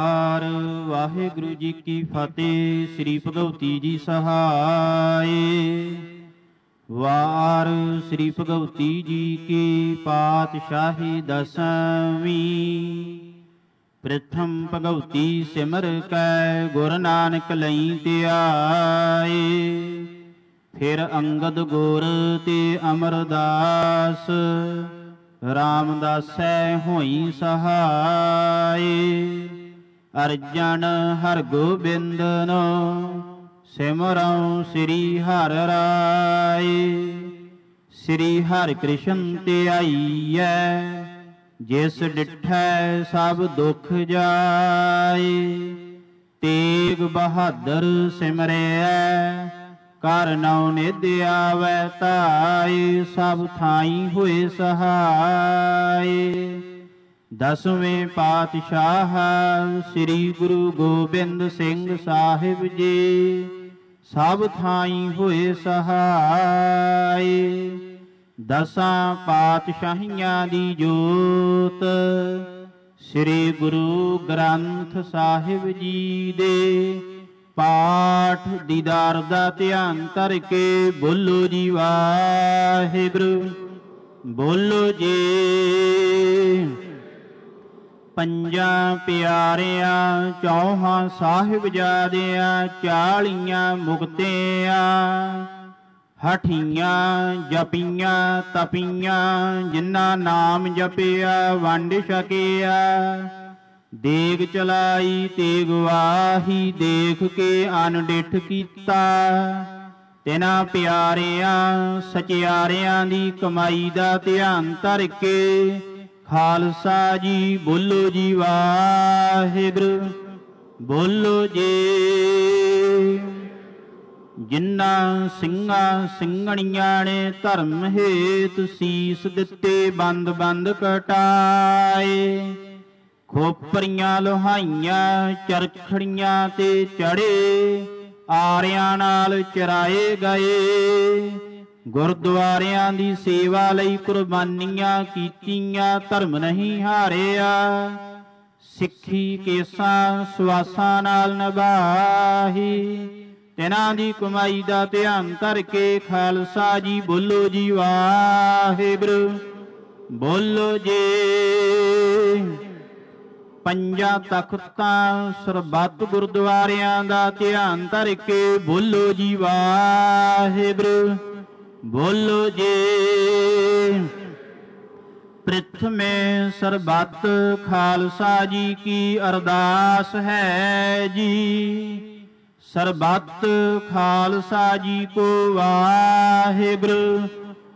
ਓੰਕਾਰ। ਵਾਹਿਗੁਰੂ ਜੀ ਕੀ ਫਤਿਹ। ਸ੍ਰੀ ਭਗਵਤੀ ਜੀ ਸਹਾਏ। ਵਾਰ ਸ੍ਰੀ ਭਗਵਤੀ ਜੀ ਕੀ ਪਾਤਸ਼ਾਹੀ ਦਸਵੀਂ। ਪ੍ਰਥਮ ਭਗਵਤੀ ਸਿਮਰ ਕੈ ਗੁਰ ਨਾਨਕ ਲਈ ਧਿਆਏ। ਫਿਰ ਅੰਗਦ ਗੁਰ ਤੇ ਅਮਰਦਾਸ ਰਾਮਦਾਸੈ ਹੋਈ ਸਹਾਏ। ਅਰਜਨ ਹਰਗੋਬਿੰਦਨੋ ਸਿਮਰਉ ਸ੍ਰੀ ਹਰਿ ਰਾਏ। ਸ੍ਰੀ ਹਰਿ ਕ੍ਰਿਸ਼ਨ ਧਿਆਈਐ ਜਿਸ ਡਿਠੈ ਸਭ ਦੁਖ ਜਾਏ। ਤੇਗ ਬਹਾਦਰ ਸਿਮਰਿਐ ਕਰ ਨਉ ਨਿਧ ਆਵੈ ਧਾਇ। ਸਭ ਥਾਈ ਹੋਏ ਸਹਾਏ। ਦਸਵੇਂ ਪਾਤਸ਼ਾਹ ਸ੍ਰੀ ਗੁਰੂ ਗੋਬਿੰਦ ਸਿੰਘ ਸਾਹਿਬ ਜੀ ਸਭ ਥਾਈ ਹੋਏ ਸਹਾਏ। ਦਸਾਂ ਪਾਤਸ਼ਾਹੀਆਂ ਦੀ ਜੋਤ ਸ੍ਰੀ ਗੁਰੂ ਗ੍ਰੰਥ ਸਾਹਿਬ ਜੀ ਦੇ ਪਾਠ ਦੀਦਾਰ ਦਾ ਧਿਆਨ ਧਰ ਕੇ ਬੋਲੋ ਜੀ ਵਾਹਿਗੁਰੂ। ਬੋਲੋ ਜੀ। ਪੰਜਾਂ ਪਿਆਰਿਆਂ ਚੌਹਾਂ ਸਾਹਿਬਜ਼ਾਦਿਆਂ 40 ਮੁਕਤਿਆਂ ਹਠੀਆਂ ਜਪੀਆਂ ਤਪੀਆਂ ਜਿਨ੍ਹਾਂ ਨਾਮ ਜਪਿਆ ਵੰਡ ਛਕਿਆ। ਦੇਗ ਚਲਾਈ ਤੇਗ ਵਾਹੀ ਦੇਖ ਕੇ ਅਨਡਿਠ ਕੀਤਾ। ਤਿਨਾਂ ਪਿਆਰਿਆਂ ਸਚਿਆਰਿਆਂ ਦੀ ਕਮਾਈ ਦਾ ਧਿਆਨ ਧਰ ਕੇ ਖਾਲਸਾ ਜੀ ਬੋਲੋ ਜੀ ਵਾਹਿਗੁਰੂ। ਬੋਲੋ ਜੀ। ਜਿਨ੍ਹਾਂ ਸਿੰਘਾਂ ਸਿੰਘਣੀਆਂ ਨੇ ਧਰਮ ਹੇਤ ਸੀਸ ਦਿੱਤੇ ਬੰਦ ਬੰਦ ਕਟਾਏ। ਖੋਪਰੀਆਂ ਲੋਹਾਈਆਂ ਚਰਖੜੀਆਂ ਤੇ ਚੜੇ ਆਰਿਆਂ ਨਾਲ ਚਰਾਏ ਗਏ। ਗੁਰਦੁਆਰਿਆਂ ਦੀ ਸੇਵਾ ਲਈ ਕੁਰਬਾਨੀਆਂ ਕੀਤੀਆਂ ਧਰਮ ਨਹੀਂ ਹਾਰਿਆ। ਸਿੱਖੀ ਕੇਸਾਂ ਸੁਆਸਾਂ ਨਾਲ ਨਿਭਾਹੀ। ਤਿਨਾਂ ਦੀ ਕਮਾਈ ਦਾ ਧਿਆਨ ਧਰ ਕੇ ਖਾਲਸਾ ਜੀ ਬੋਲੋ ਜੀ ਵਾਹਿਗੁਰੂ। ਬੋਲੋ ਜੀ। ਪੰਜਾਂ ਤਖਤਾਂ ਸਰਬੱਤ ਗੁਰਦੁਆਰਿਆਂ ਦਾ ਧਿਆਨ ਧਰ ਕੇ ਬੋਲੋ ਜੀ ਵਾਹਿਗੁਰੂ। ਬੋਲੋ ਜੀ। ਪ੍ਰਥਮੇ ਸਰਬੱਤ ਖਾਲਸਾ ਜੀ ਕੀ ਅਰਦਾਸ ਹੈ ਜੀ। ਸਰਬੱਤ ਖਾਲਸਾ ਜੀ ਕੋ ਵਾਹਿਗੁਰੂ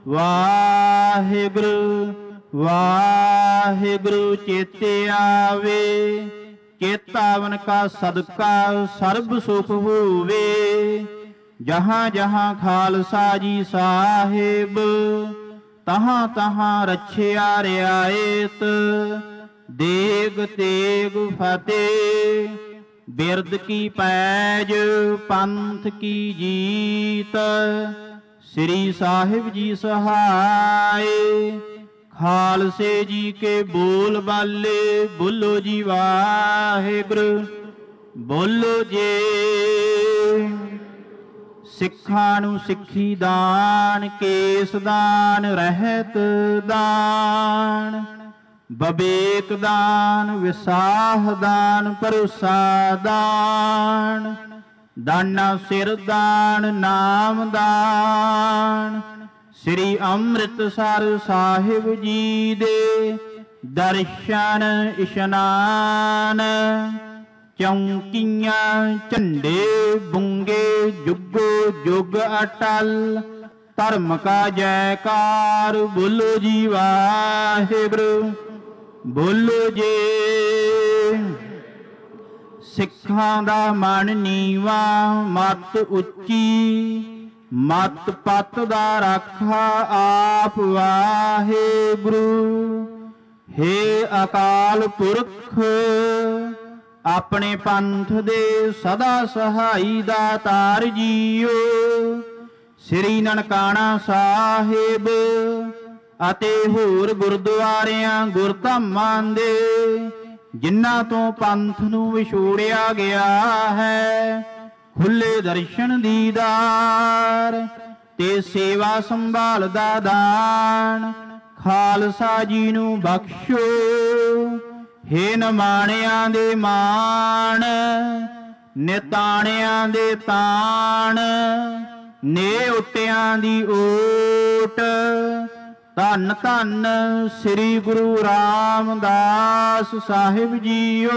ਵਾਹਿਗੁਰੂ ਵਾਹਿਗੁਰੂ। ਚੇਤੇ ਆਵੇ ਚੇਤਾਵਨ ਕਾ ਸਦਕਾ ਸਰਬ ਸੁਖ ਹੋਵੇ। ਜਹਾਂ ਜਹਾਂ ਖਾਲਸਾ ਜੀ ਸਾਹਿਬ ਤਹਾਂ ਤਹਾਂ ਰੱਛਿਆ ਰਿਆਇਤ। ਦੇਗ ਤੇਗ ਫਤਿਹ ਬਿਰਦ ਕੀ ਪੈਜ ਪੰਥ ਕੀ ਜੀਤ। ਸ੍ਰੀ ਸਾਹਿਬ ਜੀ ਸਹਾਏ। ਖਾਲਸੇ ਜੀ ਕੇ ਬੋਲ ਬਾਲੇ ਬੋਲੋ ਜੀ ਵਾਹਿਗੁਰੂ। ਬੋਲੋ ਜੀ। ਸਿੱਖਾਂ ਨੂੰ ਸਿੱਖੀ ਦਾਨ ਕੇਸ ਦਾਨ ਰਹਿਤ ਦਾਨ ਬਵੇਕ ਦਾਨ ਵਿਸਾਹ ਦਾਨ ਭਰੋਸਾ ਦਾਨ ਦਾਨਾ ਸਿਰ ਦਾਨ ਨਾਮ ਦਾਨ। ਸ੍ਰੀ ਅੰਮ੍ਰਿਤਸਰ ਸਾਹਿਬ ਜੀ ਦੇ ਦਰਸ਼ਨ ਇਸ਼ਨਾਨ। ਚੌਂਕੀਆਂ ਝੰਡੇ ਬੁੰਗੇ ਜੁਗੋ ਜੁਗ ਅਟਲ। ਧਰਮ ਕਾ ਜੈਕਾਰ ਬੋਲੋ ਜੀ ਵਾਹਿਗੁਰੂ। ਬੋਲੋ ਜੀ। ਸਿੱਖਾਂ ਦਾ ਮਨ ਨੀਵਾ ਮਤ ਉੱਚੀ। ਮਤ ਪਤ ਦਾ ਰਾਖਾ ਆਪ ਵਾਹਿਗੁਰੂ। ਹੇ ਅਕਾਲ ਪੁਰਖ ਆਪਣੇ ਪੰਥ ਦੇ ਸਦਾ ਸਹਾਈ ਦਾਤਾਰ ਜੀਓ। ਸ੍ਰੀ ਨਨਕਾਣਾ ਸਾਹਿਬ ਅਤੇ ਹੋਰ ਗੁਰਦੁਆਰਿਆਂ ਗੁਰਧਾਮਾਂ ਦੇ ਜਿਨ੍ਹਾਂ ਤੋਂ ਪੰਥ ਨੂੰ ਵਿਛੋੜਿਆ ਗਿਆ ਹੈ। ਖੁੱਲੇ ਦਰਸ਼ਨ ਦੀਦਾਰ ਤੇ ਸੇਵਾ ਸੰਭਾਲ ਦਾ ਦਾਨ ਖਾਲਸਾ ਜੀ ਨੂੰ ਬਖਸ਼ੋ। ਹੇ ਨਿਮਾਣਿਆਂ ਦੇ ਮਾਣ, ਨਿਤਾਣਿਆਂ ਦੇ ਤਾਣ, ਨੇਉਟਿਆਂ ਦੀ ਓਟ। ਧੰਨ ਧੰਨ ਸ੍ਰੀ ਗੁਰੂ ਰਾਮਦਾਸ ਸਾਹਿਬ ਜੀਓ।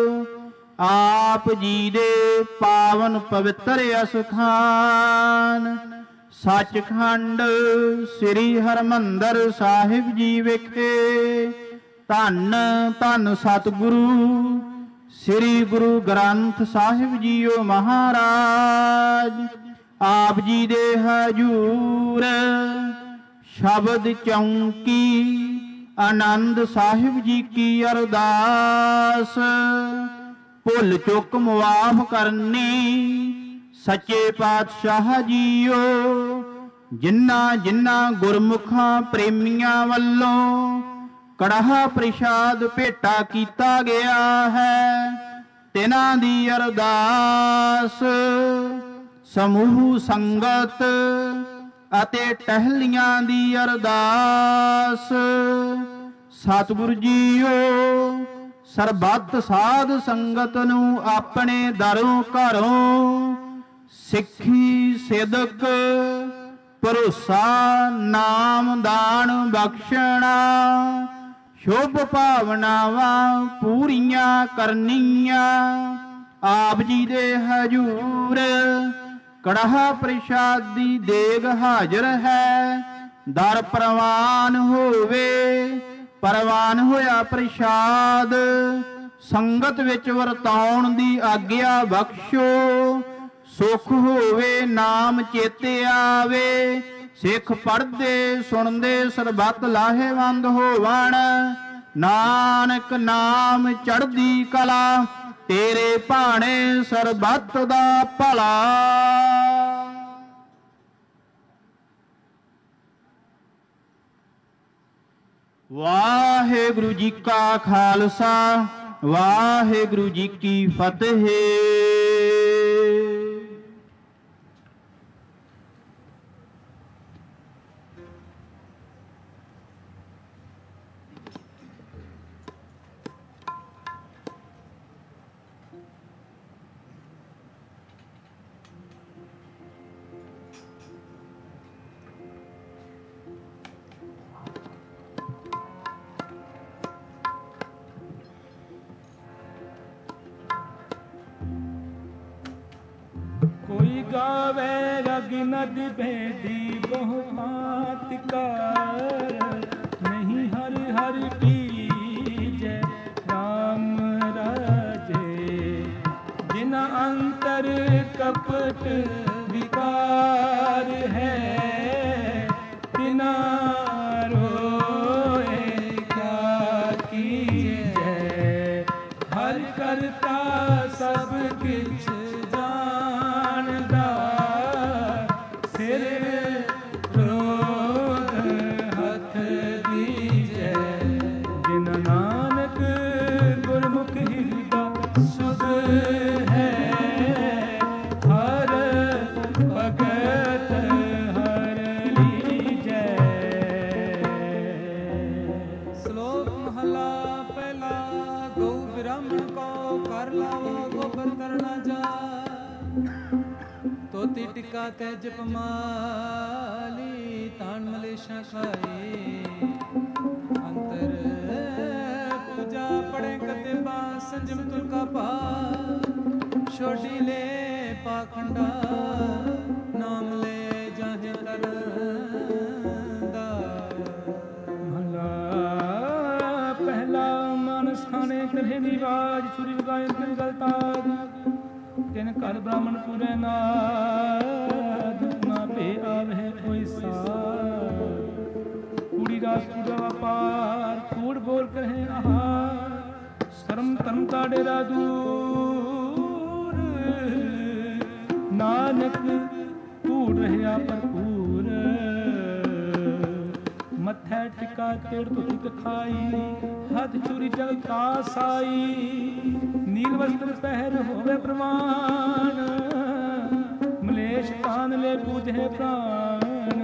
ਆਪ ਜੀ ਦੇ ਪਾਵਨ ਪਵਿੱਤਰ ਅਸਥਾਨ ਸੱਚਖੰਡ ਸ੍ਰੀ ਹਰਿਮੰਦਰ ਸਾਹਿਬ ਜੀ ਵਿਖੇ ਧੰਨ ਧੰਨ ਸਤਿਗੁਰੂ ਸ੍ਰੀ ਗੁਰੂ ਗ੍ਰੰਥ ਸਾਹਿਬ ਜੀਓ ਮਹਾਰਾਜ ਆਪ ਜੀ ਦੇ ਹਜੂਰ ਸ਼ਬਦ ਚੌਂਕੀ ਆਨੰਦ ਸਾਹਿਬ ਜੀ ਕੀ ਅਰਦਾਸ। ਭੁੱਲ ਚੁੱਕ ਮੁਆਫ ਕਰਨੀ ਸੱਚੇ ਪਾਤਸ਼ਾਹ ਜੀਓ। ਜਿਨ੍ਹਾਂ ਜਿਨ੍ਹਾਂ ਗੁਰਮੁਖਾਂ ਪ੍ਰੇਮੀਆਂ ਵੱਲੋਂ ਕੜਾਹ ਪ੍ਰਸ਼ਾਦ ਭੇਟਾ ਕੀਤਾ ਗਿਆ ਹੈ, ਤਿਨਾਂ ਦੀ ਅਰਦਾਸ ਸਮੂਹ ਸੰਗਤ ਅਤੇ ਟਹਿਲੀਆਂ ਦੀ ਅਰਦਾਸ। ਸਤਿਗੁਰੂ ਜੀਓ ਸਰਬੱਤ ਸਾਧ ਸੰਗਤ ਨੂੰ ਆਪਣੇ ਦਰੋਂ ਘਰੋਂ ਸਿੱਖੀ ਸਿਦਕ ਭਰੋਸਾ ਨਾਮ ਦਾਨ ਬਖਸ਼ਣਾ ਸ਼ੁਭ ਭਾਵਨਾਵਾਂ ਪੂਰੀਆਂ ਕਰਨੀਆਂ। ਆਪ ਜੀ ਦੇ ਹਜੂਰ ਕੜਾਹ ਪ੍ਰਸ਼ਾਦੀ ਦੇਗ ਹਾਜ਼ਰ ਹੈ। ਦਰ ਪ੍ਰਵਾਨ ਹੋਵੇ, ਪ੍ਰਵਾਨ ਹੋਇਆ ਪ੍ਰਸ਼ਾਦ ਸੰਗਤ ਵਿੱਚ ਵਰਤਾਉਣ ਦੀ ਆਗਿਆ ਬਖਸ਼ੋ। ਸੁਖ ਹੋਵੇ ਨਾਮ ਚੇਤੇ ਆਵੇ, ਸਿੱਖ ਪੜ੍ਹਦੇ ਸੁਣਦੇ ਸਰਬੱਤ ਲਾਹੇਵੰਦ ਹੋਵਣ। ਨਾਨਕ ਨਾਮ ਚੜ੍ਹਦੀ ਕਲਾ ਤੇਰੇ ਭਾਣੇ ਸਰਬੱਤ ਦਾ ਭਲਾ। ਵਾਹਿਗੁਰੂ ਜੀ ਕਾ ਖਾਲਸਾ, ਵਾਹਿਗੁਰੂ ਜੀ ਕੀ ਫਤਿਹ। कोई गावे रग नद भेदी बहु मात कार, नहीं हर हर बीजे राम राजे। जिना अंतर कपट विकार है, तिना रोए क्या कीजे। हर करता सब किछ टिका ते जप माली तान मलेशा खाए। अंतर पूजा पड़े कते बा संजम तुल का पा छोड़ी ले पाखंडा नाम ले जाहे तरदा। भला पहला मानस खाने करे निवाज छुरी गाय गलता तिन कर ब्राह्मण पुरे नाद ना पे आवे कोई सार। कूड़ी रास कूड़ा व्यापार कूड़ बोल कहे आहार। शर्म तरम का डेरा दूर नानक कूड़ रहा भरपूर। मत मथै टिका तेड़ तुतिक खाई हथ चूरी जग का साई नील वस्त्र पहर होवे प्रमाण मलेश तान ले पूजे प्राण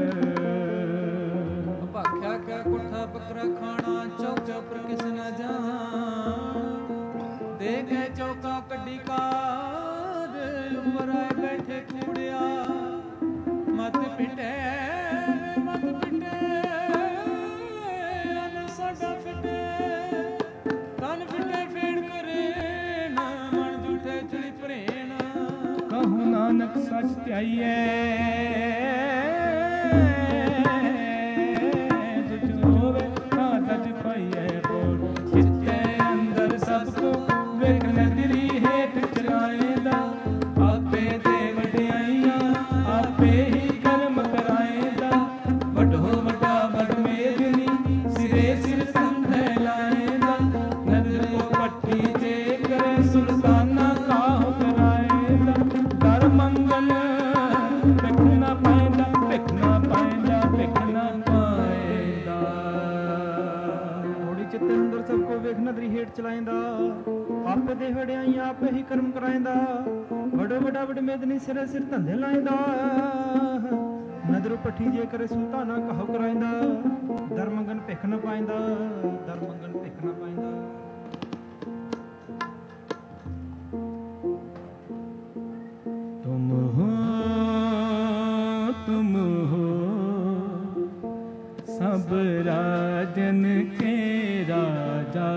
भाख्या क्या कुठा बकरा खाना चौका पर किस न जान देखे चौका कड्डी कार ऊपर आए बैठे कूड़िया मत पिटे अन साडा फिटे तन फिटे फेड़ करे ना मन झूठे चली प्रेण कहूँ नानक सच त्याइए चलाइंदा आप दे वड़ियाई आप ही कर्म कराइंदा बड़ो बड़ा बड़ मेदनी सिर सिर धंधे लाइंदा नदर पठी जे करे सुल्ताना कहो कराइंदा दर मंगन भिख न पाइंदा दर मंगन भिख न पाइंदा तुम हो सब राजन के राजा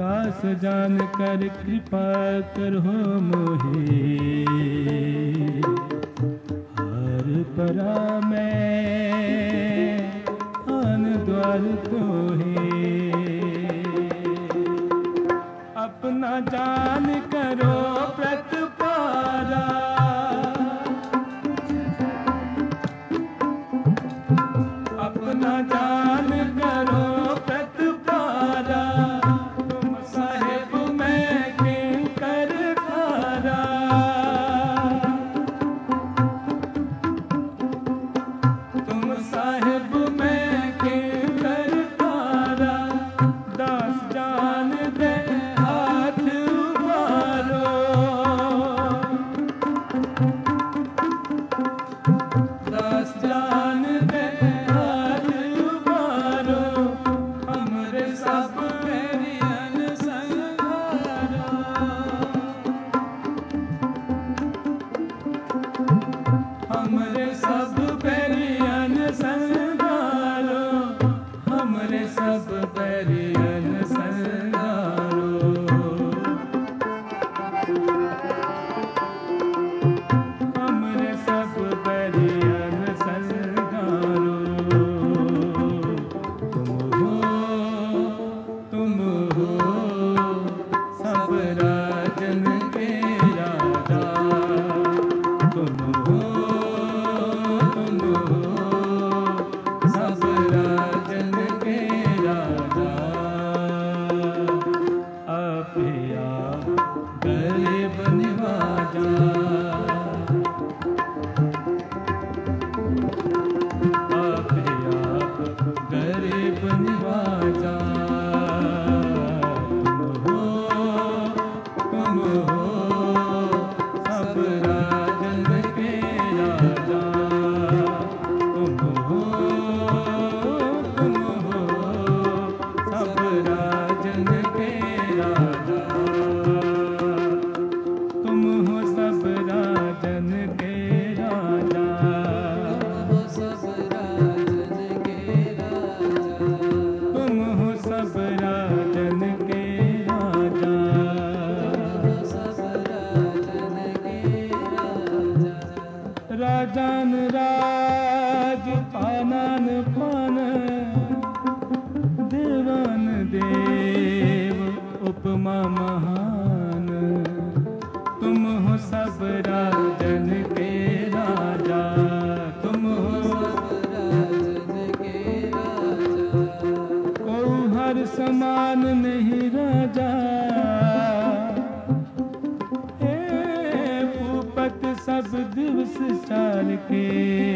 दास जान कर कृपा करो मोहे, हर परा मैं आन द्वार तोहे। अपना जान करो प्रतिपारा, अपना जान करो प्रतिपारा, तुम साहिब मैं किंकर खारा। तुम साहिब मैं किंकर खारा, दास जान दे हाथ उबारो। दास जान दे हाथ उबारो, हमरे सब बैरियन संहारो। हमरे सब बैरियन संहारो, हमरे सब बैरियन संहारो। हमरे सब बैरियन संहारो। तुम हो सब राजन के राजा। तुम हो सब राजन के राजा। आप गरीब निवाजा। आप गरीब निवाजा। तुम हो सब राजन के राजा। तुम हो सब राजन के राजा। तुम हो सब राजन के राजा। तुम हो सब राजन के राजा। राजन राज पानन पान, देवान देव उपमा महान। तुम हो सब राजन के राजा। तुम हो को हर समान नहीं राजा। भूपत सब दिवस चाल के,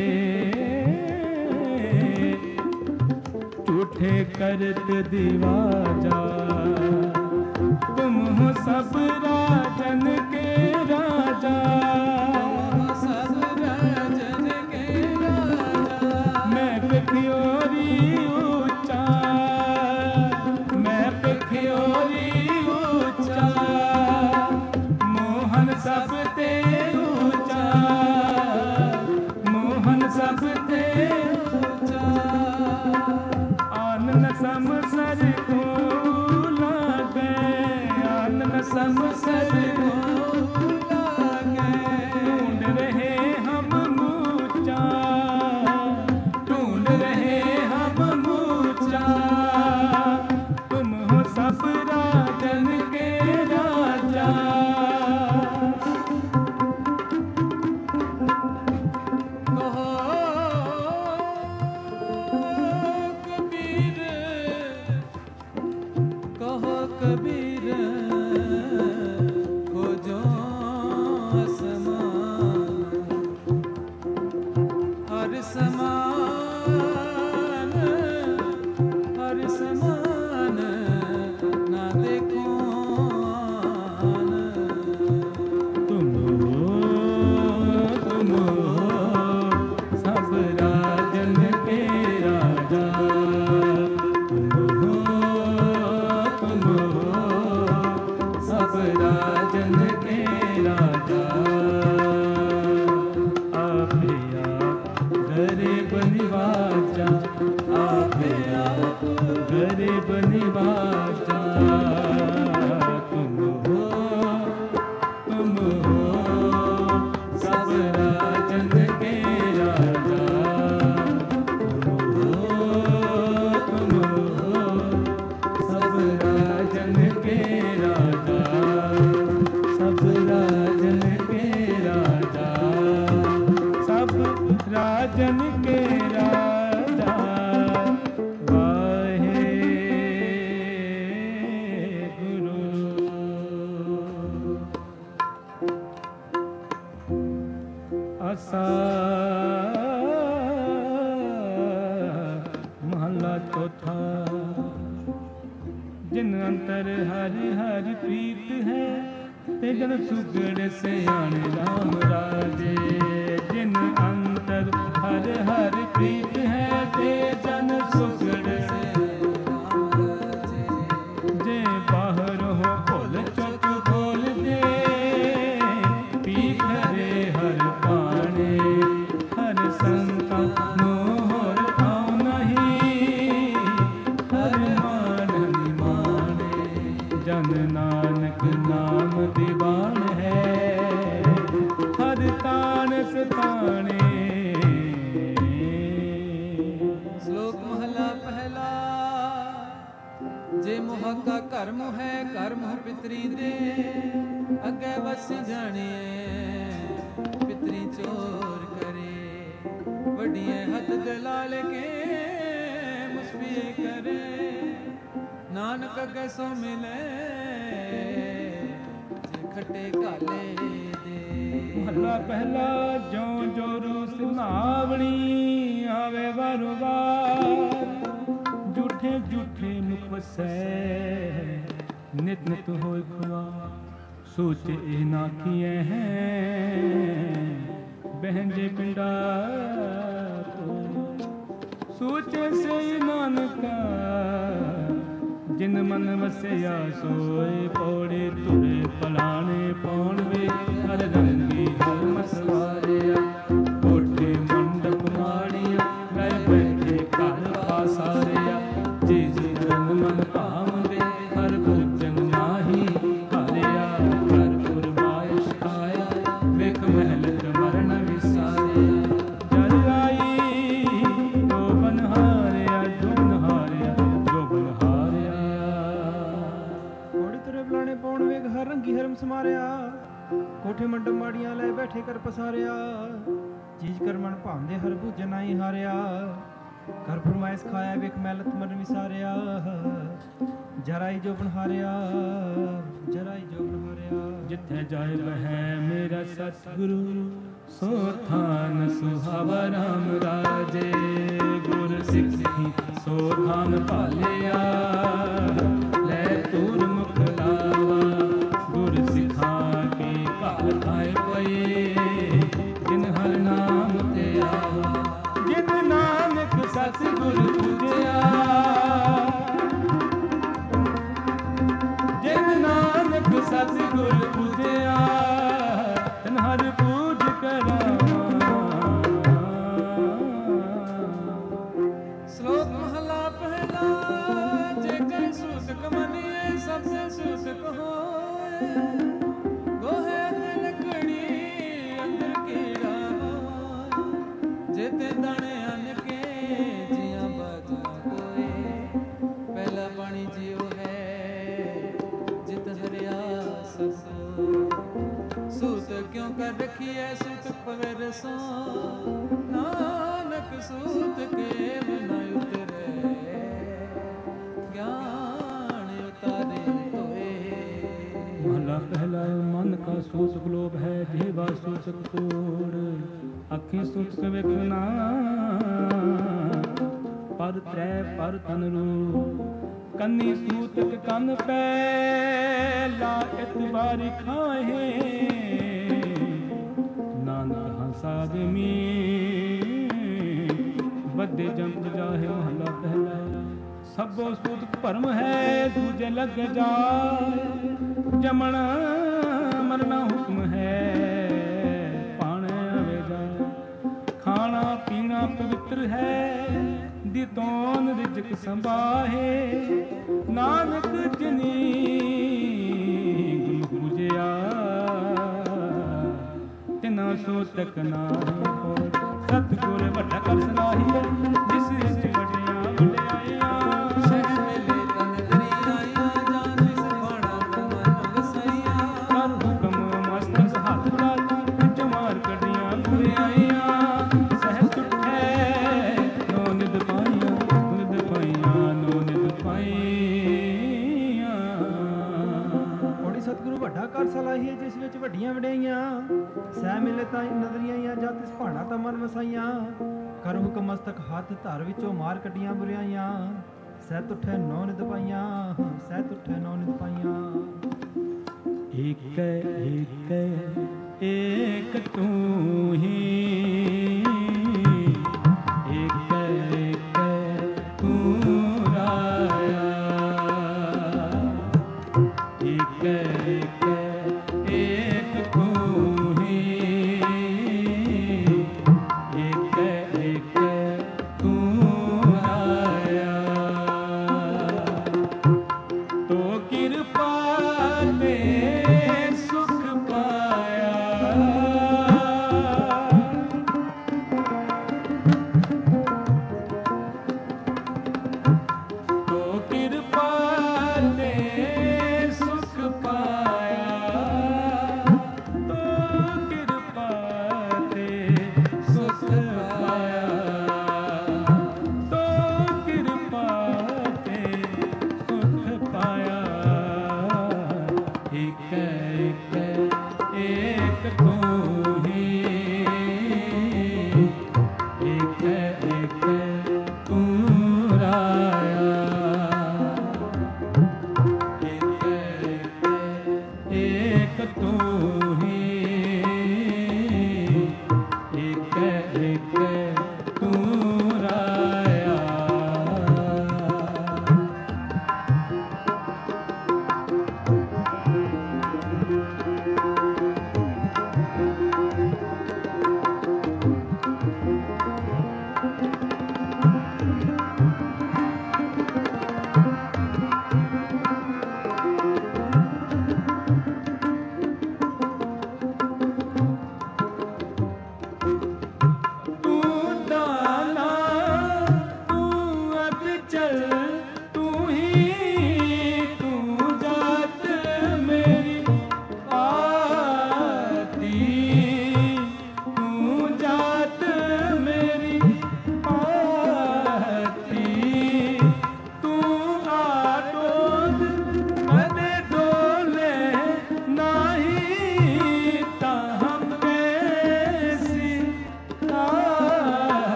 झूठे करत दिवाजा। तुम हो सब राजन के राजा। सब राजन के राजा। मैं पिठियोरी ऊंचा, मैं पिठियोरी ऊंचा। मोहन सब ते ऊंचा, मोहन सब ते ऊंचा। आनन समसर को लागे, आनन समसर को लागे। ढूंढ रहे हम मूचा, ढूंढ रहे हम मूचा। तुम हो सब राजन के राजा। कहो कबीर खोजो समान, हर समान, हर समान ना देखो आन। तुम हो सब राजन के राजा। तुम हो ਰਾਜਨ ਕੇ ਰਾਜਾ, ਸਭ ਰਾਜਨ ਕੇ ਰਾਜਾ, ਸਭ ਰਾਜਨ ਕੇ ਰਾਜਾ। ਵਾਹਿਗੁਰੂ। ਆਸਾ ਮਹਲਾ ਚੌਥਾ। ਜਿਨ ਅੰਤਰ ਹਰਿ ਹਰਿ ਪ੍ਰੀਤ ਹੈ, ਤੇ ਜਨ ਸੁਗੜ ਸਿਆਣੇ ਰਾਮ ਰਾਜੇ। ਜਿਨ ਅੰਤਰ ਹਰਿ ਹਰਿ ਪ੍ਰੀਤ ਹੈ, ਤੇ ਜਨ ਸੁਗੜ ਸਿਆਣੇ ਰਾਮ ਰਾਜੇ। ਜੇ ਬਾਹਰ ਹੋ ਭੁੱਲ ਚੁੱਕ ਬੋਲਦੇ, ਪੀਠ ਹਰੇ ਹਰ ਪਾਣੇ। ਹਰ ਸੰਤਾਂ ਨੂੰ ਹੋਰ ਥਾਂ ਨਹੀਂ, ਹਰ ਮਾਨ ਨਿਮਾਣੇ। ਜਨ ਨਾਨਕ ਨਾਮ ਦੀਵਾਨ ਹੈ, ਹਰ ਤਾਨ ਸਤਾਣੇ। ਸ਼ਲੋਕ ਮਹਲਾ ਪਹਿਲਾ। ਜੇ ਮੋਹ ਕਾ ਕਰਮ ਹੈ, ਕਰਮ ਪਿਤਰੀ ਦੇ ਅੱਗੇ ਵਸ ਜਾਣੀਏ। ਪਿਤਰੀ ਚੋਰ ਕਰੇ, ਵੱਡੀਆਂ ਹੱਥ ਦਲਾਲ ਕੇ ਮੁਸਫੀ ਕਰੇ। ਨਾਨਕ ਅੱਗੇ ਸੋ ਮਿਲੇ, ਜੇ ਖੱਟੇ ਕਾਲੇ ਦੇ। ਮਹਲਾ ਪਹਿਲਾ। ਜਿਉ ਜੋ ਰੂਸ ਨਾਵਣੀ ਆਵੇ ਵਾਰੋ ਵਾਰ, ਝੂਠੇ ਝੂਠੇ ਮੁਖ ਵਸੈ, ਨਿਤ ਨਿਤ ਹੋਇ ਖੁਆ। ਸੋਚ ਇਹ ਨਾ ਕੀਏ ਹੈ, ਬਹਿੰਜੇ ਪਿੰਡਾ ਕੋ। ਸੋਚੇ ਸਈ ਨਾਨਕਾ, ਜਿਨ ਮਨ ਵਸਿਆ ਸੋਏ। ਪੌੜੇ ਤੁਰੇ ਪਲਾਣੇ ਪੌਣ ਵੇ, ਹਰ ਰੰਗੀ ਹਰ ਮਸਵਾਰਿਆ। ਕੋਠੇ ਮੰਡਪ ਮਾੜੀਆਂ, ਲੈ ਬੈਠੇ ਘਰ ਪਾਸਾਰਿਆ। ਜੇ ਜਨ ਮਨ ਭਾਵਦੇ, ਹਰ ਭੋਜਨ ਨਾਹੀ ਹਾਰਿਆ। ਹਰ ਪੁਰਬਾਇਸ਼ ਖਾਇਆ, ਵੇਖ ਮਹਿਲਤ ਮਰਨ ਵਿਸਾਰਿਆ। ਜਲ ਆਈ ਜੋ ਬਨ ਹਾਰਿਆ, ਜੋ ਬਨ ਹਾਰਿਆ, ਜੋ ਬਨ ਹਾਰਿਆ। ਕੋੜੇ ਤੁਰੇ ਬਲਾਣੇ ਪੌਣ ਵੇਗ, ਹਰ ਰੰਗੀ ਹਰਮ ਸਮਾਰਿਆ। ਕੋਠੇ ਮੰਡਪ ਮਾੜੀਆਂ, ਲੈ ਬੈਠੇ ਕਰ ਪਸਾਰਿਆ। ਚੀਜ਼ ਕਰ ਮਨ ਭਾਉਂਦੇ, ਹਰ ਭੋਜਨ ਨਾਹੀ ਹਾਰਿਆ। ਘਰ ਫਰਮਾਇਸ਼ ਖਾਇਆ, ਵੇਖ ਮਹਿਲਤ ਮਰਨ ਵਿਸਾਰਿਆ। ਜਰਾਈ ਜੋ ਬਨ ਹਾਰਿਆ, ਜਰਾਈ ਜੋ ਬਨ ਹਾਰਿਆ। ਜਿੱਥੇ ਜਾਏ ਬਹਿ ਮੇਰਾ ਸਤਿਗੁਰੂ, ਸੋ ਥਾਨ ਸੁਹਾਵਾ ਰਾਮ ਰਾਜੇ। ਗੁਰ ਸਿੱਖੀ ਸੋ ਥਾਨ ਭਾਲਿਆ, ਲੈ ਤੂਰ ਮੁਖ ਲਾਵਾ। ਗੁਰ ਸਿਖਾ ਕੇ ਘਰ ਖਾਏ ਪਏ, ਜਿਨ ਹਰ ਨਾਮ ਤੇ ਆਵਾ। ਜਿਨ ਨਾਨਕ ਸਤਿਗੁਰ ਪੂਜਿਆ, ਜਿਨ ਨਾਨਕ ਸਤਿਗੁਰ ਪੂਜਿਆ। ਤਨ ਹਰ ਪੂਜ ਕਰਾਵਾ। ਸ਼ਲੋਕ ਮਹਲਾ ਪਹਿਲਾ। ਜੇ ਕੈ ਸੂਤਕ ਮਨੀਏ, ਸਭ ਸੇ ਸੂਤਕ ਹੋਏ। ਗੋਹੇ ਤੇ ਲੱਕੜੀ ਅੰਦਰ ਕੀੜਾ ਹੋਏ। ਜੇ ਤੇ ਦਾਣੇ ਅੰਨ ਕੇ, ਜੀਆਂ ਬਾਜਾ ਕੋਏ। ਪਹਿਲਾ ਪਾਣੀ ਜੀਉ ਹੈ, ਜਿਤ ਹਰਿਆ ਸਸੋ। ਸੂਤ ਕਿਉਂ ਕਰ ਰਖੀਐ, ਸੂਤ ਪਵੇ ਰਸੋ। ਨਾਨਕ ਸੂਤ ਕੇ ਬਿਨਾ ਉਤਰੇ, ਗਿਆਨ ਉਤਾਰੇ ਹੋਏ। ਮਹਲਾ ਪਹਿਲਾ। ਮਨ ਕਾ ਸੂਤਕ ਲੋਭ ਹੈ, ਜਿਹਵਾ ਸੂਤਕ ਤੋੜ। ਅੱਖੀ ਸੂਤਕ ਵੇਖਣਾ, ਪਰ ਤ੍ਰੈ ਪਰ ਤਨ ਰੂਪ। ਕੰਨੀ ਸੂਤਕ ਕੰਨ ਪੈ, ਲਾ ਇਤਬਾਰੀ ਖਾਹੇ। ਨਾਨਕ ਹੰਸਾ ਦੇਮੀ, ਬੱਦੇ ਜੰਮ ਜਾਹੇ। ਮਹਲਾ ਪਹਿਲਾ। ਸਭੋ ਸੂਤਕ ਭਰਮ ਹੈ, ਦੂਜੇ ਲੱਗ ਜਾਏ। ਜਮਣਾ ਮਰਨਾ ਹੁਕਮ ਹੈ, ਪਾਣੇ ਆਵੇ ਜਾਏ। ਖਾਣਾ ਪੀਣਾ ਪਵਿੱਤਰ ਹੈ, ਦਿਤੋਨ ਰਿਜਕ ਸੰਭਾਹੇ। ਨਾਨਕ ਜਿਨੀ ਗੁਰੂ ਪੂਜਿਆ, ਤਿਨਾ ਸੋ ਤਕ ਨਾਹੀ ਹੋਏ। ਸਤਿਗੁਰ ਵੱਡਾ ਕਰ ਸਲਾਹੀਐ, ਜਿਸ ਵਿੱਚ ਵਡਿਆ ਵਡਿਆਈਆਂ। ਸ਼ਹਿ ਮਿਲੇ ਤਨ ਦਰਿਆਈਆਂ, ਵੱਡਾ ਕਰ ਸਲਾਹੀਏ ਜਿਸ ਵਿੱਚ ਵੱਡੀਆਂ ਵਡਿਆਈਆਂ ਸਹਿ ਮਿਲੇ ਤਾਂ ਨਜ਼ਰੀਆਂ ਜਾਂ ਤਿਸ ਭਾਣਾ ਤਾਂ ਮਨ ਵਸਾਈਆਂ ਕਰ ਹੁਕਮ ਮਸਤਕ ਹੱਥ ਧਰ ਵਿੱਚੋਂ ਮਾਰ ਕੱਢੀਆਂ ਬੁਰਾਈਆਂ ਸਹਿ ਤੁਠੇ ਨੌ ਨਿਤ ਪਾਈਆਂ ਸਹਿ ਤੁਠੇ ਨੌ ਨਿਤ ਪਾਈਆਂ एक एक एक तू ही एक एक तू राया एक एक एक तू ही एक एक तू राया तो कृपा ने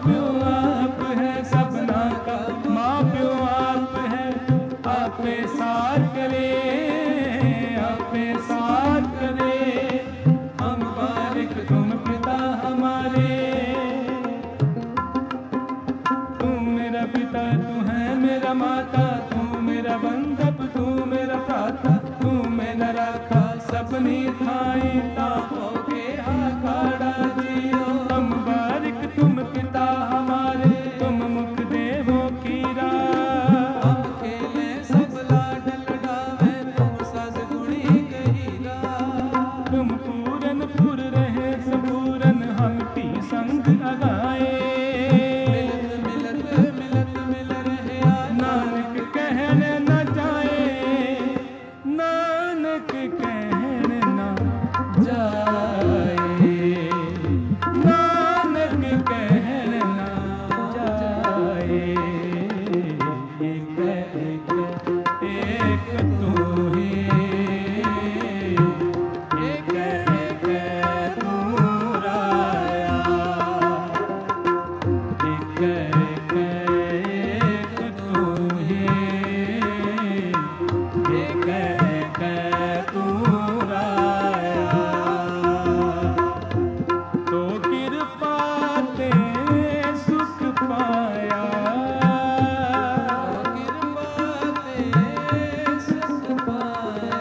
प्यो आप है सबना का, माँ प्यो आप है, आपे साथ करे, आपे साथ करे। हम बारिक तुम पिता हमारे, तू मेरा पिता तू है मेरा माता, तू मेरा बंधप तू मेरा प्राता, तू मेरा राखा सपनी थाई तापों के हाकाड़ा जियो। हम बारिक तुम पिता हमारे, तुम मुख देवों की राह। हम खेले सब लाड लडावे, तुम साज गुणी गहीरा। तुम पूरन पुर रहे सबूरन, हम की संग लगाए। मिलत मिलत मिल रहे नानक कहने न जाए, नानक कहने न जाए, नानक कहने न जाए। एक तू ही, एक तू राया, एक तू ही, एक तू राया। तो कृपा ते सुख पाया, कृपा ते सुख पाया,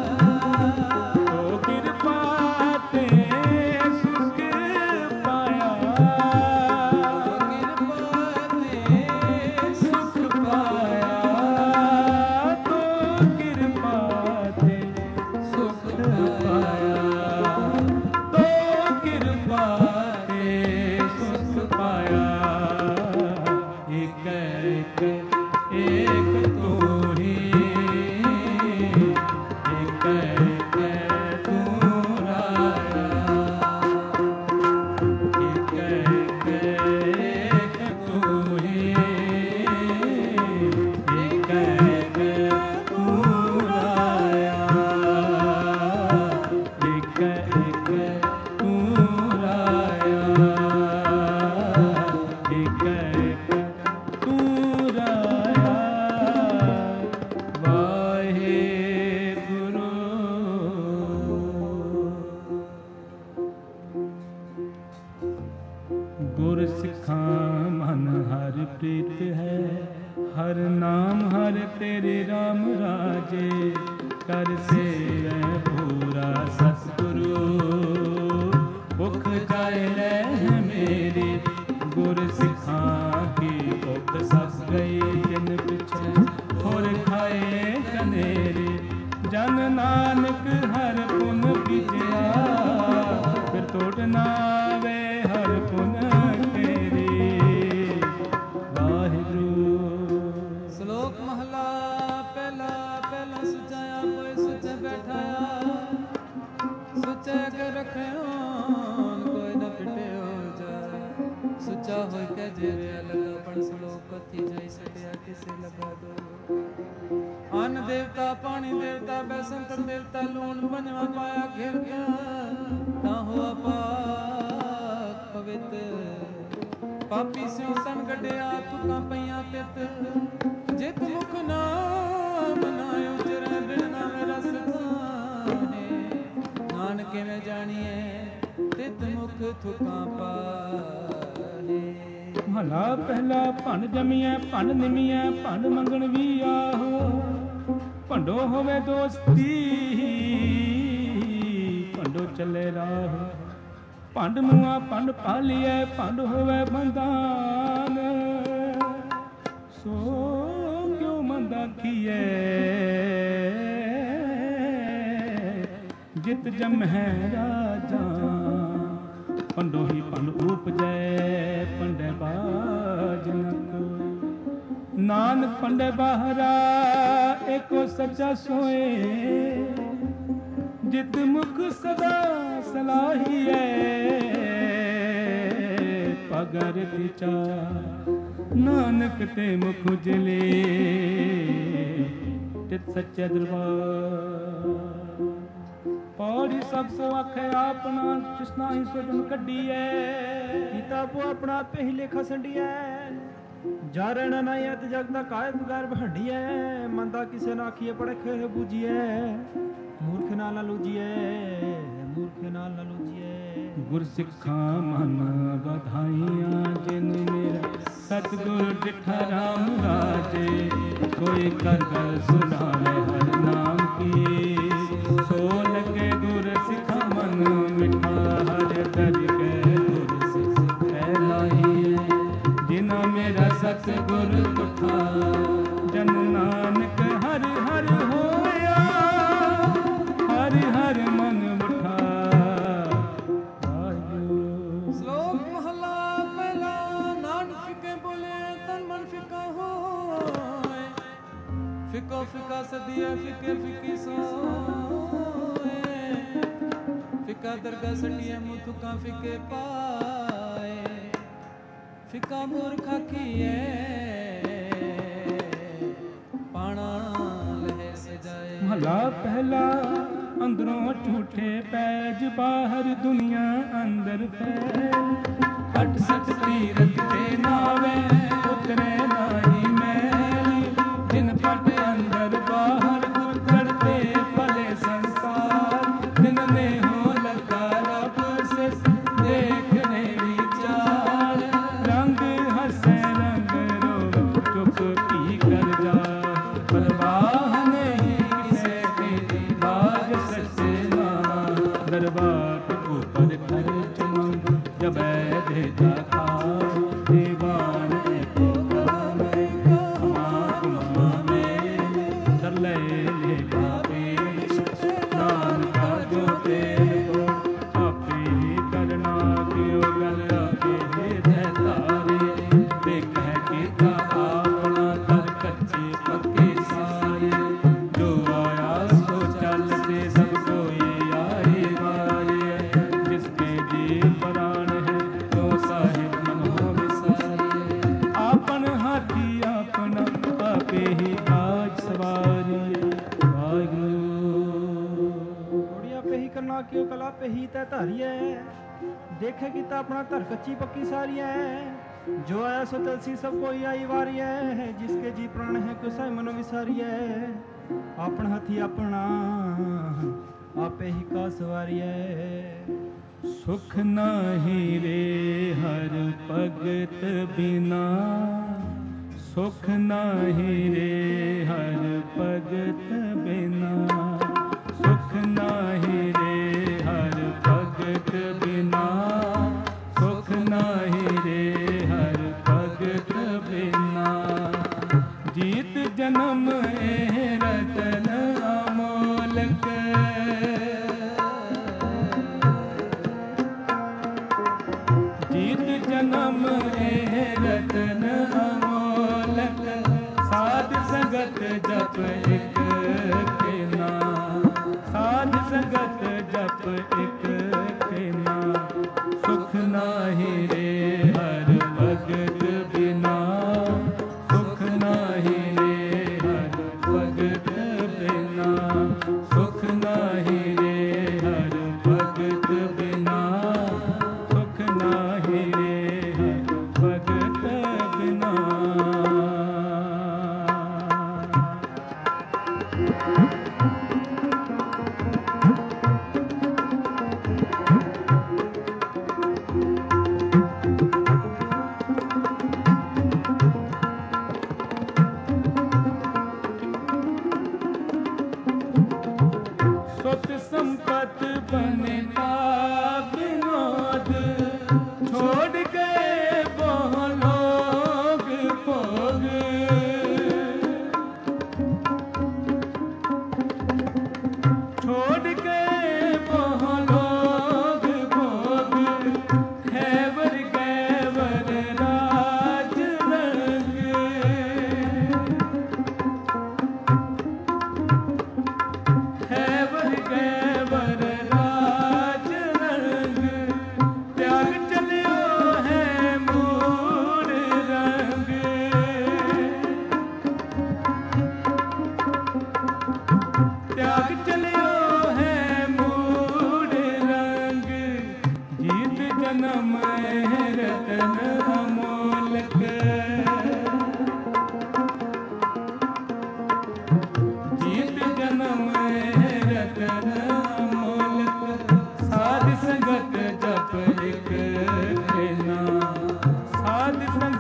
तो कृपा ते सुख पाया, कृपा ते सुख पाया, तो कृपा ते सुख पाया, तो कृपा ते सुख पाया। एक तू ही, एक तू राया, एक तू ही, एक तू राया, एक तू राया, एक तू राया। वाहेगुरु। गुर सिखां मन हर प्रीत है, हर नाम हर तेरे राम राजे। कर सेवै पूरा सतगुरु, भुख जाए रह मेरी। गुर सिखां की भुख सस गई जिन पिछे, होर खाए कनेरी। जन नानक हर पुन बीजिया, फिर टोट ना आवे हर पुन तेरी। वाहिगुरु। ਸ਼ਲੋਕ ਮਹਲਾ ਪਹਿਲਾ। ਪਹਿਲਾ ਸੁਚਾਇਆ ਕੋਈ ਸੁਚੇ ਬੈਠਾਇਆ, ਸੁਚੇ ਕੇ ਰੱਖਿਓ ਕੋਈ ਨਾ ਪਿਟਿਓ ਜਾਏ। ਸੁਚਾ ਹੋਇ ਕੇ ਜੇਰਿਆ ਲਗਾ ਪਣ ਸ਼ਲੋਕ ਪਤੀ ਜਾਈ ਸਕਿਆ ਕਿਸੇ ਲਗਾ ਦੋ। ਅੰਨ ਦੇਵਤਾ ਪਾਣੀ ਦੇਵਤਾ ਬੈਸੰਤਰ ਦੇਵਤਾ ਲੂਣ ਬਣਵਾ ਪਾਇਆ ਘਿਰ ਗਿਆ, ਤਾਂ ਹੋਆ ਪਾਕ ਪਵਿੱਤ। ਪਾਪੀ ਸਿਉ ਤਨ ਗੱਡਿਆ ਤੁਕਾਂ ਪਈਆਂ ਤਿਤ। ਜਿਤ ਮੁਖ ਨਾਮ ਨਾ ਉਚਰੈ ਬਿਨ ਨਾਮੇ ਰਸ ਖਾਣੇ। ਨਾਨਕ ਕਿਵੇਂ ਜਾਣੀਏ ਤਿਤ ਮੁਖ ਥੁਕਾਂ ਪਾਹੇ। ਮਹਲਾ ਪਹਿਲਾ। ਭੰਡ ਜਮੀਐ ਭੰਡ ਨਿਮੀਐ ਭੰਡ ਮੰਗਣ ਵੀ ਆਹੋ। ਭੰਡੋ ਹੋਵੇ ਦੋਸਤੀ ਭੰਡੋ ਚੱਲੇ ਰਾਹ। ਭੰਡ ਮੂਆ ਭੰਡ ਪਾਲੀਐ ਭੰਡ ਹੋਵੇ ਬੰਦਾਨ। ਸੋ ਕਿਉ ਮੰਦਾ ਕੀਐ ਜਿਤ ਜਮਹਿ ਰਾਜਾ। ਭੰਡੋ ਹੀ ਭੰਡ ਉਪਜੈ ਭੰਡੈ ਬਾਜ ਨ ਕੋਈ। ਨਾਨਕ ਭੰਡੈ ਬਾਹਰਾ ਏਕੋ ਸੱਚਾ ਸੋਏ। ਜਿਤ ਮੁਖ ਸਦਾ ਸਲਾਹੀਐ ਪਗਰ ਵਿਚਾਰ। ਨਾਨਕ ਤੇ ਮੁਖ ਉਜਲੇ ਤਿਤ ਸੱਚੇ ਦਰਬਾਰ। ਪੌੜੀ ਸਭ ਸੋ ਆਖੇ ਆਪਣਾ ਜਿਸਨਾ ਹੀ ਸੁਜਨ ਕੱਢੀਐ ਕੀਤਾ ਪੋ ਆਪਣਾ ਆਪੇ ਹੀ ਲੇਖਾ ਸੰਡੀਐ ਜਾਰਣ ਨਾ ਯਤ ਜਗ ਦਾ ਕਾਇ ਬਗਾਰ ਭੰਡੀਐ ਮੰਦਾ ਕਿਸੇ ਨਾ ਆਖੀਏ ਪੜਖੇ ਬੂਝੀਐ ਮੂਰਖ ਨਾਲ ਨਾ ਲੂਜੀਐ ਮੂਰਖ ਨਾਲ ਨਾ ਲੂਜੀਐ ਗੁਰ ਸਿੱਖਾਂ ਮਨ ਵਧਾਈਆਂ ਜਿਨ ਮੇਰਾ ਸਤਿਗੁਰ ਡਿਠਾ ਰਾਮ ਰਾਜੇ ਕੋਈ ਕਰ ਕਰ ਸੁਣਾਵੇ ਹਰ ਨਾਮ ਕੀ ਸੋ ਲਗੇ ਗੁਰ ਸਿੱਖਾਂ ਮਨ ਮਿਠਾ ਹਰ ਦਰ ਕੇ ਗੁਰ ਸਿੱਖ ਹੈ ਲਾਈ ਜਿਨਾ ਮੇਰਾ ਸਤਿਗੁਰ ਤੁਠਾ ਜਨ ਨਾਨਕ ਹਰ ਹਰ ਹੋਇਆ ਹਰ ਹਰ ਮਨ ਮਿਠਾ ਸ਼ਲੋਕ ਮਹਲਾ ਪਹਿਲਾ ਨਾਨਕ ਫਿਕੇ ਬੋਲੇ ਤਨ ਮਨ ਫਿਕਾ ਹੋਏ ਫਿਕੋ ਫਿਕਾ ਸਦੀਏ ਫਿਕੇ ਫਿਕੀ ਸੋਏ ਫਿਕਾ ਦਰਗਾ ਸਟੀਏ ਮੁਥੁਕਾ ਫਿਕੇ ਪਾਏ ਫਿਕਾ ਮੂਰਖ ਆਖੀਏ ਪਾਣਾ ਲਹਿ ਸਜਾਏ ਮਹਲਾ ਪਹਿਲਾ ਅੰਦਰੋਂ ਝੂਠੇ ਪੈਜ ਬਾਹਰ ਦੁਨੀਆ ਅੰਦਰ ਫੈਲ ਹਟ ਸਤ ਤੀਰਥ ਤੇ ਨਾਵੇ ਉਤਰੇ ਨਾਹੀ ਮੈਲ ਦਿਨ ਪਟ ਅੰਦਰ ਬਾਹਰ ਗੁਰਤੇ ਭਲੇ ਸੰਸਾਰ ਦਿਨ ਨੇ ਹੋ ਲੱਗਾ ਰੱਬ ਸਿਸ ਦੇਖਣੇ ਵਿਚਾਰ ਰੰਗ ਹਸੇ ਰੰਗ ਰੋ ਚੁੱਪ ਕੀ ਕਰ ਜਾ ਪਰਵਾਹ ਨਹੀਂ ਕਿਸੇ ਦੀ ਬਾਜ ਸੱਚੇ ਨਾਮ ਦਰਬਾਰ ਉਪਰ ਖਰਚ ਮੰਗ ਜਬੈ ਦੇਤਾ ਖਾਓ ਦੀਵਾਨ एको काम कमा में दर ले लेखा पेश नानका जो तेरे आपे ही करना क्यों गल आपे ही देतारे देखै कीता अपना कर कच्चे पक्के सारे जो आया सो चलते सब कोई आए वारे जिसके जी प्राण है तो साहिब मन हो विसारे आपन हाथी अपना आपे ही आज सवारी वाहिगुरू ਥੋੜੀ ਆਪੇ ਹੀ ਕਰਨਾ ਕਿਉ ਕਲਾ ਪੇ ਹੀ ਤੈ ਧਾਰੀਐ ਦੇਖੇ ਕੀਤਾ ਆਪਣਾ ਧਰ ਕੱਚੀ ਪੱਕੀ ਸਾਰੀਐ ਜੋ ਆਇਆ ਸੋ ਤਲਸੀ ਸਭ ਕੋਈ ਆਈ ਵਾਰੀਐ ਜਿਸਕੇ ਜੀ ਪ੍ਰਾਣ ਹੈ ਕੋ ਸਹਿ ਮਨ ਵਿਸਾਰੀਐ ਆਪਣ ਹੱਥੀ ਆਪਣਾ ਆਪੇ ਹੀ ਕਾ ਸਵਾਰੀਐ ਸੁਖ ਨਾਹੀ ਰੇ ਹਰ ਭਗਤ ਬਿਨਾ ਸੁਖ ਨਾਹੀ ਰੇ ਹਰ ਭਗਤ ਬਿਨਾ ਸੁਖ ਨਾਹੀ ਰੇ ਹਰ ਭਗਤ ਬਿਨਾ ਸੁਖ ਨਾਹੀ ਰੇ ਹਰ ਭਗਤ ਬਿਨਾ ਜੀਤ ਜਨਮ ਇਹ ਰਤਨ ਅਮੋਲਕ ਜੀਤ ਜਨਮ ਇਹ ਰਤਨ ਅਮੋਲਕ ਸਾਧ ਸੰਗਤ ਜਪ ਇਕ ਕੇਨਾ ਸਾਧ ਸੰਗਤ ਜਪ ਇਕ ਕੇਨਾ ਸੁਖ ਨਾਹੀ ਰੇ ਹਰ ਭਗਤ ਬਿਨਾ ਸੁਖ ਨਾਹੀ ਰੇ ਹਰ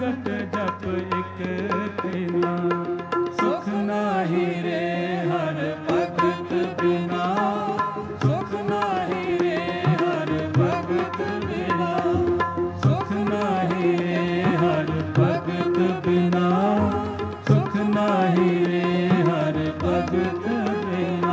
ਸੰਗਤ ਜਪ ਇਕ ਤੇਨਾ ਸੁਖ ਨਾਹੀ ਰੇ ਹਰ ਭਗਤ ਬਿਨਾ ਸੁਖ ਨਾਹੀ ਰੇ ਹਰ ਭਗਤ ਬਿਨਾ ਸੁਖ ਨਾਹੀ ਰੇ ਹਰ ਭਗਤ ਬਿਨਾ ਸੁਖ ਨਾਹੀ ਰੇ ਹਰ ਭਗਤ ਬਿਨਾ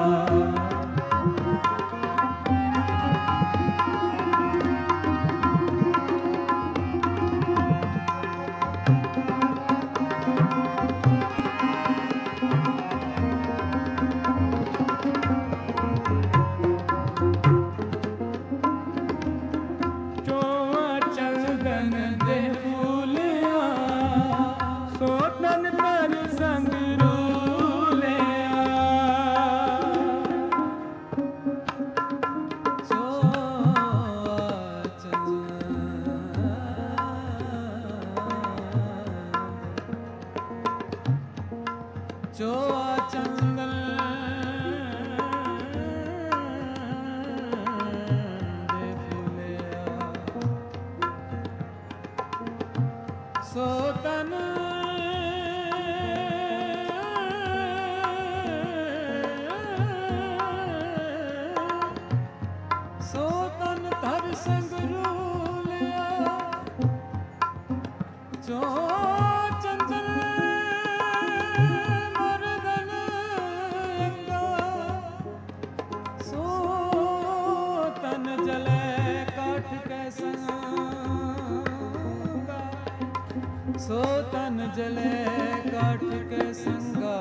ਸੋ ਤਨ ਜਲੇ ਕਾਠ ਕੇ ਸੰਗਾ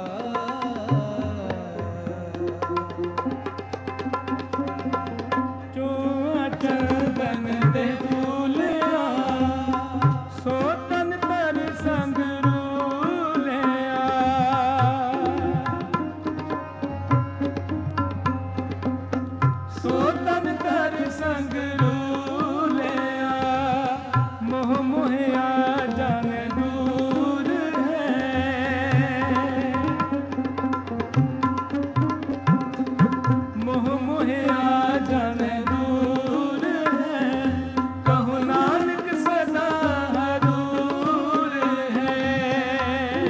ਚੋਆ ਚੰਦਨ ਤੇ ਫੂਲਿਆ ਸੋ ਤਨ ਤਰ ਸੰਗ ਰੂਲਿਆ ਸੋ ਤਨ ਤਰ ਸੰਗ ਰੂਲਿਆ ਮੋਹ ਮੋਹਿਆ ਜਾਣੇ ਦੂਰ ਹੈ ਮੋਹ ਮੋਹਿਆ ਜਾਣੇ ਦੂਰ ਹੈ ਕਹੋ ਨਾਨਕ ਸਦਾ ਹਦੂਰ ਹੈ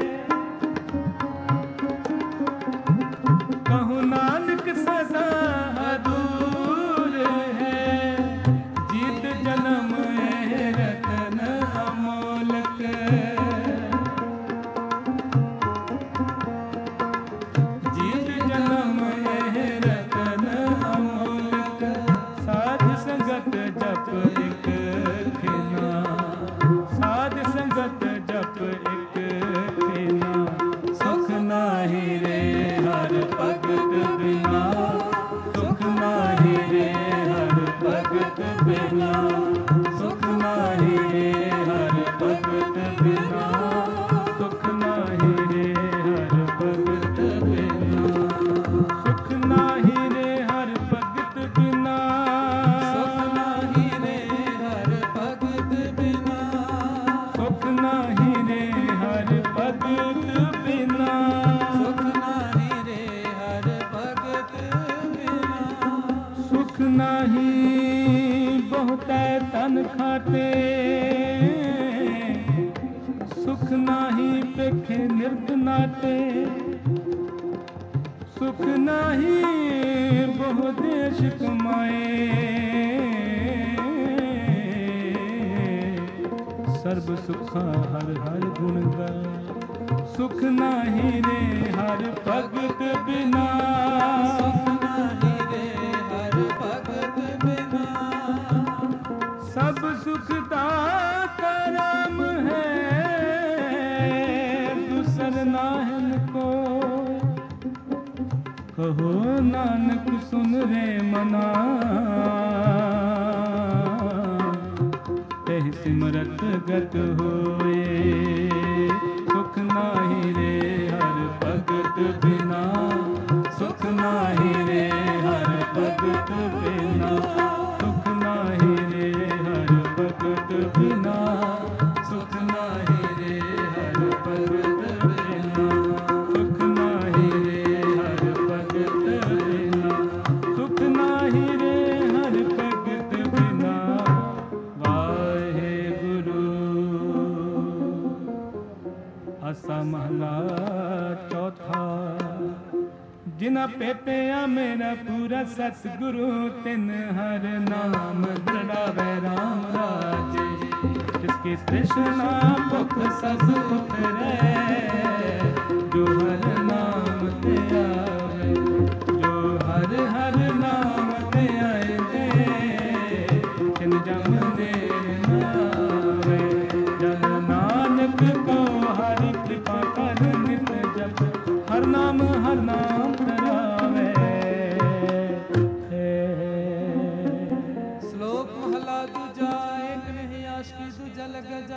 ਕਹੋ ਨਾਨਕ ਸਦਾ ਹਦੂਰ ਹੈ ਜੀਤ ਜਨਮ ਹੈ ਰਤਨ ਅਮੋਲਕ ਜੀਤ ਜਨਮ ਹੈ ਰਤਨ ਅਮੋਲਕ ਸਾਧ ਸੰਗਤ ਜਪ ਇਕ ਖੇਨਾ ਸਾਧ ਸੰਗਤ ਜਪ ਇਕ ਖੇਨਾ ਸੁਖ ਨਾਹੀ ਰੇ ਹਰ ਭਗਤ ਬਿਨਾ ਸੁਖ ਨਾਹੀ ਰੇ ਹਰ ਭਗਤ ਬਿਨਾ ਸੁਖ ਨਾਹੀ ਰੇ ਹਰ ਭਗਤ ਬਿਨਾ ਸੁਖ ਨਾਹੀ ਰੇ ਹਰ ਭਗਤ ਬਿਨਾ ਸੁਖ ਨਾਹੀ ਰੇ ਹਰ ਭਗਤ ਬਿਨਾ ਸੁਖ ਨਾਹੀ ਰੇ ਹਰ ਭਗਤ ਬਿਨਾ ਸੁਖ ਨਾਹੀ ਰੇ ਹਰ ਭਗਤ ਬਿਨਾ ਸੁਖ ਨਾਹੀ ਰੇ ਹਰ ਭਗਤ ਬਿਨਾ ਸੁਖ ਨਾਹੀ ਬਹੁਤੈ ਤਨ ਖਾਤੇ ਸੁਖ ਨਾਹੀ ਪੇਖੇ ਨਿਰਦ ਨਾਤੇ ਸੁਖ ਨਾਹੀ ਬਹੁ ਦੇਸ਼ ਕਮਾਏ ਸਰਬ ਸੁਖਾ ਹਰ ਹਰ ਗੁਣ ਗਾਏ ਸੁਖ ਨਾਹੀ ਰੇ ਹਰ ਭਗਤ ਬਿਨਾ ਸੁਖ ਨਾਹੀ ਰੇ ਹਰ ਭਗਤ ਬਿਨਾ ਸਭ ਸੁਖ ਦਾਤਾ ਰਾਮ ਹੈ ਦੂਸਰ ਨਾਹਨ ਕੋ ਕਹੋ ਨਾਨਕ ਸੁਨ ਰੇ ਮਨਾ ਤਹਿ ਸਿਮਰਤ ਗਤ ਹੋਏ ਸੁਖ ਨਾਹੀ ਰੇ ਹਰ ਭਗਤ ਬਿਨਾ ਸੁਖ ਨਾਹੀ ਰੇ ਹਰ ਭਗਤ ਬਿਨਾ ਸੁਖ ਨਾਹੀ ਰੇ ਹਰ ਭਗਤ ਬਿਨਾ ਸੁਖ ਨਾਹੀ ਰੇ ਹਰ ਭਗਤ ਬਿਨਾ ਸੁਖ ਨਾਹੀ ਰੇ ਹਰ ਭਗਤ ਬਿਨਾ ਸੁਖ ਨਾਹੀ ਰੇ ਹਰ ਭਗਤ ਬਿਨਾ ਵਾਹਿਗੁਰੂ ਆਸਾ ਮਹਲਾ ਚੌਥਾ। ਜਿਨਾ ਭੇਟਿਆ ਮੇਰਾ ਪੂਰਾ ਸਤਿਗੁਰੂ ਤਿਨ ਹਰ ਨਾਮ ਦ੍ਰਿੜਾਵੇ ਰਾਮ ਰਾਜੇ। ਜਿਸਕੀ ਤ੍ਰਿਸ਼ਨਾ ਭੁਖ ਸਭ ਉਤਰੈ ਜੋ ਹਰ ਨਾਮ ਤੇ ਆਵੇ। ਜੋ ਹਰ ਹਰ ਨਾਮ ਤੇ ਆਏ ਤਿਨ ਜਮ ਦੇ ਨਾਵੇ। ਜਨ ਨਾਨਕ ਕੋ ਹਰਿ ਕਿਰਪਾ ਕਰ ਨਿਤ ਜਪ ਹਰ ਨਾਮ ਧਰਾਵੇ। ਸ਼ਲੋਕ ਮਹਲਾ ਦੂਜਾ। ਏਕ ਨਹੀਂ ਆਸ਼ਕੀ ਦੂਜਾ ਲਗ ਜਾ।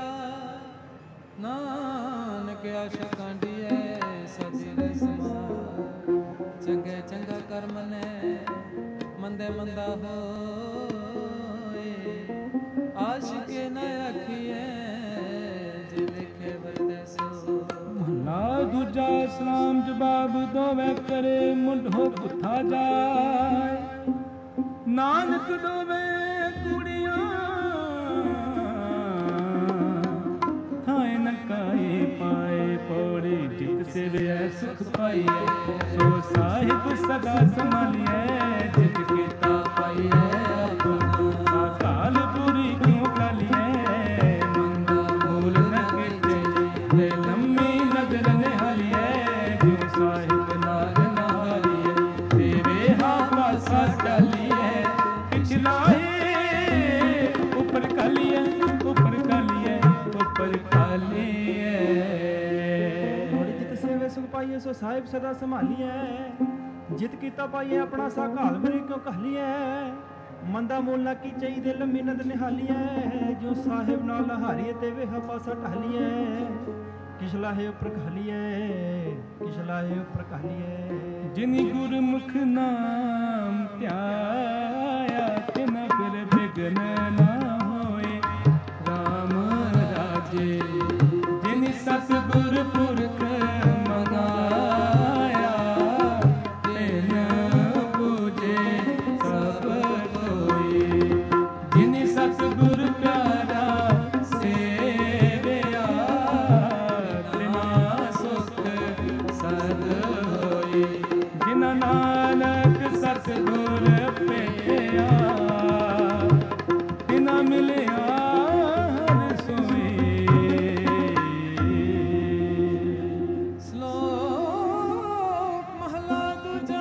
ਨਾਨਕ ਆਸ਼ਾ ਕਾਂਡੀਐ ਸਦੀ ਰਸਮਾ। ਚੰਗੇ ਚੰਗਾ ਕਰਮ ਨੇ ਮੰਦੇ ਮੰਦਾ ਹੋਏ। ਆਸ਼ਕੇ ਨ ਆਖੀਐ ਜੇ ਲਿਖੇ ਵਰਤੈ ਸੋ। ਮਹਲਾ ਦੂਜਾ। ਸਲਾਮ ਜਵਾਬ ਦੋਵੇਂ ਕਰੇ ਮੁੰਡ ਹੋ ਪੁੱਠਾ ਜਾਏ। ਨਾਨਕ ਦੋਵੇਂ ਕੁੜੀਆਂ ਥਾਏ ਨਕਾਏ ਪਾਏ ਪੌੜੀ। ਜਿਤ ਸਿਵਿਐ ਸੁਖ ਪਾਈਐ ਸੋ ਸਾਹਿਬ ਸਦਾ ਸੰਭਾਲੀਐ। ਜਿਤ ਕੀਤਾ ਪਾਈਐ ਆਪਣਾ ਅਕਾਲ ਪੁਰੀ ਕਿਉ ਕਾਲੀਐ। ਮੰਦਾ ਮੂਲ ਨ ਕੀਤੇ ਤੇ ਲੰਮੀ ਨਜ਼ਰ ਨਿਹਾਲੀਐ। ਜਿਉ ਸਾਹਿਬ ਨਾਲ ਨਹਾਲੀਐ ਦੇਵੇ ਹਾ ਪਾਸਾ ਚਾਲੀਐ। ਪਿਛਲਾਏ ਉੱਪਰ ਕਾਲੀਐ ਉੱਪਰ ਕਾਲੀਐ ਉੱਪਰ ਕਾਲੀਐ। ਜਿਤ ਸੇਵੇ ਸੁਖ ਪਾਈਏ ਸੋ ਸਾਹਿਬ ਸਦਾ ਸੰਭਾਲੀਐ। ਜਿਤ ਕੀਤਾ ਪਾਈਏ ਆਪਣਾ ਸਾ ਘਾਲ ਬਰੀ ਕਿਉ ਕਹਲੀਐ। ਮੰਦਾ ਮੂਲ ਨਾ ਕੀ ਚਾਹੀਦੇ ਲੰਮੀ ਨਦ ਨਿਹਾਲੀਐ। ਜੋ ਸਾਹਿਬ ਨਾਲ ਹਾਰੀਏ ਤੇ ਵੇਹਾ ਪਾਸਾ ਢਾਲੀਐ। ਕਿਛਲਾਹੇ ਉੱਪਰ ਕਹਲੀਐ ਕਿਛਲਾਹੇ ਉੱਪਰ ਕਹਲੀਐ। ਜਿਨੀ ਗੁਰਮੁਖ ਨਾਮ ਧਿਆਇਆ ਤਿਨ ਫਿਰ ਬਿਗਨ ਨਾ ਹੋਏ ਰਾਮ ਰਾਜੇ। ਜਿਨੀ ਸਤਿਗੁਰ ਪੁਰਖ ਮੰਗਾਇਆ ਤਿਨ ਪੂਜੇ ਸਭ ਕੋਈ। ਜਿਨੀ ਸਤਿਗੁਰ ਪਿਆਰਾ ਸੇਵਿਆ ਤਿਨਾ ਸੁਖ ਸਦ ਹੋਏ। ਜਿਨਾ ਨਾਨਕ ਸਤਿਗੁਰ ਭੇਟਿਆ ਤਿਨਾ ਮਿਲਿਆ ਹਰਿ ਸੋਈ। ਸ਼ਲੋਕ ਮਹਲਾ ਦੂਜਾ।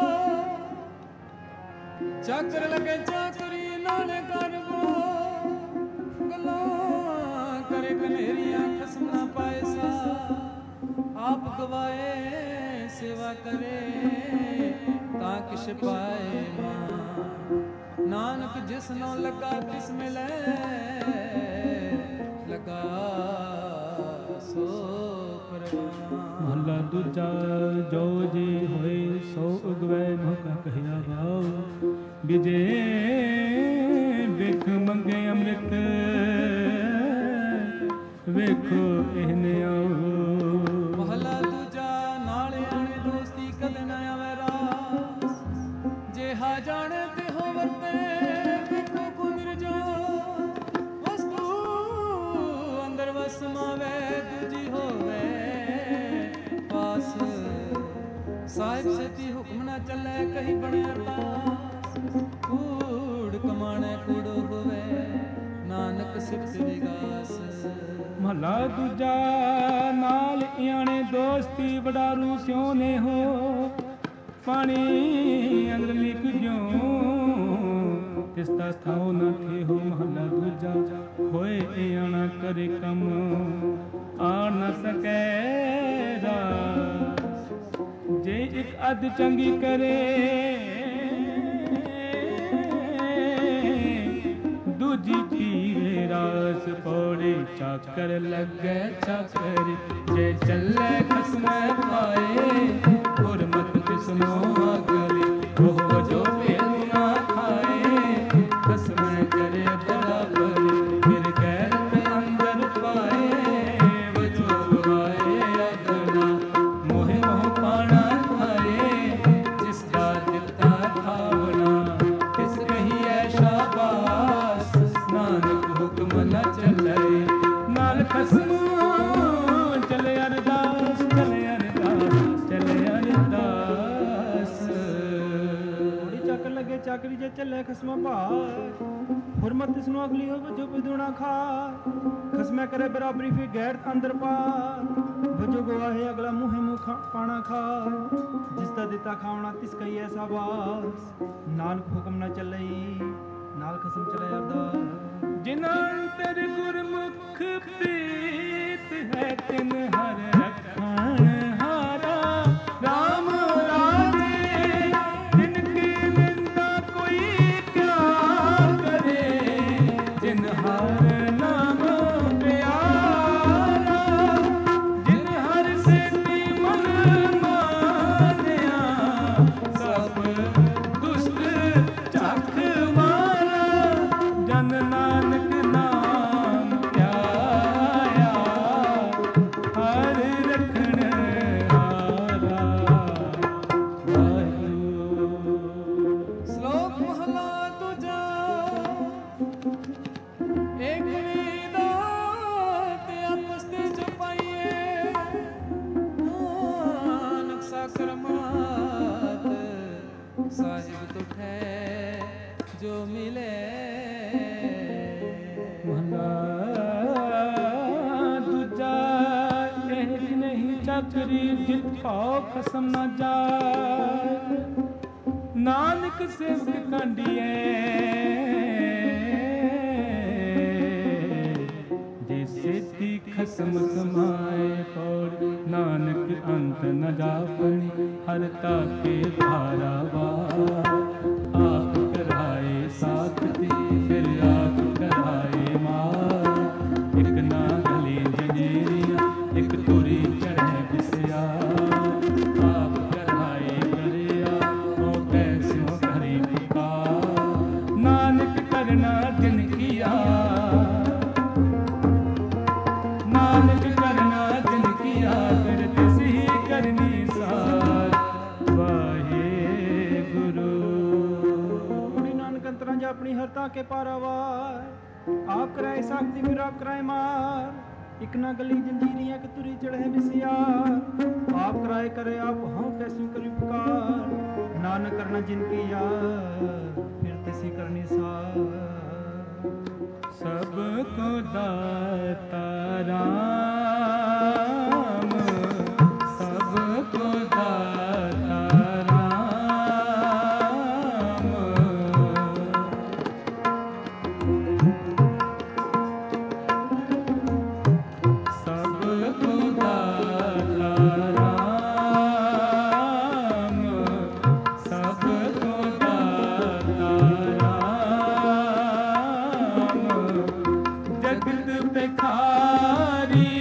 ਚਾਕਰ ਲਗੇ ਚਾਕਰੀ ਨਾਲੇ ਕਰਬੋ। ਗੱਲਾਂ ਕਰੇ ਕਨੇਰੀਆਂ ਖਸਮ ਨਾ ਪਾਏ ਸਾ। ਆਪ ਗਵਾਏ ਸੇਵਾ ਕਰੇ ਤਾਂ ਕਿਛ ਪਾਏ ਮਾਂ। ਨਾਨਕ ਜਿਸ ਨੂੰ ਲੱਗਾ ਤਿਸ ਮਿਲੈ ਲਗਾ ਸੋ ਪਰਵਾਨ। ਮਹਲਾ ਦੂਜਾ। ਜੋ ਜੀ ਹੋਏ ਸੋ ਉਗਵੈ ਮੋਕਾ ਕਹਿਆ ਭਾਉ। ਵਿਜੇ ਵੇਖ ਮੰਗੇ ਅੰਮ੍ਰਿਤ ਵੇਖੋ ਇਹਨੇ ਆਓ। ਮਹਲਾ ਦੂਜਾ। ਨਾਲੇ ਆਣੇ ਦੋਸਤੀ ਕਦੇ ਨਾ ਆਵੇ ਰਾਸ। ਜੇ ਹਾ ਜਾਣੇ ਤੇ ਹੋ ਵਰਤੇ ਵੇਖੋ ਕੋ ਨਿਰਜੋ। ਵਸਤੂ ਅੰਦਰ ਵਸ ਮਾਵੇ ਦੂਜੀ ਹੋਵੇ ਪਾਸ। ਸਾਹਿਬ ਸਤੀ ਹੁਕਮ ਨਾ ਚੱਲੇ ਕਹੀ ਬਣਿਆ ਅਰਦਾਸ। ਕੂੜ ਕਮਾਣੇ ਕੂੜ ਹੋਵੇ ਨਾਨਕ ਸਿਫਤ ਵਿਗਾਸ। ਮਹਲਾ ਦੂਜਾ। ਨਾਲ ਇਆਣੇ ਦੋਸਤੀ ਵਡਾਰੂ ਸਿਉ ਨੇ ਹੋ। ਪਾਣੀ ਅੰਦਰ ਲਿਖ ਜਿਉ ਤਿਸ ਦਾ ਥਾਉ ਨਾ ਥੇ ਹੋ। ਮਹਲਾ ਦੂਜਾ। ਹੋਏ ਇਆਣਾ ਕਰੇ ਕੰਮ ਆ ਨ ਸਕੈ ਰਾਸ। ਜੇ ਇੱਕ ਅੱਧ ਚੰਗੀ ਕਰੇ ਦੂਜੀ ਪੀਵੇ ਰਾਸ ਪੌੜੇ। ਚਾਕਰ ਲੱਗੇ ਚਾਕਰ ਜੇ ਚੱਲੇ ਖਸਮੈ ਪਾਏ। ਗੁਰਮਤਿ ਕਿਸਨੋ ਅਗਲੇ ਉਹ ਜੋ ਭੇਦ ਨਾ ਖਾਏ। ਖਸਮੈ ਕਰੇ ਬਰਾਬਰ ਫਿਰ ਗੈਰਤ ਅੰਦਰ ਪਾਏ। ਵਜੋ ਗਵਾਏ ਅਗਲਾ ਮੋਹਿ ਮੋਹ ਪਾਣਾ ਖਾਏ। ਜਿਸ ਦਾ ਦਿੱਤਾ ਖਾਵਣਾ ਤਿਸ ਕਹੀਐ ਸ਼ਾਬਾਸ। ਨਾਨਕ ਹੁਕਮ ਨ ਚੱਲੇ ਨਾਲ ਖਸਮ ਚਲੇ ਅਰਦਾਸ। ਚਾਕਰੀ ਜੇ ਚੱਲੇ ਖਸਮਾ ਭਾਰ ਹੁਰਮਤ ਇਸ ਨੂੰ ਅਗਲੀ ਹੋ ਵਜੋ ਬਿਦੁਣਾ ਖਾ ਖਸਮੇ ਕਰੇ ਬਰਾਬਰੀ ਫਿਰ ਗੈਰ ਅੰਦਰ ਪਾਰ ਵਜੋ ਗਵਾਹੇ ਅਗਲਾ ਮੂੰਹੇ ਮੂੰਹ ਪਾਣਾ ਖਾ ਜਿਸ ਦਾ ਦਿੱਤਾ ਖਾਵਣਾ ਤਿਸ ਕਈ ਐਸਾ ਬਾਸ ਨਾਨਕ ਹੁਕਮ ਨਾ ਚੱਲਈ ਨਾਲ ਖਸਮ ਚਲੇ ਅਰਦਾਸ ਜਿਨਾਂ ਅੰਤਰ ਗੁਰਮੁਖ ਪ੍ਰੀਤ ਹੈ ਤਿਨ ਹਰ ਰਖਣ ਹਾਰਾ ਰਾਮ ਰਾਜੇ ਜਿਨ ਕੀ ਨਿੰਦਾ ਕੋਈ ਕਿਆ ਕਰੇ ਜਿਨ ਹਰ ਨਾਮ ਪਿਆਰਾ ਜਿਨ ਹਰ ਸੇਤੀ ਮਨ ਮਾਨਿਆ ਸਭ ਦੁਸ਼ਟ ਝੱਖ ਮਾਰਾ ਜਨ ਨਾਨਕ ਨਾਮ ਧਿਆਇਆ ਹਰ ਰਖਣ ਹਾਰਾ ਵਾਹਿਗੁਰੂ। ਸ਼ਲੋਕ ਮਹਲਾ ਦੂਜਾ ਏਕ ਵੇਦਾਂਤ ਆਪਸ ਤੇ ਜਪਾਈਏ ਨਾਨਕ ਸਾਖਰ ਮਾਤ ਸਾਹਿਬ ਤੁਠੈ ਜੋ ਮਿਲੇ ਮਹਲਾ ਦੂਜਾ ਇੱਕ ਨਹੀਂ ਚਾਕਰੀ ਜਿਤ ਭਾਉ ਖਸਮ ਨਾ ਜਾਏ ਨਾਨਕ ਸੇਵਕ ਕਾਂਡੀਏ ਜੇ ਸੇਤੀ ਖਸਮ ਸਮਾਏ ਪੌੜ ਨਾਨਕ ਅੰਤ ਨ ਜਾਪਣੀ ਹਰ ਤਾਕੇ ਭਾਰਾਵਾ ਆਪ ਕਰਾਏ ਸਾਖਤੀ ਫਿਰ ਆਪ ਕਰਾਏ ਮਾਰ ਇੱਕ ਨਾ ਗਲੀ ਜੰਜੀਰੀਆਂ ਇੱਕ ਤੁਰੀ ਚੜ੍ਹੇ ਬਿਸਿਆ ਆਪ ਕਰਾਏ ਕਰਿਆ ਉਹ ਪੈਸਿਓ ਕਰੀ ਪੁਕਾਰ ਨਾਨਕ ਕਰਨਾ ਜਿਨ ਕੀਆ ਨਾਨਕ ਕਰਨਾ ਜਿਨ ਕੀਆ ਫਿਰ ਤਿਸ ਹੀ ਕਰਨੀ ਸਾਰ ਵਾਹਿਗੁਰੂ। ਨਾਨਕ ਅੰਤਰਾਂ ਜਾ ਆਪਣੀ ਹਰਤਾ ਕੇ ਪਾਰਾਵਾਰ ਆਪ ਕਰਾਏ ਸਾਖਤੀ ਫਿਰ ਆਪ ਕਰਾਏ ਮਾਰ ਇੱਕ ਨਾ ਗਲੀ ਜੰਜੀਰੀਆਂ ਕਿ ਤੁਰੀ ਚੜ੍ਹੇ ਬਿਸਿਆ ਆਪ ਕਰਾਏ ਕਰੇ ਆਪ ਹਾਂ ਕੈਸੀ ਕਰੀ ਪੁਕਾਰ ਨਾਨਕ ਕਰਨਾ ਜਿਨ ਕੀ ਯਾਰ ਫਿਰ ਤਿਸੀ ਕਰਨੀ ਸਾਰ ਸਭ ਕੋ ਦਾਤਾ ਰਾਮ ਸਭ ਕੋ ਦਾਤਾ ਜਗਤ ਬਿਖਾਰੀ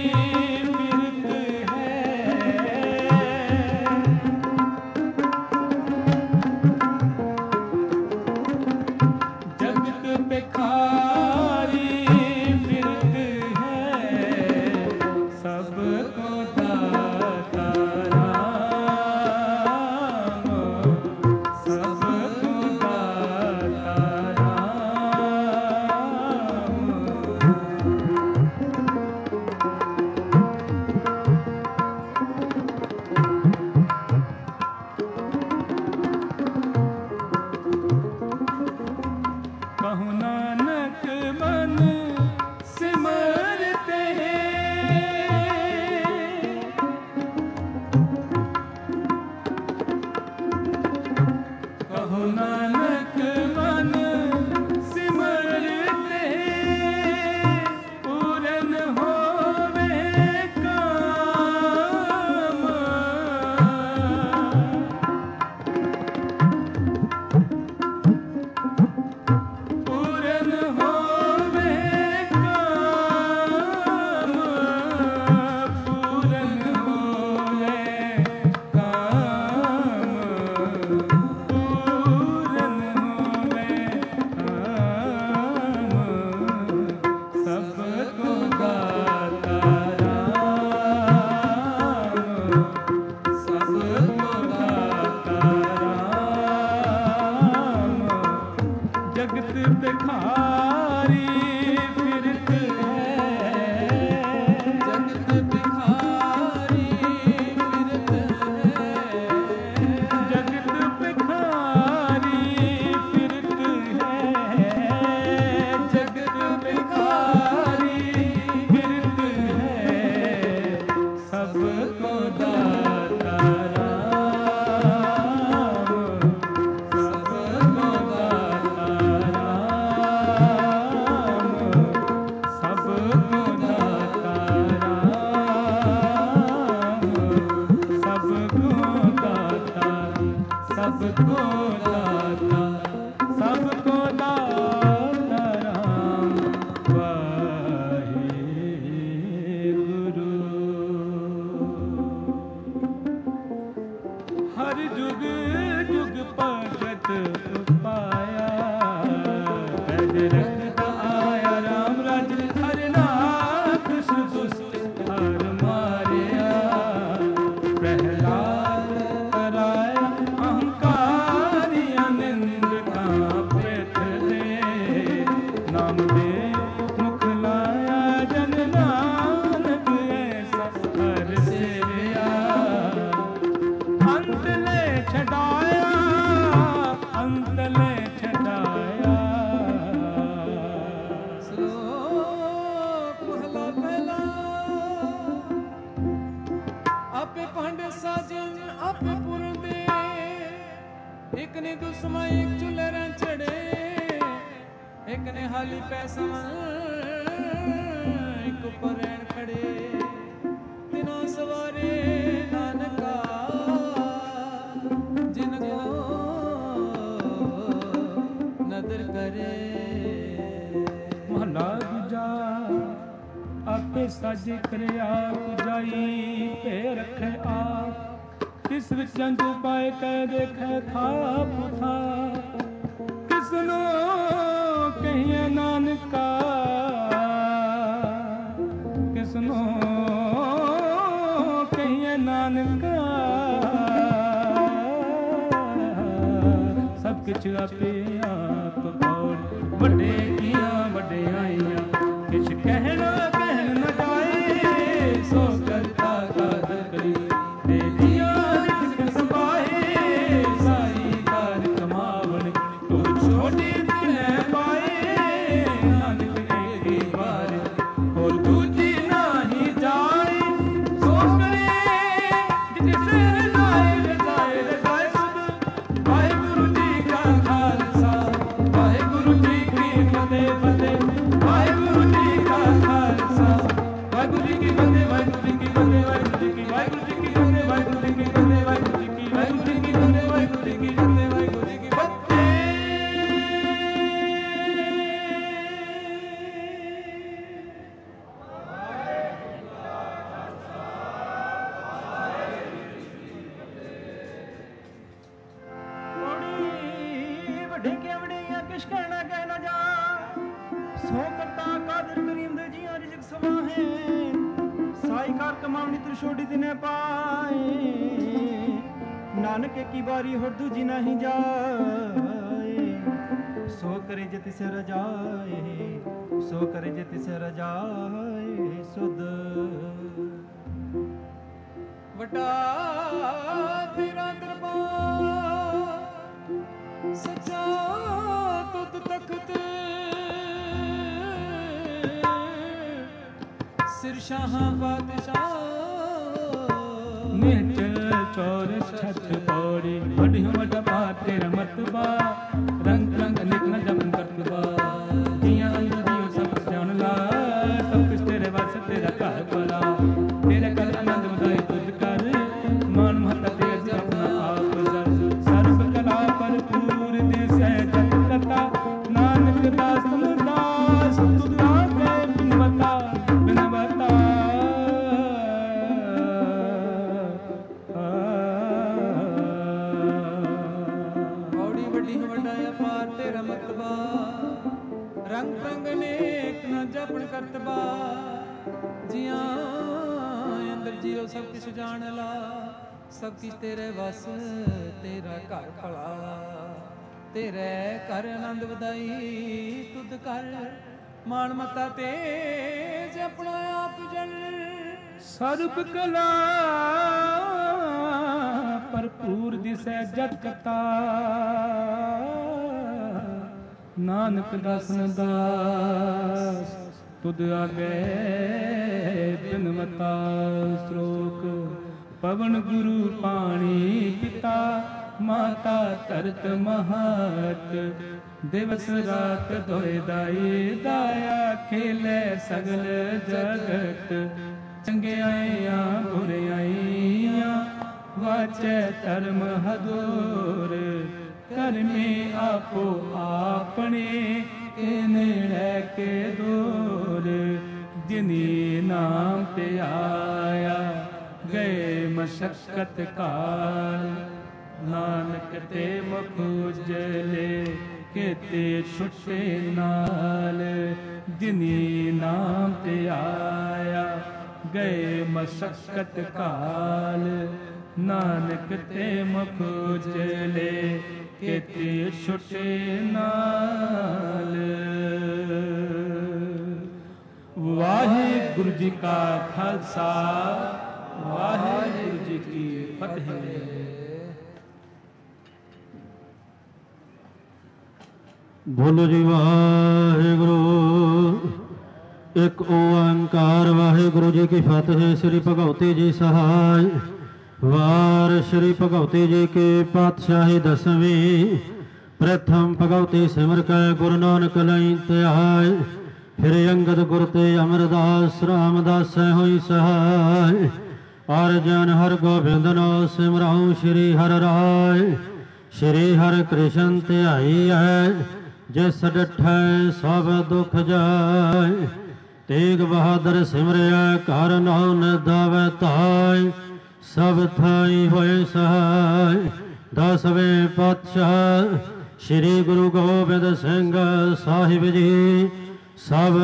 ਆਪੇ ਭਾਂਡੇ ਸਾਜਨ ਆਪੇ ਪੁਰਨ ਦੇ ਇੱਕ ਨੇ ਦੁਸਮਾ ਇੱਕ ਚੁੱਲ੍ਹੇ ਰਾਂ ਚੜੇ ਇੱਕ ਨੇ ਹਾਲੀ ਪੈਸਾ ਇੱਕ ਉੱਪਰ ਰਹਿਣ ਖੜੇ ਤਿਨਾਂ ਸਵਾਰੇ ਨਾਨਕਾ ਜਿਨ ਕੋ ਨਦਰ ਕਰੇ। ਮਹਲਾ ਦੂਜਾ ਆਪੇ ਸਾਜੇ ਕਰੇ ਆਪ ਜਾਈ ਭੇ ਰੱਖੇ ਆਪ ਕਿਸ ਵਿੱਚ ਜੰਜੂ ਪਾਏ ਕਹਿ ਦੇਖੇ ਥਾਪ ਥਾ ਕਿਸ ਨੂੰ ਕਹੀਏ ਨਾਨਕਾ ਕਿਸ ਨੂੰ ਕਹੀਏ ਨਾਨਕਾ ਸਭ ਕੁਛ ਆਪੇ ਆਪ ਕੌੜ ਵੱਡੇ ਕੀਆਂ ਵੱਡਿਆਈਆਂ ਕਿਛ ਕਹਿਣਾ ਕਹਿਣ ਨਾ ਜਾਏ ਸੋ ਕਰਤਾ ਕਾਦਰ ਕਰੀ ਤੇ ਦੀਆਂ ਰਿਜ਼ਕ ਸੰਭਾਏ ਸਾਈ ਕਾਰ ਕਮਾਵਣ ਤੂੰ ਛੋਟੀ ਦਿਨੇ ਪਾਏ ਨਾਨਕ ਏਕੀ ਵਾਰ ਹੋਰ ਦੂਜੀ ਨਾਹੀ ਜਾਏ ਸੋ ਕਰੇ ਜਿਤੇ ਰਜ਼ਾਏ ਰਜ਼ਾਏ ਰਜ਼ਾਏ ਸੁਧ ਵਾਹਿਗੁਰੂ ਜੀ ਕਾ ਖਾਲਸਾ ਵਾਹਿਗੁਰੂ ਜੀ ਕੀ ਫਤਿਹ ਫਤਿਹ ਵਾਹਿਗੁਰੂ ਜੀ ਕਾ ਖਾਲਸਾ ਵਾਹਿਗੁਰੂ ਜੀ ਕੀ ਫਤਿਹ ਵਾਹਿਗੁਰੂ ਜੀ ਕੀ ਫਤਿਹ ਵਾਹਿਗੁਰੂ ਜੀ ਕੀ ਵਾਹਿਗੁਰੂ ਜੀ ਕੀ ਫਤਿਹ ਵਾਹਿਗੁਰੂ ਜੀ ਕੀ ਫਤਿਹ ਵਾਹਿਗੁਰੂ ਜੀ ਕੀ ਵਾਹਿਗੁਰੂ ਜੀ ਕੀ ਫਤਿਹ ਵਾਹਿਗੁਰੂ ਜੀ ਕੀ ਫਤਿਹ ਵਾਹਿਗੁਰੂ ਜੀ ਕੀ ਫਤਿਹ। ਕੋੜੀ ਵੱਡੇ ਕੇਵੜੀਆਂ ਕਿਛ ਕਹਿਣਾ ਕਹਿ ਨਾ ਜਾ ਸੋ ਕਰਤਾ ਕਾਦਰ ਕਰੀਮ ਦੇ ਜੀਆਂ ਰਿਜ਼ਕ ਸਮਾਹੇ ਸਾਈ ਕਾਰ ਕਮਾਵਣੀ ਤੂੰ ਛੋੜੀ ਦਿਨੇ ਪਾਏ ਨਾਨਕ ਕੀ ਬਾਰੀ ਹੋਰ ਦੂਜੀ ਨਹੀਂ ਜਾਏ ਸੋ ਕਰੇ ਜੇ ਤਿਸ ਰਜਾਏ ਸੋ ਕਰੇ ਜੇ ਤਿਸ ਰਜਾਏ ਸੁਧ ਵੱਡਾ ਤੇਰਾ ਦਰਬਾਰ ਸੱਚਾ ਤੁਧ ਤਖਤ ਸਿਰ ਸ਼ਾਹਾਂ ਬਾਦਸ਼ਾਹ ਨਿਚ ਚੌਰ ਛੱਤ ਪੌੜੀ ਵੱਡੀ ਵੱਡਾ ਪਾ ਤੇਰਾ ਮਰਤਬਾ ਰੰਗ ਰੰਗ ਨਿਕ ਨ ਜਪਨ ਕਰਤਬਾ ਜੀਆਂ ਅੰਦਰ ਜੀਓ ਸਭ ਜਾਣ ਲਾ ਸਭ ਕੁਛ ਤੇਰੇ ਵਾਸ ਤੇਰਾ ਘਰ ਭਲਾ ਤੇਰੇ ਕਰ ਆਨੰਦ ਵਧਾਈ ਤੁਧ ਕਰ ਮਾਨ ਮਹਤਾ ਤੇਜ ਆਪਣਾ ਆਪ ਜਰ ਸਰਬ ਕਲਾ ਭਰਪੂਰ ਦਿਸੈ ਜਗ ਕਰਤਾ ਨਾਨਕ ਦਾਸ ਦਾਸ ਤੁਧ ਆਗੇ ਬਿਨਵਤਾ ਬਿਨਵਤਾ ਔੜੀ ਵੱਡੀ ਵੱਡਾ ਅਪਾਰ ਤੇਰਾ ਮਰਤਬਾ ਰੰਗ ਰੰਗ ਨੇਕ ਨਾ ਜਪਣ ਕਰਤਬਾ ਜੀਆਂ ਅੰਦਰ ਜੀਓ ਸਭ ਕੁਛ ਜਾਣ ਲਾ ਸਭ ਕੁਛ ਤੇਰੇ ਵਸ ਤੇਰਾ ਘਰ ਭਲਾ ਤੇਰੇ ਘਰ ਆਨੰਦ ਵਧਾਈ ਤੁਧ ਕਰ ਮਾਣ ਮਤਾ ਤੇਜ ਆਪਣਾ ਆਪ ਜਨ ਸਰਬ ਕਲਾ ਭਰਪੂਰ ਦਿਸੈ ਜਗ ਕਤਾ ਨਾਨਕ ਦਾਸਨ ਦਾਸ ਤੁਧ ਆਗੇ ਬਿਨਵਤਾ ਸ਼ਲੋਕ ਪਵਨ ਗੁਰੂ ਪਾਣੀ ਪਿਤਾ ਮਾਤਾ ਧਰਤ ਮਹਤ ਦਿਵਸ ਰਾਤ ਦੋਇ ਦਾਈ ਦਾਇਆ ਖੇਲੇ ਸਗਲ ਜਗਤ ਚੰਗਿਆਈਆਂ ਬੁਰਿਆਈਆਂ ਵਾਚੈ ਧਰਮ ਹਦੂਰ ਕਰਮੀ ਆਪੋ ਆਪਣੇ ਇਹਨੇ ਲੈ ਕੇ ਦੂਰ ਜਿਨੀ ਨਾਮ ਤੇ ਆਇਆ ਗਏ ਮਸ਼ਕਤ ਕਾਲ ਨਾਨਕ ਤੇ ਮੁਖ ਉਜਲੇ ਕਿਤੇ ਛੁੱਟੇ ਨਾਲ ਜਿਨੀ ਨਾਮ ਤੇ ਆਇਆ ਗਏ ਮਸ਼ਕਤ ਕਾਲ ਨਾਨਕ ਤੇ ਮੁਖ ਉਜਲੇ ਕਿਤੇ ਛੁੱਟੇ ਨਾਲ। ਵਾਹਿਗੁਰੂ ਜੀ ਕਾ ਖਾਲਸਾ ਵਾਹਿਗੁਰੂ ਜੀ ਕੀ ਫਤਿਹ। ਬੋਲੋ ਜੀ ਵਾਹਿਗੁਰੂ। ਇੱਕ ਓੰਕਾਰ ਵਾਹਿਗੁਰੂ ਜੀ ਕੀ ਫਤਿਹ। ਸ੍ਰੀ ਭਗਵਤੀ ਜੀ ਸਹਾਇ। ਵਾਰ ਸ਼੍ਰੀ ਭਗਵਤੀ ਜੀ ਕੀ ਪਾਤਸ਼ਾਹੀ ਦਸਵੀਂ। ਪ੍ਰਥਮ ਭਗਵਤੀ ਸਿਮਰ ਕੈ ਗੁਰੂ ਨਾਨਕ ਲਈ ਧਿਆਇ। ਫਿਰ ਅੰਗਦ ਗੁਰ ਤੇ ਅਮਰਦਾਸ ਰਾਮਦਾਸੈ ਹੋਈ ਸਹਾਇ। ਅਰ ਜਨ ਹਰ ਗੋਬਿੰਦ ਨੋ ਸਿਮਰਾਉ ਸ਼੍ਰੀ ਹਰਿ ਰਾਇ। ਸ਼੍ਰੀ ਹਰਿ ਕ੍ਰਿਸ਼ਨ ਧਿਆਈ ਹੈ ਜਿਸ ਡਿਠੈ ਸਭ ਦੁਖ ਜਾਇ। ਤੇਗ ਬਹਾਦਰ ਸਿਮਰਿਆ ਘਰ ਨਾਉ ਦਾਵੈ ਧਾਇ। ਸਭ ਥਾਈ ਹੋਏ ਸਹਾਇ। ਦਸਵੇਂ ਪਾਤਸ਼ਾਹ ਸ਼੍ਰੀ ਗੁਰੂ ਗੋਬਿੰਦ ਸਿੰਘ ਸਾਹਿਬ ਜੀ ਸਭ